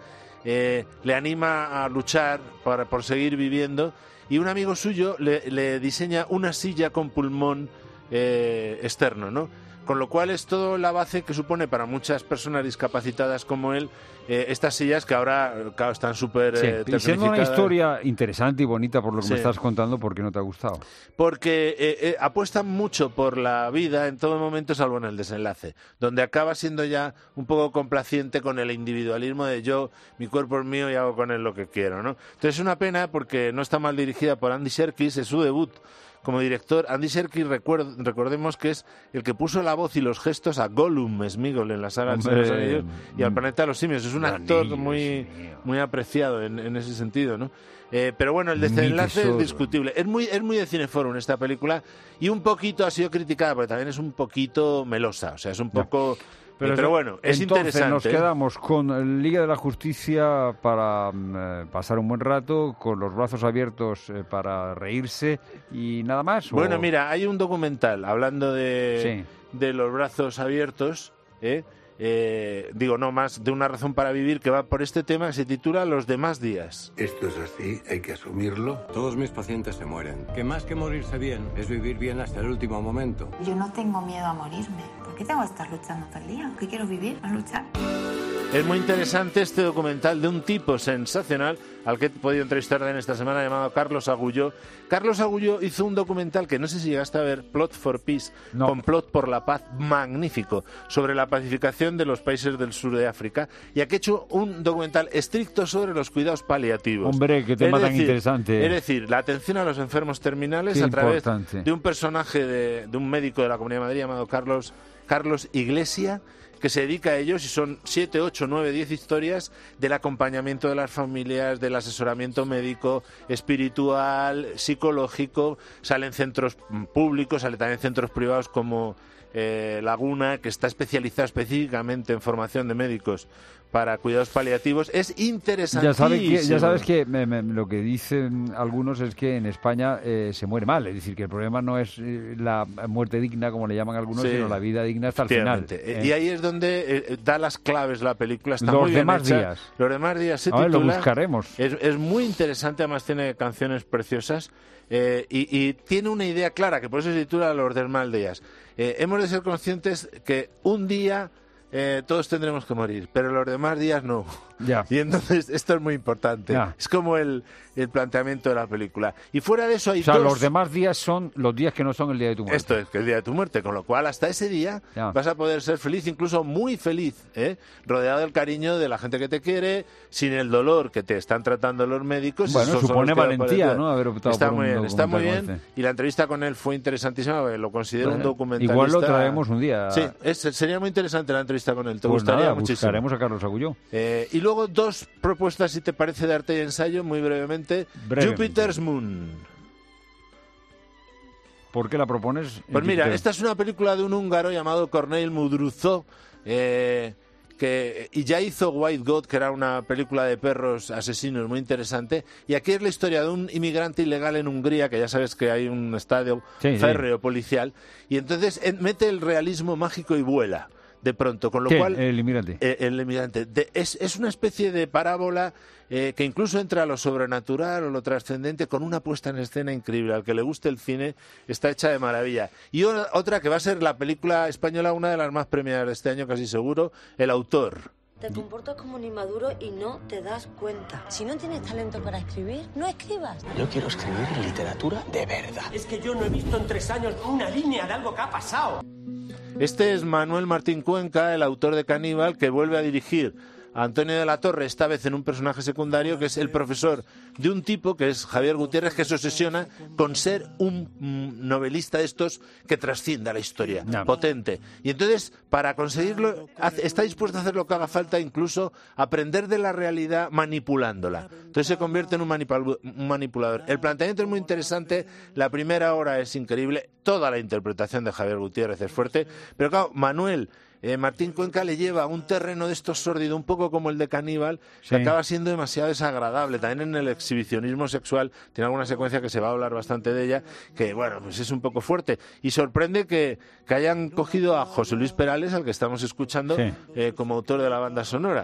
eh, le anima a luchar para, por seguir viviendo, y un amigo suyo le, le diseña una silla con pulmón eh, externo, ¿no? Con lo cual es todo la base que supone para muchas personas discapacitadas como él eh, estas sillas que ahora, claro, están súper sí, eh, y siendo una historia interesante y bonita por lo que sí. me estás contando, ¿por qué no te ha gustado? Porque eh, eh, apuestan mucho por la vida en todo momento, salvo en el desenlace, donde acaba siendo ya un poco complaciente con el individualismo de yo, mi cuerpo es mío y hago con él lo que quiero, ¿no? Entonces es una pena porque no está mal dirigida por Andy Serkis, es su debut como director. Andy Serkis, recuerd, recordemos que es el que puso la voz y los gestos a Gollum Sméagol en la saga de los Anillos y al Planeta de los Simios. Es un actor anillos, muy, muy apreciado en, en ese sentido, ¿no? Eh, pero bueno, el desenlace es discutible. Es muy, es muy de Cineforum esta película y un poquito ha sido criticada, porque también es un poquito melosa, o sea, es un poco... No. Pero, pero bueno, es entonces interesante. Nos quedamos con Liga de la Justicia para eh, pasar un buen rato, con los brazos abiertos eh, para reírse y nada más. Bueno, ¿o? mira, hay un documental hablando de, sí. de los brazos abiertos, ¿eh? Eh, digo, no más de una razón para vivir, que va por este tema, que se titula Los demás días. Esto es así, hay que asumirlo. Todos mis pacientes se mueren. Que más que morirse bien es vivir bien hasta el último momento. Yo no tengo miedo a morirme. ¿Por qué tengo que estar luchando todo el día? ¿Qué quiero vivir? ¿No luchar? Es muy interesante este documental de un tipo sensacional al que he podido entrevistar en esta semana, llamado Carlos Agulló. Carlos Agulló hizo un documental que no sé si llegaste a ver, Plot for Peace, no. Complot por la Paz, magnífico, sobre la pacificación de los países del sur de África, y aquí ha hecho un documental estricto sobre los cuidados paliativos. Hombre, qué tema tan interesante. Es decir, la atención a los enfermos terminales qué a través importante. de un personaje, de, de un médico de la Comunidad de Madrid llamado Carlos, Carlos Iglesia, que se dedica a ellos, y son siete, ocho, nueve, diez historias del acompañamiento de las familias, del asesoramiento médico, espiritual, psicológico. Salen centros públicos, salen también centros privados como eh, Laguna, que está especializado específicamente en formación de médicos para cuidados paliativos. Es interesantísimo. Ya, sabe que, ya sabes que me, me, lo que dicen algunos es que en España eh, se muere mal, es decir, que el problema no es eh, la muerte digna, como le llaman algunos, sí, sino la vida digna hasta el final. ¿eh? Y ahí es donde eh, da las claves la película, está Los muy bien demás hecha. días. Los demás días se A ver, titula. Lo buscaremos. Es, es muy interesante, además tiene canciones preciosas. Eh, y, y tiene una idea clara, que por eso se titula Los demás días. Eh, hemos de ser conscientes que un día eh, todos tendremos que morir, pero los demás días no. Ya. Y entonces esto es muy importante. Ya. Es como el, el planteamiento de la película. Y fuera de eso hay o sea, dos... los demás días son los días que no son el día de tu muerte. Esto es, que el día de tu muerte, con lo cual hasta ese día ya. vas a poder ser feliz, incluso muy feliz, ¿eh? Rodeado del cariño de la gente que te quiere, sin el dolor que te están tratando los médicos. Bueno, Esos supone valentía, ¿no? Haber optado está por muy un bien, está muy bien. Este. Y la entrevista con él fue interesantísima, lo considero bueno, un documentalista. Igual lo traemos un día. Sí, es, sería muy interesante la entrevista con él. Te pues gustaría nada, muchísimo. Buscaremos a Carlos Agulló. Eh, y luego dos propuestas, si te parece, de arte y ensayo, muy brevemente. brevemente. Jupiter's Moon. ¿Por qué la propones? Pues mira, esta es una película de un húngaro llamado Corneil Mudruzó, eh, que y ya hizo White God, que era una película de perros asesinos muy interesante, y aquí es la historia de un inmigrante ilegal en Hungría, que ya sabes que hay un estadio sí, férreo sí. policial, y entonces mete el realismo mágico y vuela de pronto, con lo ¿Qué? cual el inmigrante eh, el inmigrante de, es, es una especie de parábola eh, que incluso entra a lo sobrenatural o lo trascendente, con una puesta en escena increíble. Al que le guste el cine, está hecha de maravilla. Y o, otra que va a ser la película española, una de las más premiadas de este año, casi seguro, El autor. Te comportas como un inmaduro y no te das cuenta. Si no tienes talento para escribir, no escribas. Yo quiero escribir literatura de verdad. Es que yo no he visto en tres años una línea de algo que ha pasado. Este es Manuel Martín Cuenca, el autor de Caníbal, que vuelve a dirigir a Antonio de la Torre, esta vez en un personaje secundario, que es el profesor de un tipo, que es Javier Gutiérrez, que se obsesiona con ser un novelista de estos que trascienda la historia, no. potente. Y entonces, para conseguirlo, está dispuesto a hacer lo que haga falta, incluso aprender de la realidad manipulándola. Entonces se convierte en un, manipul- un manipulador. El planteamiento es muy interesante, la primera hora es increíble, toda la interpretación de Javier Gutiérrez es fuerte, pero claro, Manuel... Eh, Martín Cuenca le lleva a un terreno de estos sórdido, un poco como el de Caníbal, sí. que acaba siendo demasiado desagradable. También en el exhibicionismo sexual tiene alguna secuencia que se va a hablar bastante de ella, que bueno, pues es un poco fuerte. Y sorprende que, que hayan cogido a José Luis Perales, al que estamos escuchando, sí. eh, como autor de la banda sonora.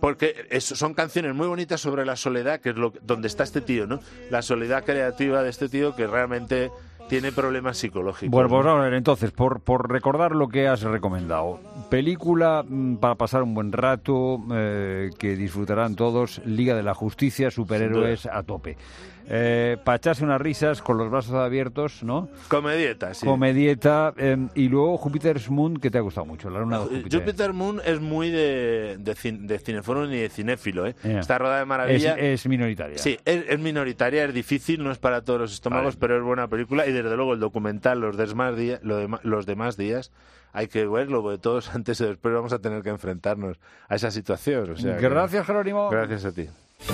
porque es, son canciones muy bonitas sobre la soledad, que es lo donde está este tío, ¿no? La soledad creativa de este tío que realmente tiene problemas psicológicos. Bueno, pues ¿no? vamos a ver, entonces, por, por recordar lo que has recomendado. Película mm, para pasar un buen rato, eh, que disfrutarán todos, Liga de la Justicia, superhéroes a tope. Eh, para echarse unas risas con los brazos abiertos, ¿no? Comedieta, sí. Comedieta. Eh, y luego Jupiter's Moon, que te ha gustado mucho, la luna de Júpiter. Jupiter Moon es muy de, de, cin, de cineforum y de cinéfilo, ¿eh? Yeah. Está rodada de maravilla. Es, es minoritaria. Sí, es, es minoritaria, es difícil, no es para todos los estómagos, vale. Pero es buena película. Y desde luego el documental Los demás días, lo de, los demás días, hay que verlo, porque todos antes o después vamos a tener que enfrentarnos a esa situación. O sea, gracias, que, Jerónimo. Gracias a ti.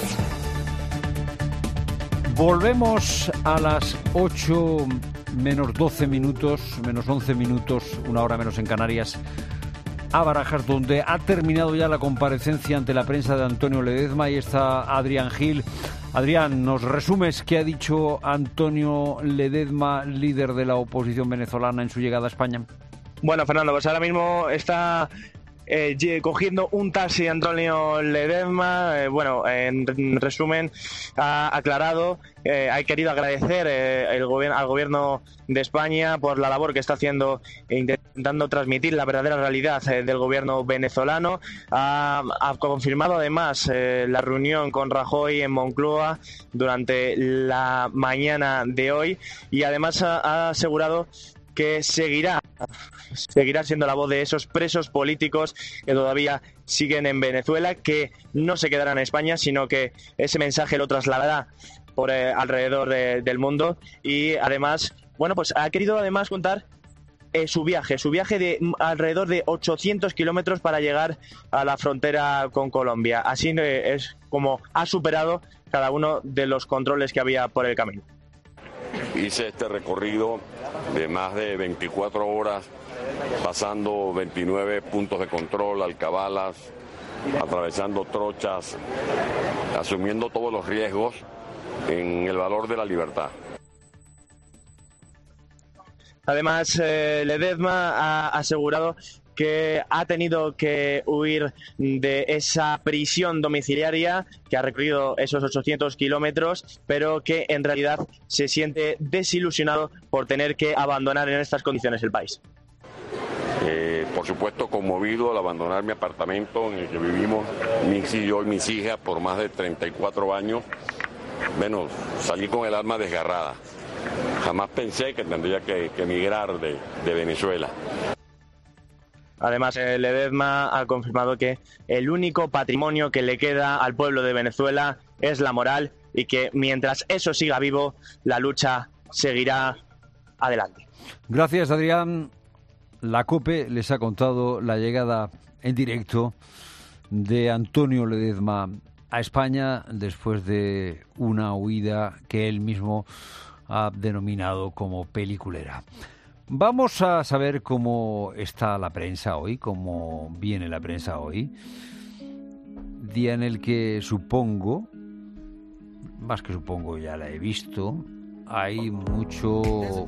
Volvemos a las ocho menos doce minutos, menos once minutos, una hora menos en Canarias, a Barajas, donde ha terminado ya la comparecencia ante la prensa de Antonio Ledezma y está Adrián Gil. Adrián, ¿nos resumes qué ha dicho Antonio Ledezma, líder de la oposición venezolana, en su llegada a España? Bueno, Fernando, pues ahora mismo está eh, cogiendo un taxi Antonio Ledezma. Eh, bueno, en resumen, ha aclarado, eh, ha querido agradecer eh, el gobier- al gobierno de España por la labor que está haciendo e intentando transmitir la verdadera realidad eh, del gobierno venezolano. Ha, ha confirmado además eh, la reunión con Rajoy en Moncloa durante la mañana de hoy y además ha, ha asegurado que seguirá, seguirá siendo la voz de esos presos políticos que todavía siguen en Venezuela, que no se quedarán en España, sino que ese mensaje lo trasladará por eh, alrededor de, del mundo. Y además, bueno, pues ha querido además contar eh, su viaje, su viaje de alrededor de ochocientos kilómetros para llegar a la frontera con Colombia. Así eh, es como ha superado cada uno de los controles que había por el camino. Hice este recorrido de más de veinticuatro horas, pasando veintinueve puntos de control, alcabalas, atravesando trochas, asumiendo todos los riesgos en el valor de la libertad. Además, eh, Ledezma ha asegurado que ha tenido que huir de esa prisión domiciliaria, que ha recorrido esos ochocientos kilómetros, pero que en realidad se siente desilusionado por tener que abandonar en estas condiciones el país. Eh, por supuesto, conmovido al abandonar mi apartamento en el que vivimos, Mix y yo y mis hijas por más de treinta y cuatro años. Bueno, salí con el alma desgarrada. Jamás pensé que tendría que, que emigrar de, de Venezuela. Además, eh, Ledezma ha confirmado que el único patrimonio que le queda al pueblo de Venezuela es la moral y que mientras eso siga vivo, la lucha seguirá adelante. Gracias, Adrián. La COPE les ha contado la llegada en directo de Antonio Ledezma a España después de una huida que él mismo ha denominado como peliculera. Vamos a saber cómo está la prensa hoy, cómo viene la prensa hoy. Día en el que supongo, más que supongo ya la he visto, hay mucho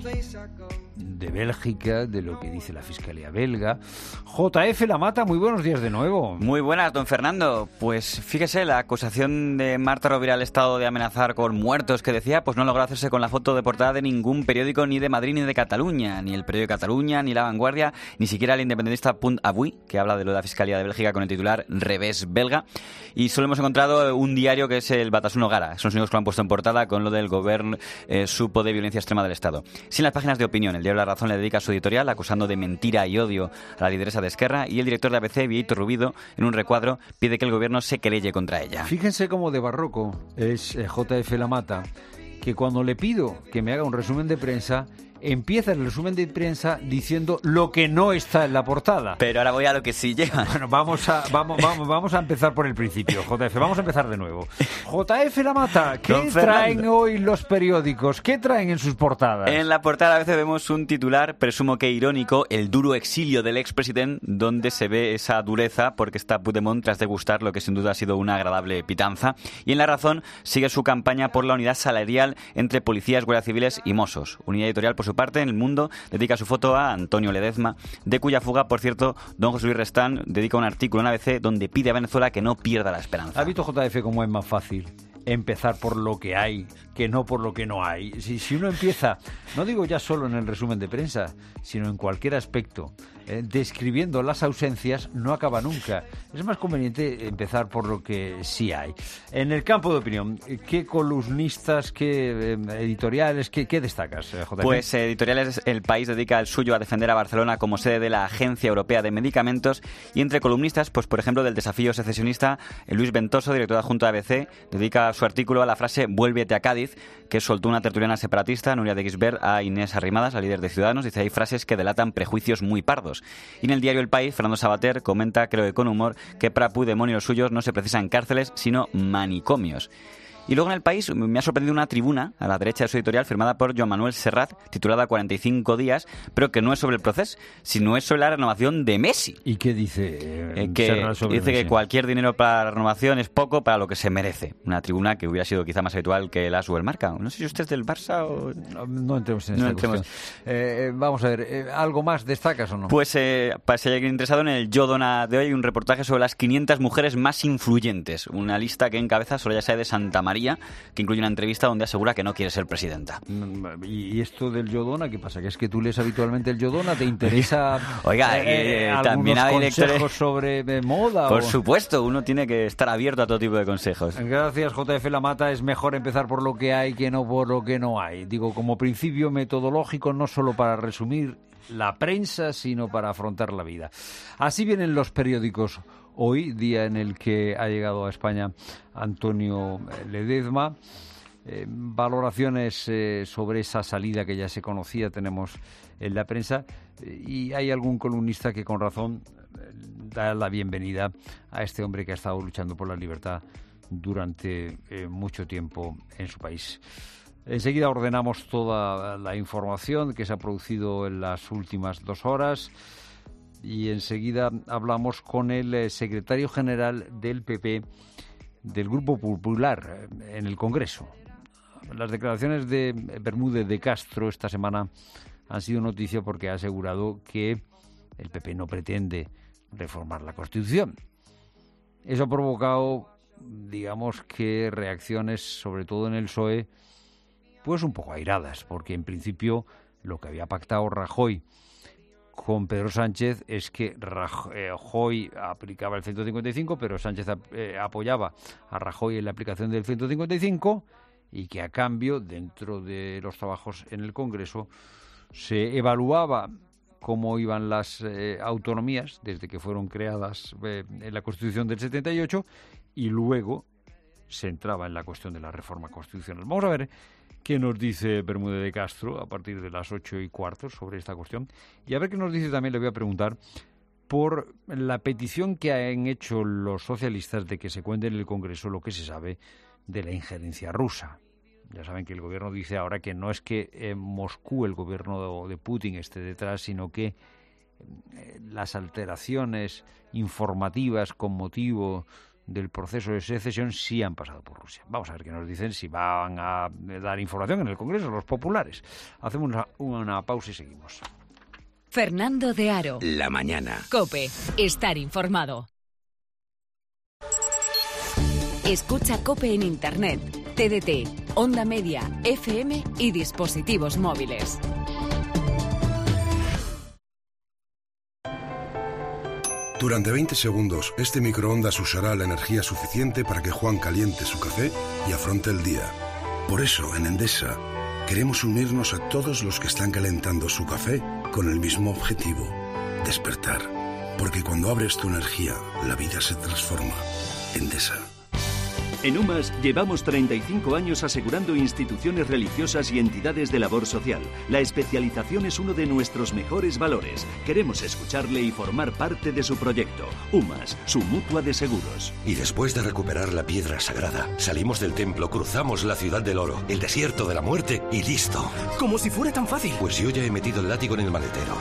de Bélgica, de lo que dice la Fiscalía belga. J F Lamata, muy buenos días de nuevo. Muy buenas, don Fernando. Pues fíjese, la acusación de Marta Rovira al Estado de amenazar con muertos que decía, pues no logró hacerse con la foto de portada de ningún periódico, ni de Madrid ni de Cataluña, ni el periódico de Cataluña, ni La Vanguardia, ni siquiera el independentista Punt Avui, que habla de lo de la Fiscalía de Bélgica con el titular Revés belga. Y solo hemos encontrado un diario que es el Batasuna Gara. Son los únicos que lo han puesto en portada con lo del gobierno eh, supo de violencia extrema del Estado. Sin las páginas de opinión, el diario La Razón le dedica su editorial acusando de mentira y odio a la lideresa de Esquerra, y el director de A B C, Vieito Rubido, en un recuadro pide que el gobierno se querelle contra ella. Fíjense cómo de barroco es eh, J F Lamata, que cuando le pido que me haga un resumen de prensa, empieza el resumen de prensa diciendo lo que no está en la portada. Pero ahora voy a lo que sí lleva. Bueno, vamos a, vamos, vamos, vamos a empezar por el principio, J F. Vamos a empezar de nuevo. J F Lamata, ¿qué Don traen Fernando. hoy los periódicos? ¿Qué traen en sus portadas? En la portada a veces vemos un titular, presumo que irónico, el duro exilio del expresidente, donde se ve esa dureza porque está Puigdemont tras degustar lo que sin duda ha sido una agradable pitanza. Y en La Razón sigue su campaña por la unidad salarial entre policías, guardias civiles y mozos. Unidad editorial, por su su parte, en El Mundo dedica su foto a Antonio Ledezma, de cuya fuga, por cierto, don José Luis Restán dedica un artículo en A B C donde pide a Venezuela que no pierda la esperanza. ¿Ha visto J F cómo es más fácil empezar por lo que hay que no por lo que no hay? Si, si uno empieza, no digo ya solo en el resumen de prensa, sino en cualquier aspecto, eh, describiendo las ausencias, no acaba nunca. Es más conveniente empezar por lo que sí hay. En el campo de opinión, ¿qué columnistas, qué eh, editoriales, qué, qué destacas, J F? Pues editoriales El País dedica el suyo a defender a Barcelona como sede de la Agencia Europea de Medicamentos, y entre columnistas, pues por ejemplo del Desafío Secesionista, Luis Ventoso, director adjunto de A B C, dedica su artículo a la frase "vuélvete a Cádiz", que soltó una tertuliana separatista, Nuria de Gisbert, a Inés Arrimadas, la líder de Ciudadanos. Dice: hay frases que delatan prejuicios muy pardos. Y en el diario El País, Fernando Sabater comenta, creo que con humor, que para Puigdemont y los suyos no se precisan cárceles, sino manicomios. Y luego en El País me ha sorprendido una tribuna a la derecha de su editorial firmada por Joan Manuel Serrat, titulada cuarenta y cinco días, pero que no es sobre el proceso, sino es sobre la renovación de Messi. ¿Y qué dice eh, eh, que Serrat sobre Dice Messi? Que cualquier dinero para la renovación es poco para lo que se merece. Una tribuna que hubiera sido quizá más habitual que la o el Marca. No sé si usted es del Barça o... No, no entremos en no esta entremos. cuestión. Eh, eh, vamos a ver, eh, ¿algo más destacas o no? Pues eh, para si hay alguien interesado, en el Yo Dona de hoy hay un reportaje sobre las quinientas mujeres más influyentes. Una lista que encabeza Soraya Sáez de Santa María, que incluye una entrevista donde asegura que no quiere ser presidenta. ¿Y esto del Yodona qué pasa? ¿Que es que tú lees habitualmente el Yodona? ¿Te interesa Oiga, eh, eh, algunos también hay consejos lectores sobre eh, moda? Por o... supuesto, uno tiene que estar abierto a todo tipo de consejos. Gracias, J F Lamata. Es mejor empezar por lo que hay que no por lo que no hay. Digo, como principio metodológico, no solo para resumir la prensa, sino para afrontar la vida. Así vienen los periódicos hoy, día en el que ha llegado a España Antonio Ledezma. Eh, valoraciones eh, sobre esa salida que ya se conocía tenemos en la prensa, eh, y hay algún columnista que con razón eh, da la bienvenida a este hombre que ha estado luchando por la libertad durante eh, mucho tiempo en su país. Enseguida ordenamos toda la información que se ha producido en las últimas dos horas y enseguida hablamos con el eh, secretario general del P P, del Grupo Popular, eh, en el Congreso. Las declaraciones de Bermúdez de Castro esta semana han sido noticia porque ha asegurado que el P P no pretende reformar la Constitución. Eso ha provocado, digamos, que reacciones, sobre todo en el P S O E, pues un poco airadas, porque en principio lo que había pactado Rajoy con Pedro Sánchez es que Rajoy aplicaba el ciento cincuenta y cinco, pero Sánchez eh, apoyaba a Rajoy en la aplicación del ciento cincuenta y cinco, y que a cambio, dentro de los trabajos en el Congreso, se evaluaba cómo iban las eh, autonomías desde que fueron creadas eh, en la Constitución del setenta y ocho, y luego se entraba en la cuestión de la reforma constitucional. Vamos a ver qué nos dice Bermúdez de Castro a partir de las ocho y cuarto sobre esta cuestión, y a ver qué nos dice también, le voy a preguntar, por la petición que han hecho los socialistas de que se cuente en el Congreso lo que se sabe de la injerencia rusa. Ya saben que el gobierno dice ahora que no es que eh, Moscú, el gobierno de Putin, esté detrás, sino que eh, las alteraciones informativas con motivo del proceso de secesión sí han pasado por Rusia. Vamos a ver qué nos dicen, si van a dar información en el Congreso los populares. Hacemos una, una pausa y seguimos. Fernando de Aro. La mañana. COPE. Estar informado. Escucha COPE en Internet, T D T, Onda Media, F M y dispositivos móviles. Durante veinte segundos, este microondas usará la energía suficiente para que Juan caliente su café y afronte el día. Por eso, en Endesa, queremos unirnos a todos los que están calentando su café con el mismo objetivo: despertar. Porque cuando abres tu energía, la vida se transforma. Endesa. En UMAS llevamos treinta y cinco años asegurando instituciones religiosas y entidades de labor social. La especialización es uno de nuestros mejores valores. Queremos escucharle y formar parte de su proyecto. UMAS, su mutua de seguros. Y después de recuperar la piedra sagrada, salimos del templo, cruzamos la ciudad del oro, el desierto de la muerte y listo. Como si fuera tan fácil. Pues yo ya he metido el látigo en el maletero.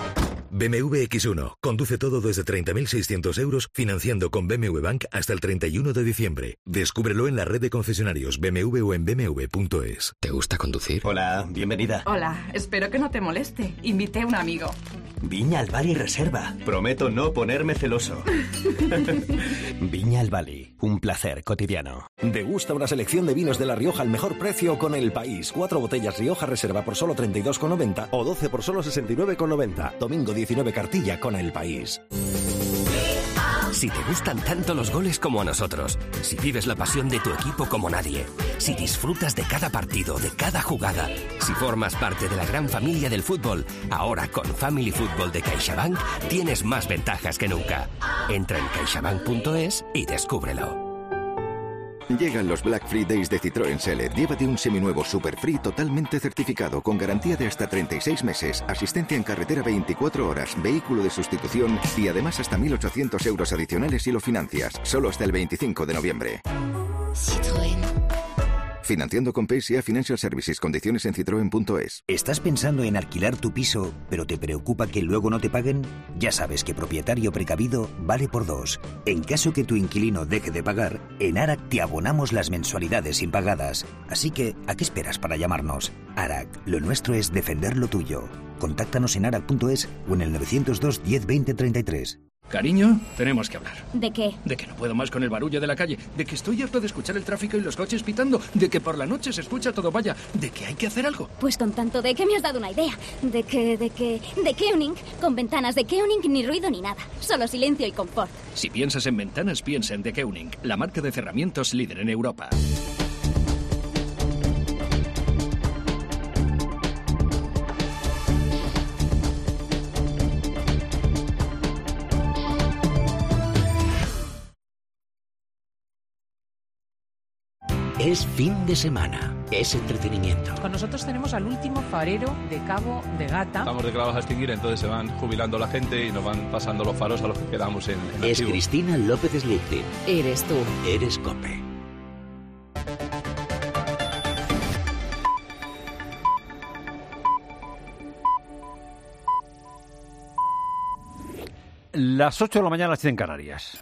B M W equis uno. Conduce todo desde treinta mil seiscientos euros, financiando con B M W Bank hasta el treinta y uno de diciembre. Descúbrelo en la red de concesionarios B M W o en b m w punto es. ¿Te gusta conducir? Hola, bienvenida. Hola, espero que no te moleste. Invité a un amigo. Viña al Bali Reserva. Prometo no ponerme celoso. Viña al Bali. Un placer cotidiano. Degusta una selección de vinos de La Rioja al mejor precio con El País. Cuatro botellas Rioja Reserva por solo treinta y dos con noventa o doce por solo sesenta y nueve con noventa. Domingo diecinueve Cartilla con El País. Si te gustan tanto los goles como a nosotros, si vives la pasión de tu equipo como nadie, si disfrutas de cada partido, de cada jugada, si formas parte de la gran familia del fútbol, ahora con Family Football de CaixaBank tienes más ventajas que nunca. Entra en caixabank punto es y descúbrelo. Llegan los Black Fridays de Citroën Select. Llévate un seminuevo Super Free totalmente certificado, con garantía de hasta treinta y seis meses, asistencia en carretera veinticuatro horas, vehículo de sustitución y además hasta mil ochocientos euros adicionales si lo financias. Solo hasta el veinticinco de noviembre. Citroën. Financiando con P S A Financial Services. Condiciones en citroen punto es. ¿Estás pensando en alquilar tu piso, pero te preocupa que luego no te paguen? Ya sabes que propietario precavido vale por dos. En caso que tu inquilino deje de pagar, en ARAC te abonamos las mensualidades impagadas. Así que, ¿a qué esperas para llamarnos? ARAC, lo nuestro es defender lo tuyo. Contáctanos en arac punto es o en el novecientos dos diez veinte treinta y tres. Cariño, tenemos que hablar. ¿De qué? De que no puedo más con el barullo de la calle, de que estoy harto de escuchar el tráfico y los coches pitando, de que por la noche se escucha todo vaya, de que hay que hacer algo. Pues con tanto de que me has dado una idea. De que, de que, de Keuning, con ventanas de Keuning ni ruido ni nada, solo silencio y confort. Si piensas en ventanas, piensa en The Keuning, la marca de cerramientos líder en Europa. Es fin de semana, es entretenimiento. Con nosotros tenemos al último farero de Cabo de Gata. Estamos declarados a extinguir, entonces se van jubilando la gente y nos van pasando los faros a los que quedamos en, en Es activo. Cristina López Slichting. Eres tú. Eres COPE. Las ocho de la mañana, las siete en Canarias.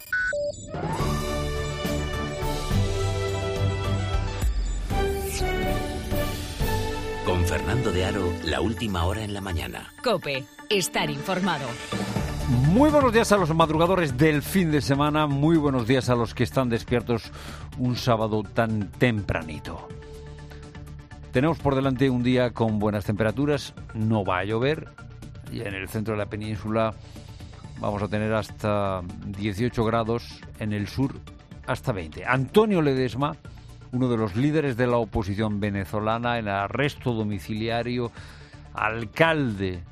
Con Fernando de Aro, la última hora en la mañana. COPE, estar informado. Muy buenos días a los madrugadores del fin de semana, muy buenos días a los que están despiertos un sábado tan tempranito. Tenemos por delante un día con buenas temperaturas, no va a llover y en el centro de la península vamos a tener hasta dieciocho grados, en el sur hasta veinte. Antonio Ledesma, uno de los líderes de la oposición venezolana, en arresto domiciliario, alcalde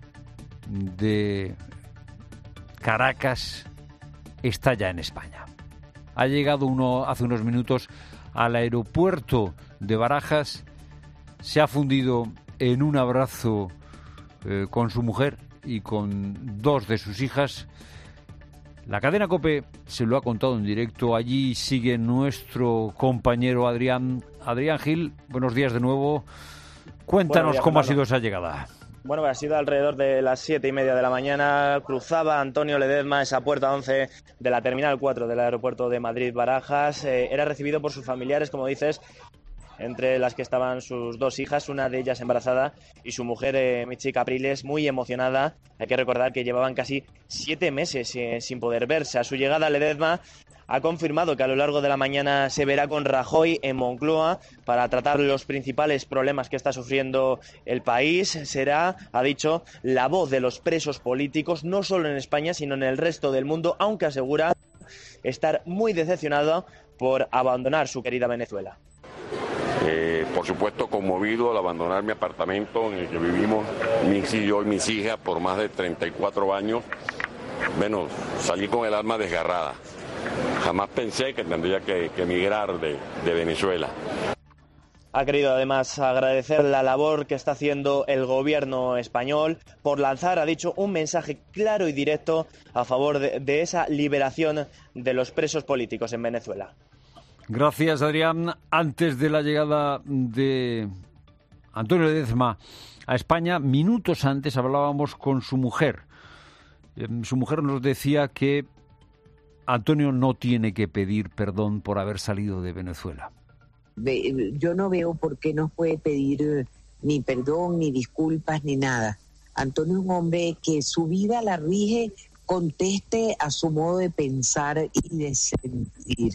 de Caracas, está ya en España. Ha llegado uno hace unos minutos al aeropuerto de Barajas, se ha fundido en un abrazo eh, con su mujer y con dos de sus hijas. La cadena COPE se lo ha contado en directo. Allí sigue nuestro compañero Adrián. Adrián Gil, buenos días de nuevo. Cuéntanos días, cómo Fernando. ha sido esa llegada. Bueno, ha sido alrededor de las siete y media de la mañana. Cruzaba Antonio Ledesma esa puerta once de la Terminal cuatro del aeropuerto de Madrid-Barajas. Eh, era recibido por sus familiares, como dices, entre las que estaban sus dos hijas, una de ellas embarazada, y su mujer, eh, Michi Capriles, muy emocionada. Hay que recordar que llevaban casi siete meses eh, sin poder verse. A su llegada, Ledesma ha confirmado que a lo largo de la mañana se verá con Rajoy en Moncloa para tratar los principales problemas que está sufriendo el país. Será, ha dicho, la voz de los presos políticos, no solo en España, sino en el resto del mundo, aunque asegura estar muy decepcionado por abandonar su querida Venezuela. Eh, por supuesto conmovido al abandonar mi apartamento en el que vivimos, Mix y yo y mis hijas por más de treinta y cuatro años. Bueno, salí con el alma desgarrada. Jamás pensé que tendría que, que emigrar de, de Venezuela. Ha querido además agradecer la labor que está haciendo el gobierno español por lanzar, ha dicho, un mensaje claro y directo a favor de, de esa liberación de los presos políticos en Venezuela. Gracias, Adrián. Antes de la llegada de Antonio Ledezma a España. Minutos antes hablábamos con su mujer. Eh, su mujer nos decía que Antonio no tiene que pedir perdón por haber salido de Venezuela. Yo no veo por qué nos puede pedir ni perdón, ni disculpas, ni nada. Antonio es un hombre que su vida la rige, conteste a su modo de pensar y de sentir.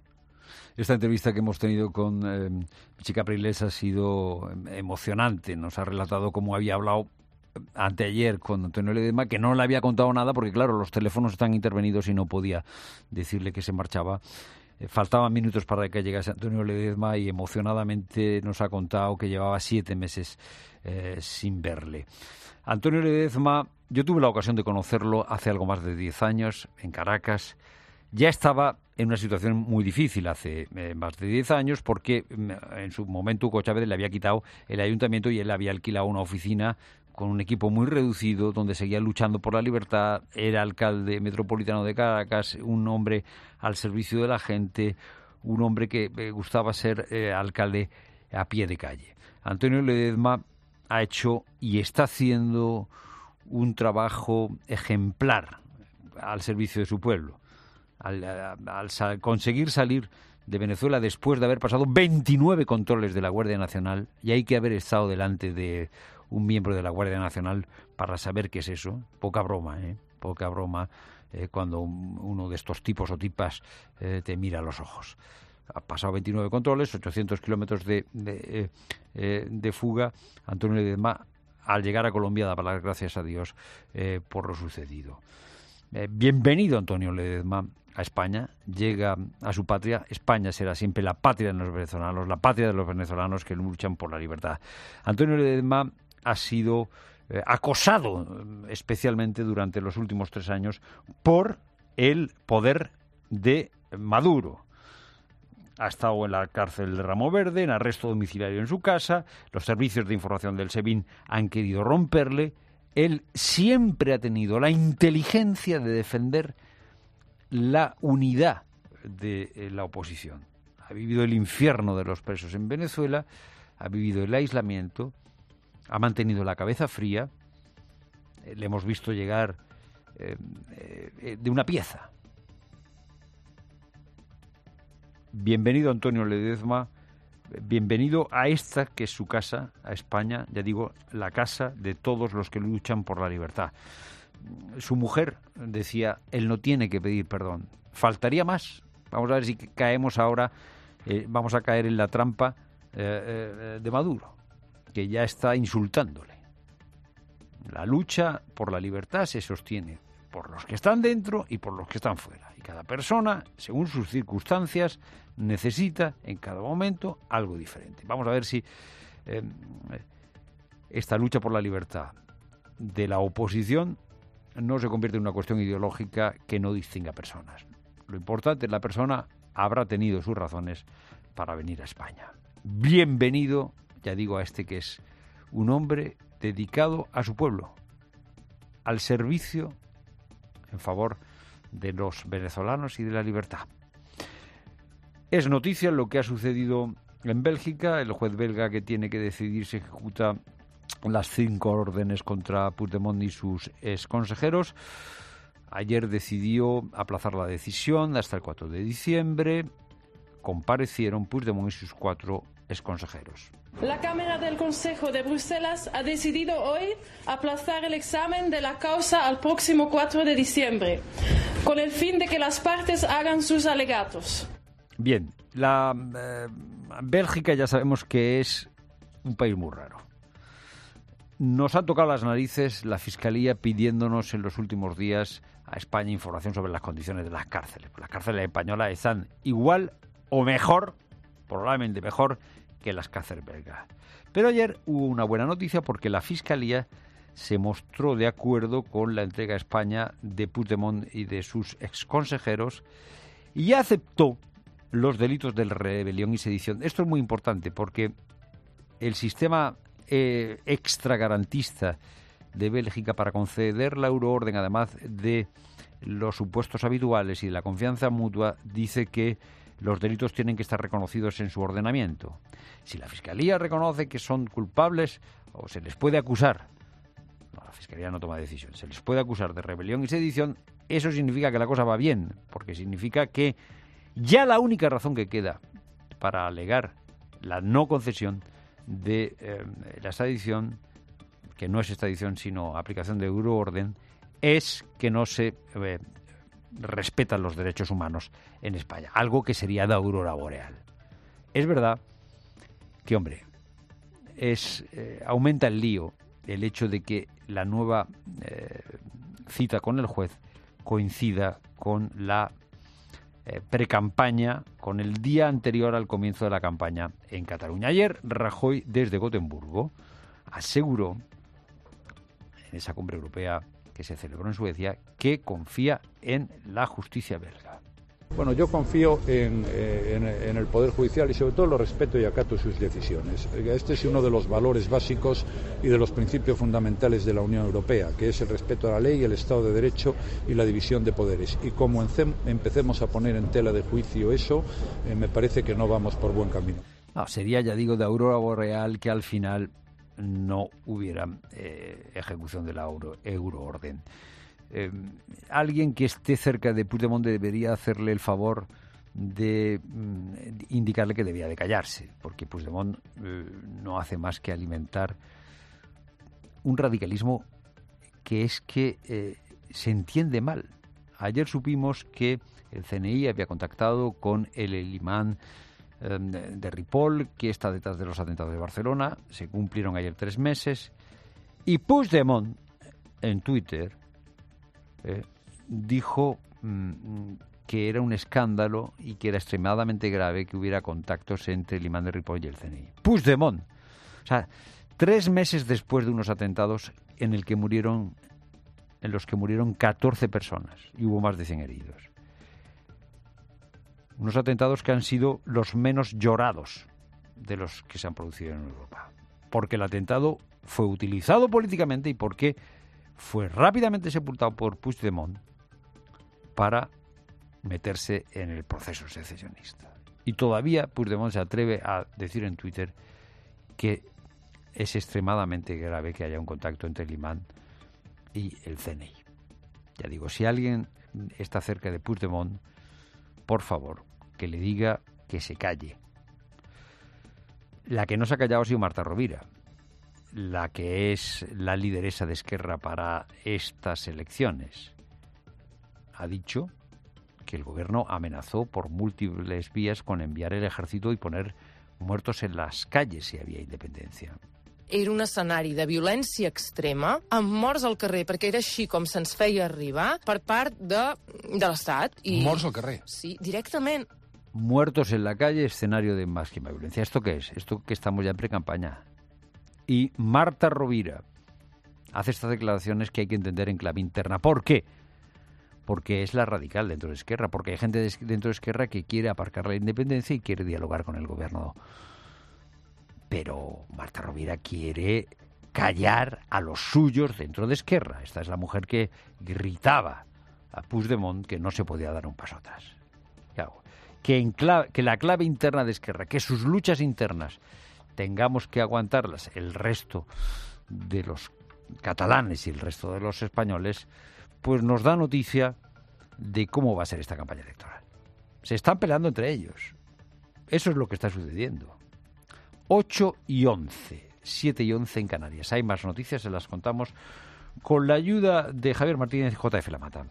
Esta entrevista que hemos tenido con eh, Chica Capriles ha sido emocionante. Nos ha relatado cómo había hablado anteayer con Antonio Ledezma, que no le había contado nada porque, claro, los teléfonos están intervenidos y no podía decirle que se marchaba. Eh, faltaban minutos para que llegase Antonio Ledezma y emocionadamente nos ha contado que llevaba siete meses eh, sin verle. Antonio Ledezma, yo tuve la ocasión de conocerlo hace algo más de diez años en Caracas. Ya estaba en una situación muy difícil hace eh, más de diez años porque en su momento Hugo Chávez le había quitado el ayuntamiento y él había alquilado una oficina con un equipo muy reducido donde seguía luchando por la libertad. Era alcalde metropolitano de Caracas, un hombre al servicio de la gente, un hombre que eh, gustaba ser eh, alcalde a pie de calle. Antonio Ledezma ha hecho y está haciendo un trabajo ejemplar al servicio de su pueblo. Al, al sal, conseguir salir de Venezuela después de haber pasado veintinueve controles de la Guardia Nacional, y hay que haber estado delante de un miembro de la Guardia Nacional para saber qué es eso. Poca broma, ¿eh? Poca broma eh, cuando un, uno de estos tipos o tipas eh, te mira a los ojos. Ha pasado veintinueve controles, ochocientos kilómetros de, de, eh, eh, de fuga. Antonio Ledezma, al llegar a Colombia, daba las gracias a Dios eh, por lo sucedido. Eh, bienvenido, Antonio Ledezma, a España. Llega a su patria. España será siempre la patria de los venezolanos, la patria de los venezolanos que luchan por la libertad. Antonio Ledezma ha sido eh, acosado especialmente durante los últimos tres años por el poder de Maduro. Ha estado en la cárcel de Ramo Verde, en arresto domiciliario en su casa. Los servicios de información del SEBIN han querido romperle. Él siempre ha tenido la inteligencia de defender la unidad de eh, la oposición. Ha vivido el infierno de los presos en Venezuela, ha vivido el aislamiento, ha mantenido la cabeza fría. Eh, le hemos visto llegar eh, eh, de una pieza. Bienvenido, Antonio Ledezma. Bienvenido a esta que es su casa, a España, ya digo, la casa de todos los que luchan por la libertad. Su mujer decía, él no tiene que pedir perdón. Faltaría más. Vamos a ver si caemos ahora, eh, vamos a caer en la trampa eh, eh, de Maduro, que ya está insultándole. La lucha por la libertad se sostiene por los que están dentro y por los que están fuera. Y cada persona, según sus circunstancias, necesita en cada momento algo diferente. Vamos a ver si eh, esta lucha por la libertad de la oposición no se convierte en una cuestión ideológica que no distinga personas. Lo importante es la persona habrá tenido sus razones para venir a España. Bienvenido, ya digo, a este que es un hombre dedicado a su pueblo, al servicio en favor de los venezolanos y de la libertad. Es noticia lo que ha sucedido en Bélgica. El juez belga que tiene que decidir si ejecuta las cinco órdenes contra Puigdemont y sus exconsejeros. Ayer decidió aplazar la decisión hasta el cuatro de diciembre. Comparecieron Puigdemont y sus cuatro exconsejeros. La Cámara del Consejo de Bruselas ha decidido hoy aplazar el examen de la causa al próximo cuatro de diciembre, con el fin de que las partes hagan sus alegatos. Bien, la eh, Bélgica ya sabemos que es un país muy raro. Nos ha tocado las narices la Fiscalía pidiéndonos en los últimos días a España información sobre las condiciones de las cárceles. Las cárceles españolas están igual o mejor, probablemente mejor, que las cárceles belgas. Pero ayer hubo una buena noticia porque la Fiscalía se mostró de acuerdo con la entrega a España de Puigdemont y de sus exconsejeros y ya aceptó los delitos de rebelión y sedición. Esto es muy importante porque el sistema eh, extragarantista de Bélgica para conceder la euroorden, además de los supuestos habituales y de la confianza mutua, dice que los delitos tienen que estar reconocidos en su ordenamiento. Si la Fiscalía reconoce que son culpables o se les puede acusar, no, la Fiscalía no toma decisión, se les puede acusar de rebelión y sedición, eso significa que la cosa va bien, porque significa que ya la única razón que queda para alegar la no concesión de eh, la extradición, que no es extradición sino aplicación de euroorden, es que no se eh, respetan los derechos humanos en España, algo que sería la aurora boreal. Es verdad que, hombre, es eh, aumenta el lío el hecho de que la nueva eh, cita con el juez coincida con la eh, precampaña, con el día anterior al comienzo de la campaña en Cataluña. Ayer Rajoy, desde Gotemburgo, aseguró en esa cumbre europea que se celebró en Suecia, que confía en la justicia belga. Bueno, yo confío en, en, en el Poder Judicial y sobre todo lo respeto y acato sus decisiones. Este es uno de los valores básicos y de los principios fundamentales de la Unión Europea, que es el respeto a la ley, el Estado de Derecho y la división de poderes. Y como empecemos a poner en tela de juicio eso, eh, me parece que no vamos por buen camino. No, sería, ya digo, de aurora boreal que al final no hubiera eh, ejecución de la euro, euroorden. Eh, alguien que esté cerca de Puigdemont debería hacerle el favor de mm, indicarle que debía de callarse, porque Puigdemont eh, no hace más que alimentar un radicalismo que es que eh, se entiende mal. Ayer supimos que el C N I había contactado con el, el imán eh, de, de Ripoll, que está detrás de los atentados de Barcelona. Se cumplieron ayer tres meses y Puigdemont en Twitter Eh, dijo mm, que era un escándalo y que era extremadamente grave que hubiera contactos entre el imán de Ripoll y el C N I. Puigdemont. O sea, tres meses después de unos atentados en el que murieron, en los que murieron catorce personas y hubo más de cien heridos. Unos atentados que han sido los menos llorados de los que se han producido en Europa. Porque el atentado fue utilizado políticamente y porque fue rápidamente sepultado por Puigdemont para meterse en el proceso secesionista. Y todavía Puigdemont se atreve a decir en Twitter que es extremadamente grave que haya un contacto entre el imán y el C N I. Ya digo, si alguien está cerca de Puigdemont, por favor, que le diga que se calle. La que no se ha callado ha sido Marta Rovira, la que es la lideresa de Esquerra para estas elecciones. Ha dicho que el gobierno amenazó por múltiples vías con enviar el ejército y poner muertos en las calles si había independencia. Era un escenari de violència extrema, amb morts al carrer, perquè era així com se'ns feia arribar per part de, de l'Estat. I... Morts al carrer? Sí, directament. Muertos en la calle, escenario de máxima violencia. ¿Esto qué es? Esto que estamos ya en pre-campaña. Y Marta Rovira hace estas declaraciones que hay que entender en clave interna. ¿Por qué? Porque es la radical dentro de Esquerra, porque hay gente dentro de Esquerra que quiere aparcar la independencia y quiere dialogar con el gobierno. Pero Marta Rovira quiere callar a los suyos dentro de Esquerra. Esta es la mujer que gritaba a Puigdemont que no se podía dar un paso atrás. Claro, que, en clave, que la clave interna de Esquerra, que sus luchas internas tengamos que aguantarlas el resto de los catalanes y el resto de los españoles, pues nos da noticia de cómo va a ser esta campaña electoral. Se están peleando entre ellos. Eso es lo que está sucediendo. ocho y once, siete y once en Canarias. Hay más noticias, se las contamos con la ayuda de Javier Martínez y J F La Mata.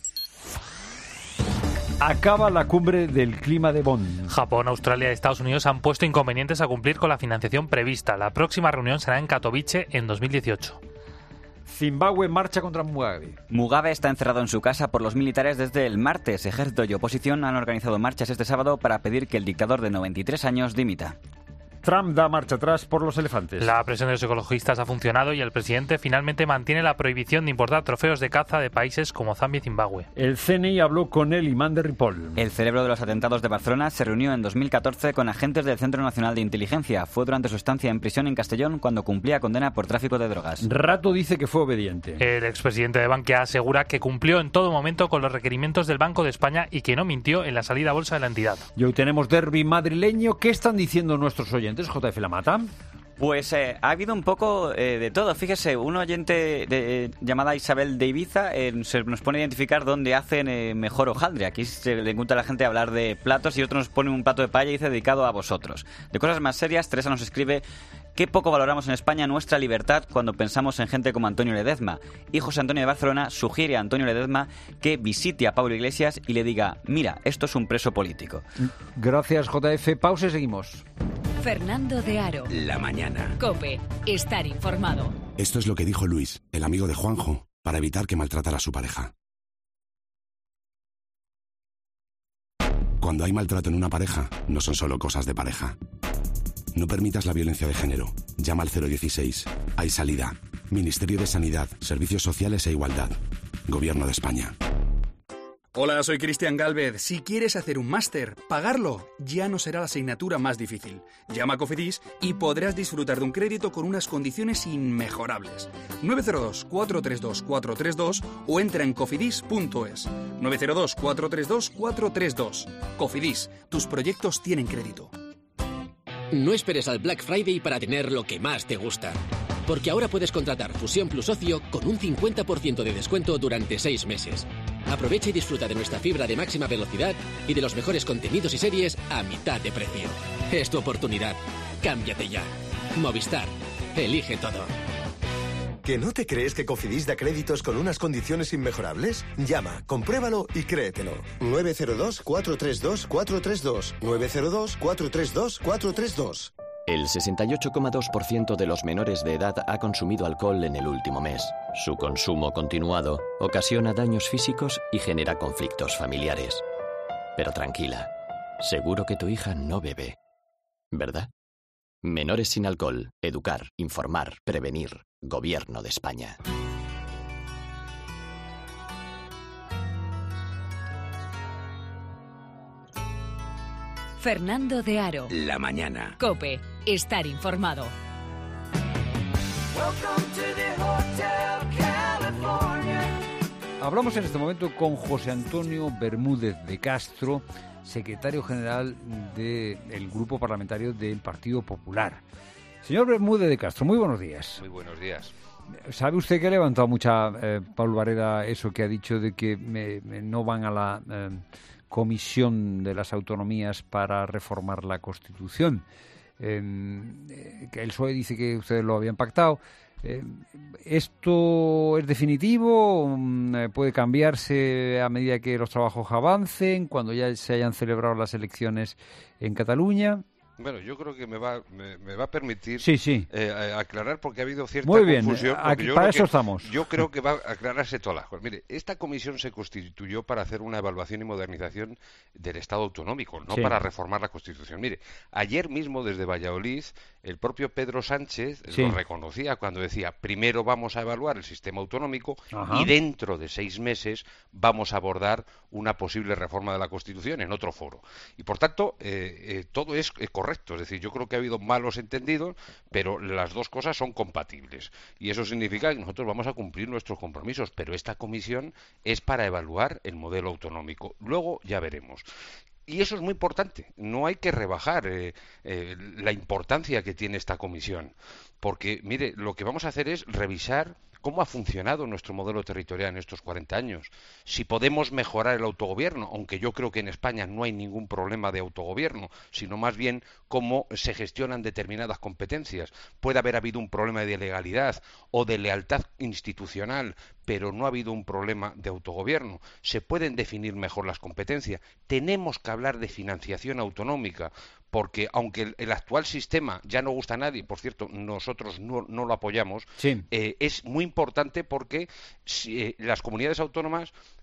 Acaba la cumbre del clima de Bonn. Japón, Australia y Estados Unidos han puesto inconvenientes a cumplir con la financiación prevista. La próxima reunión será en Katowice en dos mil dieciocho. Zimbabue marcha contra Mugabe. Mugabe está encerrado en su casa por los militares desde el martes. Ejército y oposición han organizado marchas este sábado para pedir que el dictador de noventa y tres años dimita. Trump da marcha atrás por los elefantes. La presión de los ecologistas ha funcionado y el presidente finalmente mantiene la prohibición de importar trofeos de caza de países como Zambia y Zimbabue. El C N I habló con el imán de Ripoll. El cerebro de los atentados de Barcelona se reunió en dos mil catorce con agentes del Centro Nacional de Inteligencia. Fue durante su estancia en prisión en Castellón cuando cumplía condena por tráfico de drogas. Rato dice que fue obediente. El expresidente de Bankia asegura que cumplió en todo momento con los requerimientos del Banco de España y que no mintió en la salida a bolsa de la entidad. Y hoy tenemos derbi madrileño. ¿Qué están diciendo nuestros oyentes, J F Lamata? Pues eh, ha habido un poco eh, de todo. Fíjese, un oyente de, eh, llamada Isabel de Ibiza eh, se nos pone a identificar dónde hacen eh, mejor hojaldre. Aquí se le gusta a la gente hablar de platos y otro nos pone un plato de paella y dice dedicado a vosotros. De cosas más serias, Teresa nos escribe: qué poco valoramos en España nuestra libertad cuando pensamos en gente como Antonio Ledezma. Y José Antonio de Barcelona sugiere a Antonio Ledezma que visite a Pablo Iglesias y le diga: mira, esto es un preso político. Gracias, J F. Pausa y seguimos. Fernando de Aro. La mañana. COPE. Estar informado. Esto es lo que dijo Luis, el amigo de Juanjo, para evitar que maltratara a su pareja. Cuando hay maltrato en una pareja, no son solo cosas de pareja. No permitas la violencia de género. Llama al cero dieciséis. Hay salida. Ministerio de Sanidad, Servicios Sociales e Igualdad. Gobierno de España. Hola, soy Cristian Gálvez. Si quieres hacer un máster, pagarlo ya no será la asignatura más difícil. Llama a Cofidis y podrás disfrutar de un crédito con unas condiciones inmejorables. nueve cero dos, cuatro tres dos, cuatro tres dos o entra en cofidis punto es. nueve cero dos, cuatro tres dos, cuatro tres dos. Cofidis, tus proyectos tienen crédito. No esperes al Black Friday para tener lo que más te gusta. Porque ahora puedes contratar Fusión Plus Ocio con un cincuenta por ciento de descuento durante seis meses. Aprovecha y disfruta de nuestra fibra de máxima velocidad y de los mejores contenidos y series a mitad de precio. Es tu oportunidad. Cámbiate ya. Movistar. Elige todo. ¿Que no te crees que Cofidis da créditos con unas condiciones inmejorables? Llama, compruébalo y créetelo. nueve cero dos, cuatro tres dos, cuatro tres dos. nueve cero dos, cuatro tres dos, cuatro tres dos. El sesenta y ocho coma dos por ciento de los menores de edad ha consumido alcohol en el último mes. Su consumo continuado ocasiona daños físicos y genera conflictos familiares. Pero tranquila, seguro que tu hija no bebe, ¿verdad? Menores sin alcohol, educar, informar, prevenir. Gobierno de España. Fernando de Aro. La mañana. COPE. Estar informado. Hablamos en este momento con José Antonio Bermúdez de Castro, secretario general del Grupo Parlamentario del Partido Popular. Señor Bermúdez de Castro, muy buenos días. Muy buenos días. ¿Sabe usted que ha levantado mucha, eh, Pablo Varela, eso que ha dicho de que me, me no van a la eh, Comisión de las Autonomías para reformar la Constitución? Eh, que el P S O E dice que ustedes lo habían pactado. Eh, ¿Esto es definitivo? ¿Puede cambiarse a medida que los trabajos avancen, cuando ya se hayan celebrado las elecciones en Cataluña? Bueno, yo creo que me va me, me va a permitir sí, sí. Eh, aclarar porque ha habido cierta Muy bien, confusión. aquí, yo para eso que, estamos. Yo creo que va a aclararse todas las cosas. Mire, esta comisión se constituyó para hacer una evaluación y modernización del Estado autonómico, no sí. para reformar la Constitución. Mire, ayer mismo desde Valladolid, el propio Pedro Sánchez sí. lo reconocía cuando decía, primero vamos a evaluar el sistema autonómico Ajá. y dentro de seis meses vamos a abordar una posible reforma de la Constitución en otro foro. Y por tanto, eh, eh, todo es eh, correcto. Es decir, yo creo que ha habido malos entendidos, pero las dos cosas son compatibles. Y eso significa que nosotros vamos a cumplir nuestros compromisos, pero esta comisión es para evaluar el modelo autonómico. Luego ya veremos. Y eso es muy importante. No hay que rebajar eh, eh, la importancia que tiene esta comisión. Porque, mire, lo que vamos a hacer es revisar cómo ha funcionado nuestro modelo territorial en estos cuarenta años. Si podemos mejorar el autogobierno, aunque yo creo que en España no hay ningún problema de autogobierno, sino más bien cómo se gestionan determinadas competencias. Puede haber habido un problema de legalidad o de lealtad institucional, pero no ha habido un problema de autogobierno. Se pueden definir mejor las competencias. Tenemos que hablar de financiación autonómica, porque aunque el, el actual sistema ya no gusta a nadie, por cierto, nosotros no, no lo apoyamos, sí. eh, es muy importante porque si, eh, las comunidades autónomas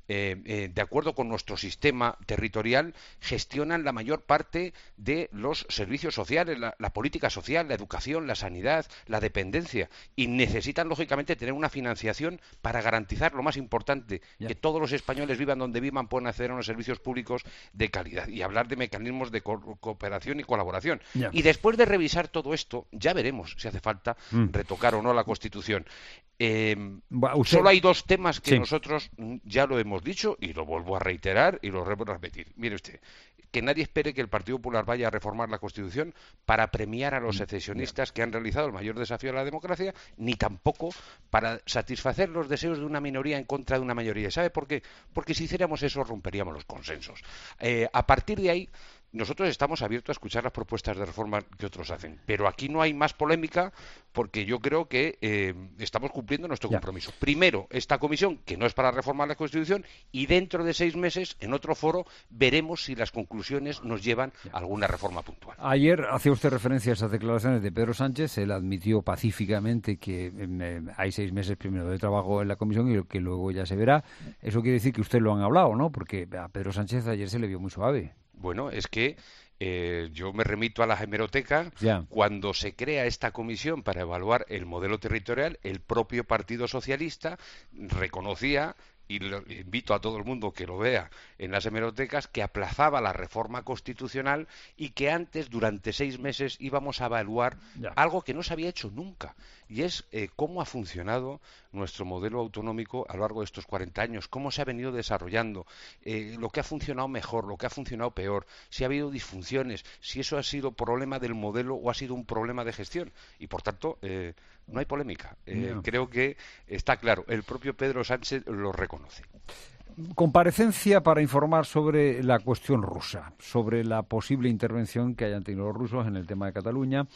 eh, eh, de acuerdo con nuestro sistema territorial, gestionan la mayor parte de los servicios sociales, la, la política social, la educación, la sanidad, la dependencia, y necesitan, lógicamente, tener una financiación para garantizar lo más importante, ya. que todos los españoles vivan donde vivan, puedan acceder a unos servicios públicos de calidad, y hablar de mecanismos de co cooperación y colaboración. Ya. Y después de revisar todo esto, ya veremos si hace falta mm. retocar o no la Constitución. Eh, usted... Solo hay dos temas que sí. nosotros ya lo hemos dicho y lo vuelvo a reiterar y lo vuelvo a repetir. Mire usted, que nadie espere que el Partido Popular vaya a reformar la Constitución para premiar a los secesionistas que han realizado el mayor desafío a la democracia, ni tampoco para satisfacer los deseos de una minoría en contra de una mayoría. ¿Sabe por qué? Porque si hiciéramos eso romperíamos los consensos. Eh, a partir de ahí, nosotros estamos abiertos a escuchar las propuestas de reforma que otros hacen, pero aquí no hay más polémica porque yo creo que eh, estamos cumpliendo nuestro ya. compromiso. Primero, esta comisión, que no es para reformar la Constitución, y dentro de seis meses, en otro foro, veremos si las conclusiones nos llevan ya. a alguna reforma puntual. Ayer hacía usted referencia a esas declaraciones de Pedro Sánchez. Él admitió pacíficamente que eh, hay seis meses primero de trabajo en la comisión y que luego ya se verá. Eso quiere decir que usted lo han hablado, ¿no? Porque a Pedro Sánchez ayer se le vio muy suave. Bueno, es que eh, yo me remito a la hemeroteca. Ya. Cuando se crea esta comisión para evaluar el modelo territorial, el propio Partido Socialista reconocía, y lo invito a todo el mundo que lo vea en las hemerotecas, que aplazaba la reforma constitucional y que antes, durante seis meses, íbamos a evaluar ya. algo que no se había hecho nunca, y es eh, cómo ha funcionado nuestro modelo autonómico a lo largo de estos cuarenta años, cómo se ha venido desarrollando, eh, lo que ha funcionado mejor, lo que ha funcionado peor, si ha habido disfunciones, si eso ha sido problema del modelo o ha sido un problema de gestión, y por tanto eh, no hay polémica. Eh, no. Creo que está claro, el propio Pedro Sánchez lo reconoce. Comparecencia para informar sobre la cuestión rusa, sobre la posible intervención que hayan tenido los rusos en el tema de Cataluña.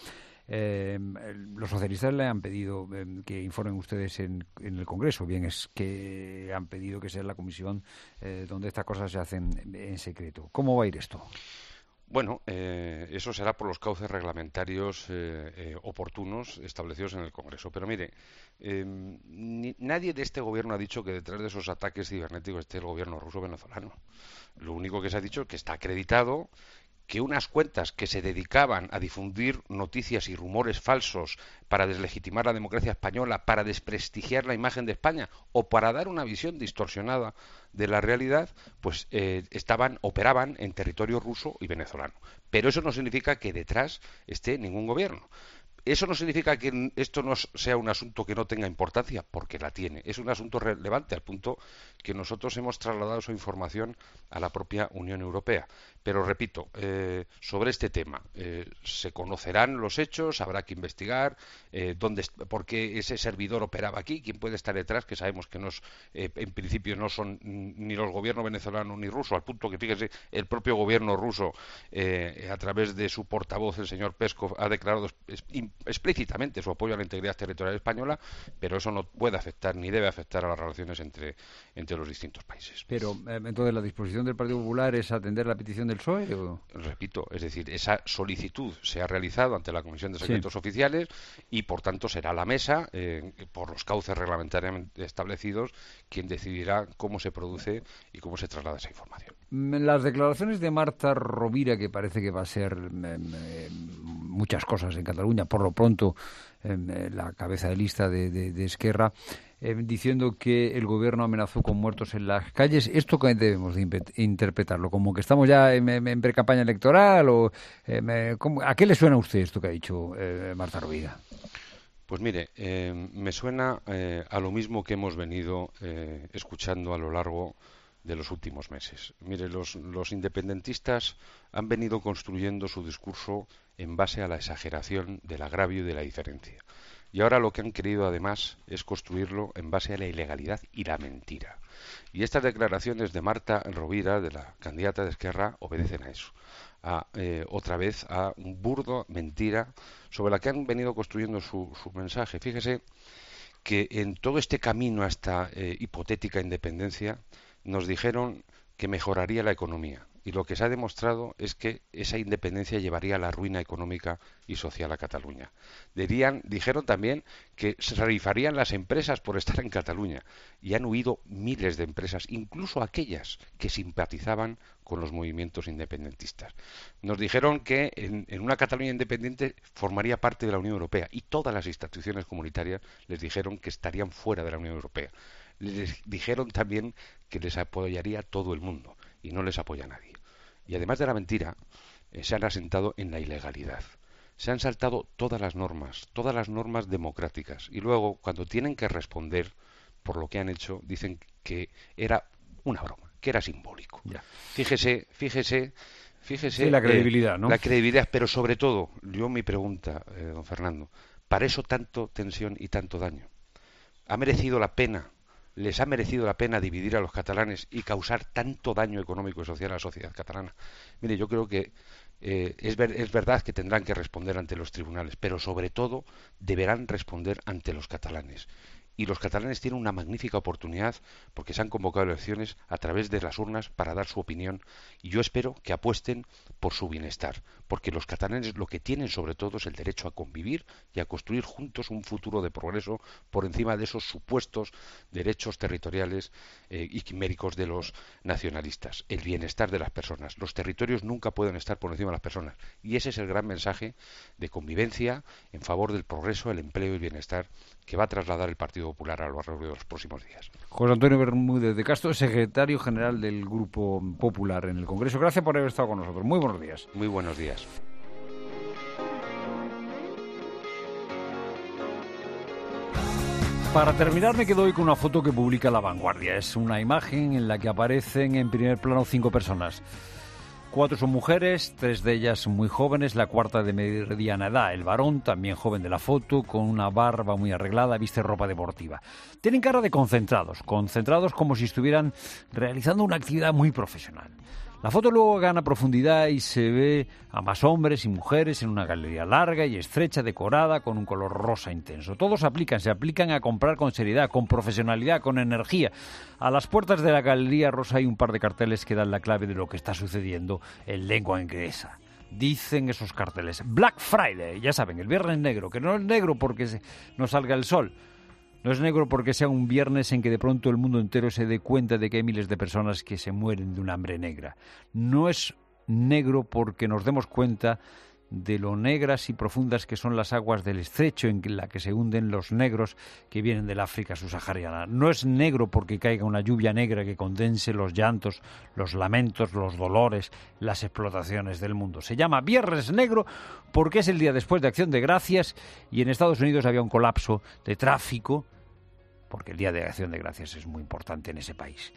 Eh, los socialistas le han pedido eh, que informen ustedes en, en el Congreso. Bien, es que han pedido que sea la comisión eh, donde estas cosas se hacen en secreto. ¿Cómo va a ir esto? Bueno, eh, eso será por los cauces reglamentarios eh, eh, oportunos establecidos en el Congreso. Pero mire, eh, ni, nadie de este gobierno ha dicho que detrás de esos ataques cibernéticos esté el gobierno ruso venezolano. Lo único que se ha dicho es que está acreditado que unas cuentas que se dedicaban a difundir noticias y rumores falsos para deslegitimar la democracia española, para desprestigiar la imagen de España o para dar una visión distorsionada de la realidad, pues eh, estaban, operaban en territorio ruso y venezolano. Pero eso no significa que detrás esté ningún gobierno. Eso no significa que esto no sea un asunto que no tenga importancia, porque la tiene. Es un asunto relevante al punto que nosotros hemos trasladado su información a la propia Unión Europea. Pero repito, eh, sobre este tema, eh, se conocerán los hechos, habrá que investigar eh, dónde, por qué ese servidor operaba aquí, quién puede estar detrás, que sabemos que nos, eh, en principio no son ni los gobiernos venezolanos ni rusos, al punto que, fíjese, el propio gobierno ruso, eh, a través de su portavoz, el señor Peskov, ha declarado explícitamente su apoyo a la integridad territorial española, pero eso no puede afectar ni debe afectar a las relaciones entre, entre los distintos países. Pero, eh, entonces, ¿la disposición del Partido Popular es atender la petición del P S O E? ¿O? Repito, es decir, esa solicitud se ha realizado ante la Comisión de Secretos sí. Oficiales y, por tanto, será la mesa, eh, por los cauces reglamentariamente establecidos, quien decidirá cómo se produce y cómo se traslada esa información. Las declaraciones de Marta Rovira, que parece que va a ser eh, eh, muchas cosas en Cataluña, por lo pronto eh, la cabeza de lista de, de, de Esquerra, eh, diciendo que el gobierno amenazó con muertos en las calles. ¿Esto qué debemos de interpretarlo? ¿Como que estamos ya en, en pre-campaña electoral? O, eh, me, ¿cómo, ¿A qué le suena a usted esto que ha dicho eh, Marta Rovira? Pues mire, eh, me suena eh, a lo mismo que hemos venido eh, escuchando a lo largo de los últimos meses. Mire, los, los independentistas han venido construyendo su discurso en base a la exageración del agravio y de la diferencia. Y ahora lo que han querido, además, es construirlo en base a la ilegalidad y la mentira. Y estas declaraciones de Marta Rovira, de la candidata de Esquerra, obedecen a eso. A, eh, otra vez a un burdo mentira sobre la que han venido construyendo su, su mensaje. Fíjese que en todo este camino a esta eh, hipotética independencia nos dijeron que mejoraría la economía. Y lo que se ha demostrado es que esa independencia llevaría a la ruina económica y social a Cataluña. Dirían, dijeron también que se rifarían las empresas por estar en Cataluña. Y han huido miles de empresas, incluso aquellas que simpatizaban con los movimientos independentistas. Nos dijeron que en, en una Cataluña independiente formaría parte de la Unión Europea. Y todas las instituciones comunitarias les dijeron que estarían fuera de la Unión Europea. Les dijeron también que les apoyaría todo el mundo. Y no les apoya nadie. Y además de la mentira, eh, se han asentado en la ilegalidad. Se han saltado todas las normas, todas las normas democráticas. Y luego, cuando tienen que responder por lo que han hecho, dicen que era una broma, que era simbólico. Ya. Fíjese, fíjese, fíjese... Sí, la credibilidad, eh, ¿no? La credibilidad, pero sobre todo, yo mi pregunta, eh, don Fernando, ¿para eso tanto tensión y tanto daño? ¿Ha merecido la pena? ¿Les ha merecido la pena dividir a los catalanes y causar tanto daño económico y social a la sociedad catalana? Mire, yo creo que eh, es, ver, es verdad que tendrán que responder ante los tribunales, pero sobre todo deberán responder ante los catalanes. Y los catalanes tienen una magnífica oportunidad porque se han convocado elecciones a través de las urnas para dar su opinión y yo espero que apuesten por su bienestar, porque los catalanes lo que tienen sobre todo es el derecho a convivir y a construir juntos un futuro de progreso por encima de esos supuestos derechos territoriales eh, y quiméricos de los nacionalistas. El bienestar de las personas. Los territorios nunca pueden estar por encima de las personas y ese es el gran mensaje de convivencia en favor del progreso, el empleo y el bienestar que va a trasladar el Partido Popular a lo largo de los próximos días. José Antonio Bermúdez de Castro, secretario general del Grupo Popular en el Congreso. Gracias por haber estado con nosotros. Muy buenos días. Muy buenos días. Para terminar me quedo hoy con una foto que publica La Vanguardia. Es una imagen en la que aparecen en primer plano cinco personas. Cuatro son mujeres, tres de ellas muy jóvenes, la cuarta de mediana edad. El varón, también joven de la foto, con una barba muy arreglada, viste ropa deportiva. Tienen cara de concentrados, concentrados como si estuvieran realizando una actividad muy profesional. La foto luego gana profundidad y se ve a más hombres y mujeres en una galería larga y estrecha, decorada con un color rosa intenso. Todos aplican, se aplican a comprar con seriedad, con profesionalidad, con energía. A las puertas de la galería rosa hay un par de carteles que dan la clave de lo que está sucediendo en lengua inglesa. Dicen esos carteles, Black Friday, ya saben, el viernes negro, que no es negro porque no salga el sol. No es negro porque sea un viernes en que de pronto el mundo entero se dé cuenta de que hay miles de personas que se mueren de un hambre negra. No es negro porque nos demos cuenta de lo negras y profundas que son las aguas del estrecho en la que se hunden los negros que vienen del África subsahariana. No es negro porque caiga una lluvia negra que condense los llantos, los lamentos, los dolores, las explotaciones del mundo. Se llama Viernes Negro porque es el día después de Acción de Gracias y en Estados Unidos había un colapso de tráfico porque el día de Acción de Gracias es muy importante en ese país.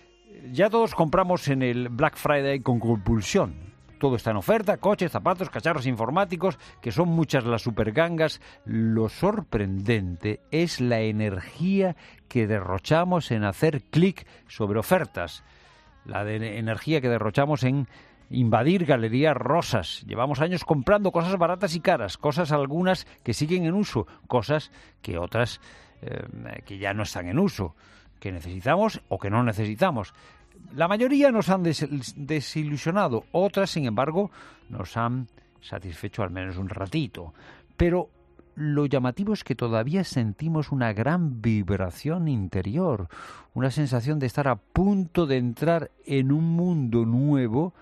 Ya todos compramos en el Black Friday con compulsión. Todo está en oferta, coches, zapatos, cacharros informáticos, que son muchas las supergangas. Lo sorprendente es la energía que derrochamos en hacer clic sobre ofertas. La de energía que derrochamos en invadir galerías rosas. Llevamos años comprando cosas baratas y caras, cosas algunas que siguen en uso, cosas que otras eh, que ya no están en uso, que necesitamos o que no necesitamos. La mayoría nos han des- desilusionado, otras, sin embargo, nos han satisfecho al menos un ratito. Pero lo llamativo es que todavía sentimos una gran vibración interior, una sensación de estar a punto de entrar en un mundo nuevo,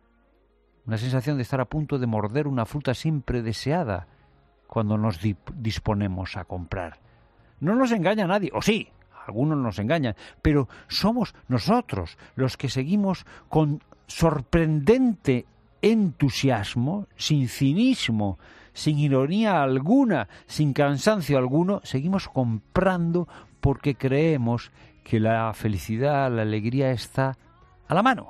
una sensación de estar a punto de morder una fruta siempre deseada cuando nos di- disponemos a comprar. No nos engaña nadie, o sí. Algunos nos engañan, pero somos nosotros los que seguimos con sorprendente entusiasmo, sin cinismo, sin ironía alguna, sin cansancio alguno, seguimos comprando porque creemos que la felicidad, la alegría está a la mano.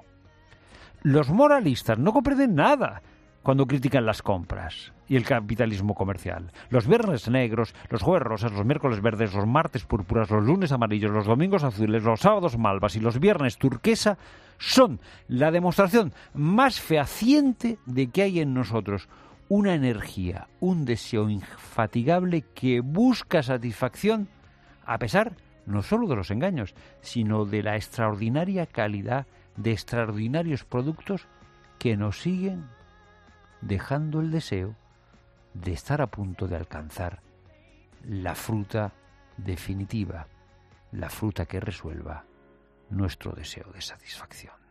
Los moralistas no comprenden nada cuando critican las compras y el capitalismo comercial. Los viernes negros, los jueves rosas, los miércoles verdes, los martes púrpuras, los lunes amarillos, los domingos azules, los sábados malvas y los viernes turquesa son la demostración más fehaciente de que hay en nosotros una energía, un deseo infatigable que busca satisfacción a pesar no solo de los engaños, sino de la extraordinaria calidad de extraordinarios productos que nos siguen dejando el deseo de estar a punto de alcanzar la fruta definitiva, la fruta que resuelva nuestro deseo de satisfacción.